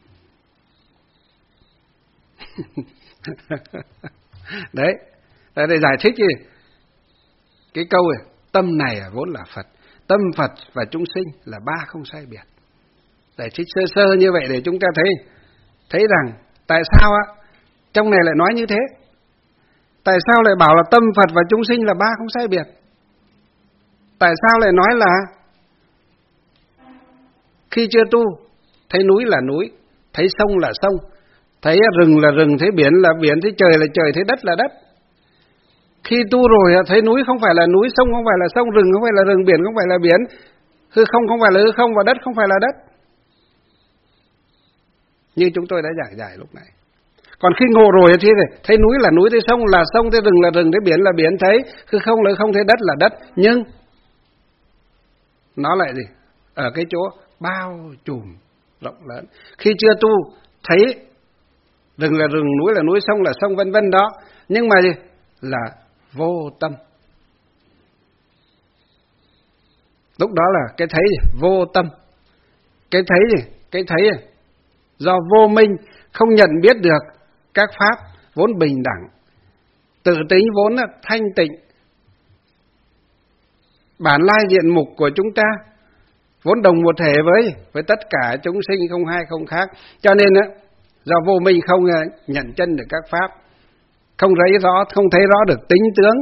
Đấy, để giải thích gì? Cái câu này, tâm này vốn là Phật, tâm Phật và chúng sinh là ba không sai biệt. Giải thích sơ sơ như vậy để chúng ta thấy thấy rằng tại sao á trong này lại nói như thế? Tại sao lại bảo là tâm Phật và chúng sinh là ba không sai biệt? Tại sao lại nói là khi chưa tu thấy núi là núi, thấy sông là sông, thấy rừng là rừng, thấy biển là biển, thấy trời là trời, thấy đất là đất. Khi tu rồi thấy núi không phải là núi, sông không phải là sông, rừng không phải là rừng, biển không phải là biển, hư không không phải là hư không, và đất không phải là đất. Như chúng tôi đã giải giải lúc này. Còn khi ngộ rồi thì thấy núi là núi, thấy sông là sông, thấy rừng là rừng, thấy biển là biển, thấy hư không là không, thấy đất là đất. Nhưng nó lại gì? Ở cái chỗ bao trùm rộng lớn. Khi chưa tu thấy rừng là rừng, núi là núi, sông là sông, vân vân đó. Nhưng mà gì? Là vô tâm. Lúc đó là cái thấy gì? Vô tâm. Cái thấy gì? Cái thấy gì? Do vô minh, không nhận biết được các pháp vốn bình đẳng, tự tính vốn là thanh tịnh, bản lai diện mục của chúng ta vốn đồng một thể với với tất cả chúng sinh không hai không khác. Cho nên á, do vô minh không nhận chân được các pháp, không thấy rõ, không thấy rõ được tính tướng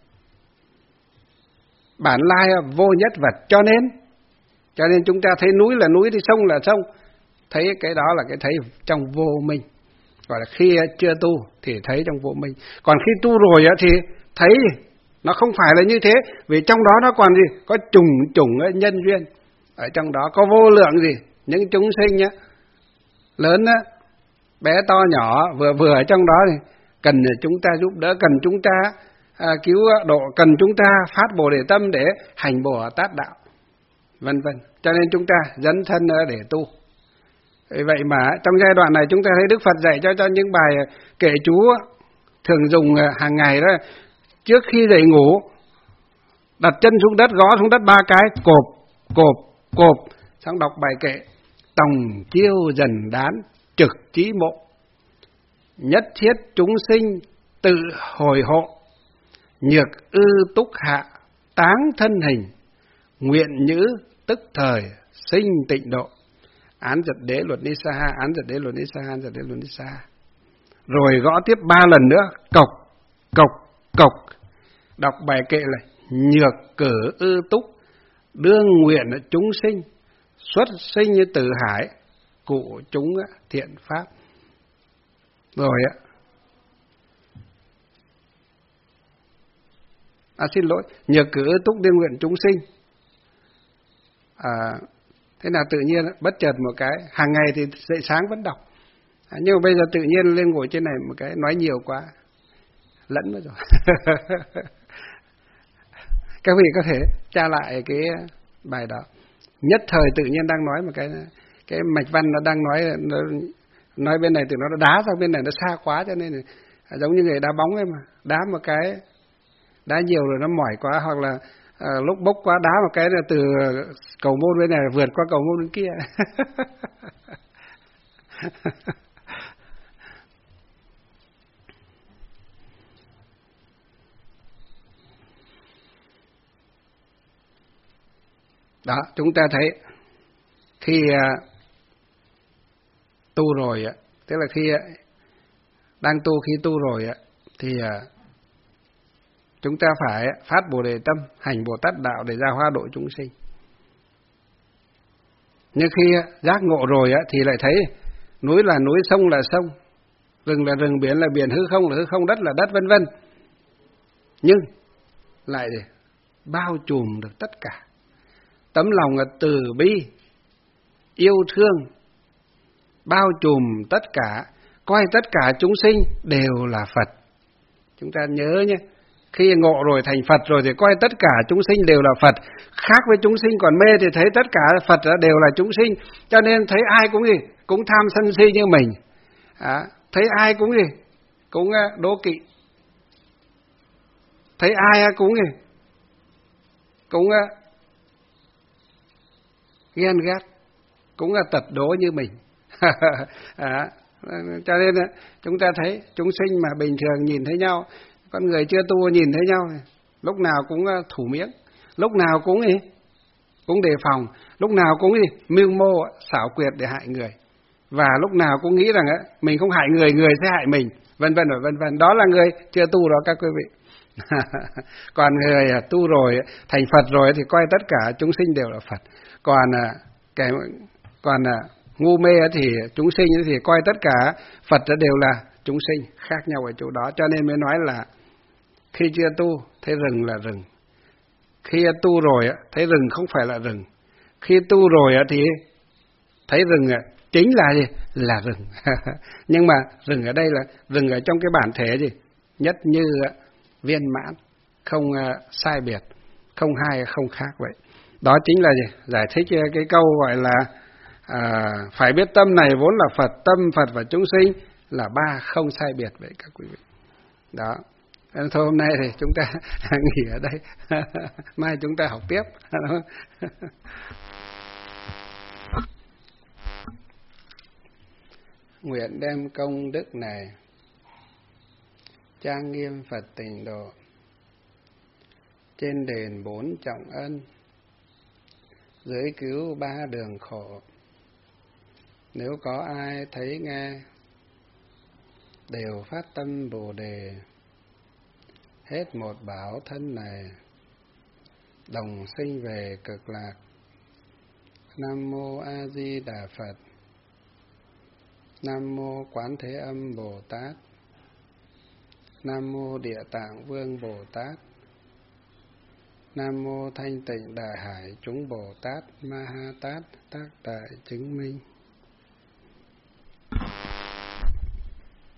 bản lai vô nhất vật. Cho nên cho nên chúng ta thấy núi là núi, thì sông là sông, thấy cái đó là cái thấy trong vô minh. Gọi là khi chưa tu thì thấy trong vô minh. Còn khi tu rồi thì thấy nó không phải là như thế, vì trong đó nó còn gì? Có trùng trùng nhân duyên. Ở trong đó có vô lượng gì? Những chúng sinh nhá, lớn á, bé to nhỏ, vừa vừa ở trong đó thì cần chúng ta giúp đỡ, cần chúng ta à, cứu độ, cần chúng ta phát Bồ Đề tâm để hành Bồ Tát đạo, vân vân. Cho nên chúng ta dấn thân để tu. Vậy mà trong giai đoạn này chúng ta thấy Đức Phật dạy cho cho những bài kệ chú thường dùng hàng ngày đó. Trước khi dậy ngủ, đặt chân xuống đất, gõ xuống đất ba cái, cộp, cộp, cộp, xong đọc bài kệ: tòng chiêu dần đán, trực trí mộ, nhất thiết chúng sinh tự hồi hộ, nhược ư túc hạ, táng thân hình, nguyện nhữ tức thời sinh tịnh độ. Án giật đế luật ni sa, án giật đế luật ni sa, án giật đế luật ni sa. Rồi gõ tiếp ba lần nữa, cộc, cộc, cộc. Đọc bài kệ là: nhược cử ư túc, đương nguyện chúng sinh, xuất sinh như tử hải, cụ chúng thiện pháp. Rồi ạ. À xin lỗi, nhược cử ư túc, đương nguyện chúng sinh. À, thế nào tự nhiên bất chợt một cái, hàng ngày thì dậy sáng vẫn đọc, à, nhưng mà bây giờ tự nhiên lên ngồi trên này một cái nói nhiều quá, lẫn mất rồi. Các vị có thể tra lại cái bài đó. Nhất thời tự nhiên đang nói một cái cái mạch văn nó đang nói nó, nói bên này thì nó đá sang bên này nó xa quá, cho nên là, giống như người đá bóng ấy mà, đá một cái đá nhiều rồi nó mỏi quá, hoặc là à, lúc bốc quá đá một cái là từ cầu môn bên này vượt qua cầu môn bên kia. Đó, chúng ta thấy khi uh, tu rồi, uh, tức là khi uh, đang tu, khi tu rồi uh, thì uh, chúng ta phải phát Bồ Đề tâm, hành Bồ Tát đạo để ra hóa độ chúng sinh. Nhưng khi uh, giác ngộ rồi uh, thì lại thấy núi là núi, sông là sông, rừng là rừng, biển là biển, hư không là hư không, đất là đất, vân vân. Nhưng lại bao trùm được tất cả. Tấm lòng là từ bi, yêu thương, bao trùm tất cả, coi tất cả chúng sinh đều là Phật. Chúng ta nhớ nhé, khi ngộ rồi thành Phật rồi thì coi tất cả chúng sinh đều là Phật. Khác với chúng sinh còn mê thì thấy tất cả Phật đều là chúng sinh. Cho nên thấy ai cũng gì, cũng tham sân si như mình. À, thấy ai cũng gì, cũng đố kỵ. Thấy ai cũng gì, cũng ghen ghét, cũng là tật đố như mình. À, cho nên chúng ta thấy chúng sinh mà bình thường nhìn thấy nhau, con người chưa tu nhìn thấy nhau, lúc nào cũng thủ miếng, lúc nào cũng gì, cũng đề phòng, lúc nào cũng gì, mưu mô xảo quyệt để hại người, và lúc nào cũng nghĩ rằng mình không hại người, người sẽ hại mình, vân vân và vân vân. Đó là người chưa tu đó các quý vị. Còn người tu rồi, thành Phật rồi thì coi tất cả chúng sinh đều là Phật. Còn cái còn ngu mê thì chúng sinh thì coi tất cả Phật đều là chúng sinh, khác nhau ở chỗ đó. Cho nên mới nói là khi chưa tu thấy rừng là rừng, khi tu rồi thấy rừng không phải là rừng, khi tu rồi thì thấy rừng chính là gì? Là rừng. Nhưng mà rừng ở đây là rừng ở trong cái bản thể gì? Nhất như viên mãn, không uh, sai biệt, không hai không khác vậy. Đó chính là gì? Giải thích cái câu gọi là à, phải biết tâm này vốn là Phật, tâm Phật và chúng sinh là ba không sai biệt vậy các quý vị. Đó. Thôi hôm nay thì chúng ta nghỉ ở đây. Mai chúng ta học tiếp. Nguyện đem công đức này trang nghiêm Phật Tịnh Độ, trên đền bốn trọng ân, dưới cứu ba đường khổ. Nếu có ai thấy nghe đều phát tâm Bồ Đề, hết một bảo thân này đồng sinh về cực lạc. Nam mô A Di Đà Phật. Nam mô Quán Thế Âm Bồ Tát. Nam mô Địa Tạng Vương Bồ Tát. Nam mô Thanh Tịnh Đại Hải chúng Bồ Tát Ma Ha Tát tác đại chứng minh.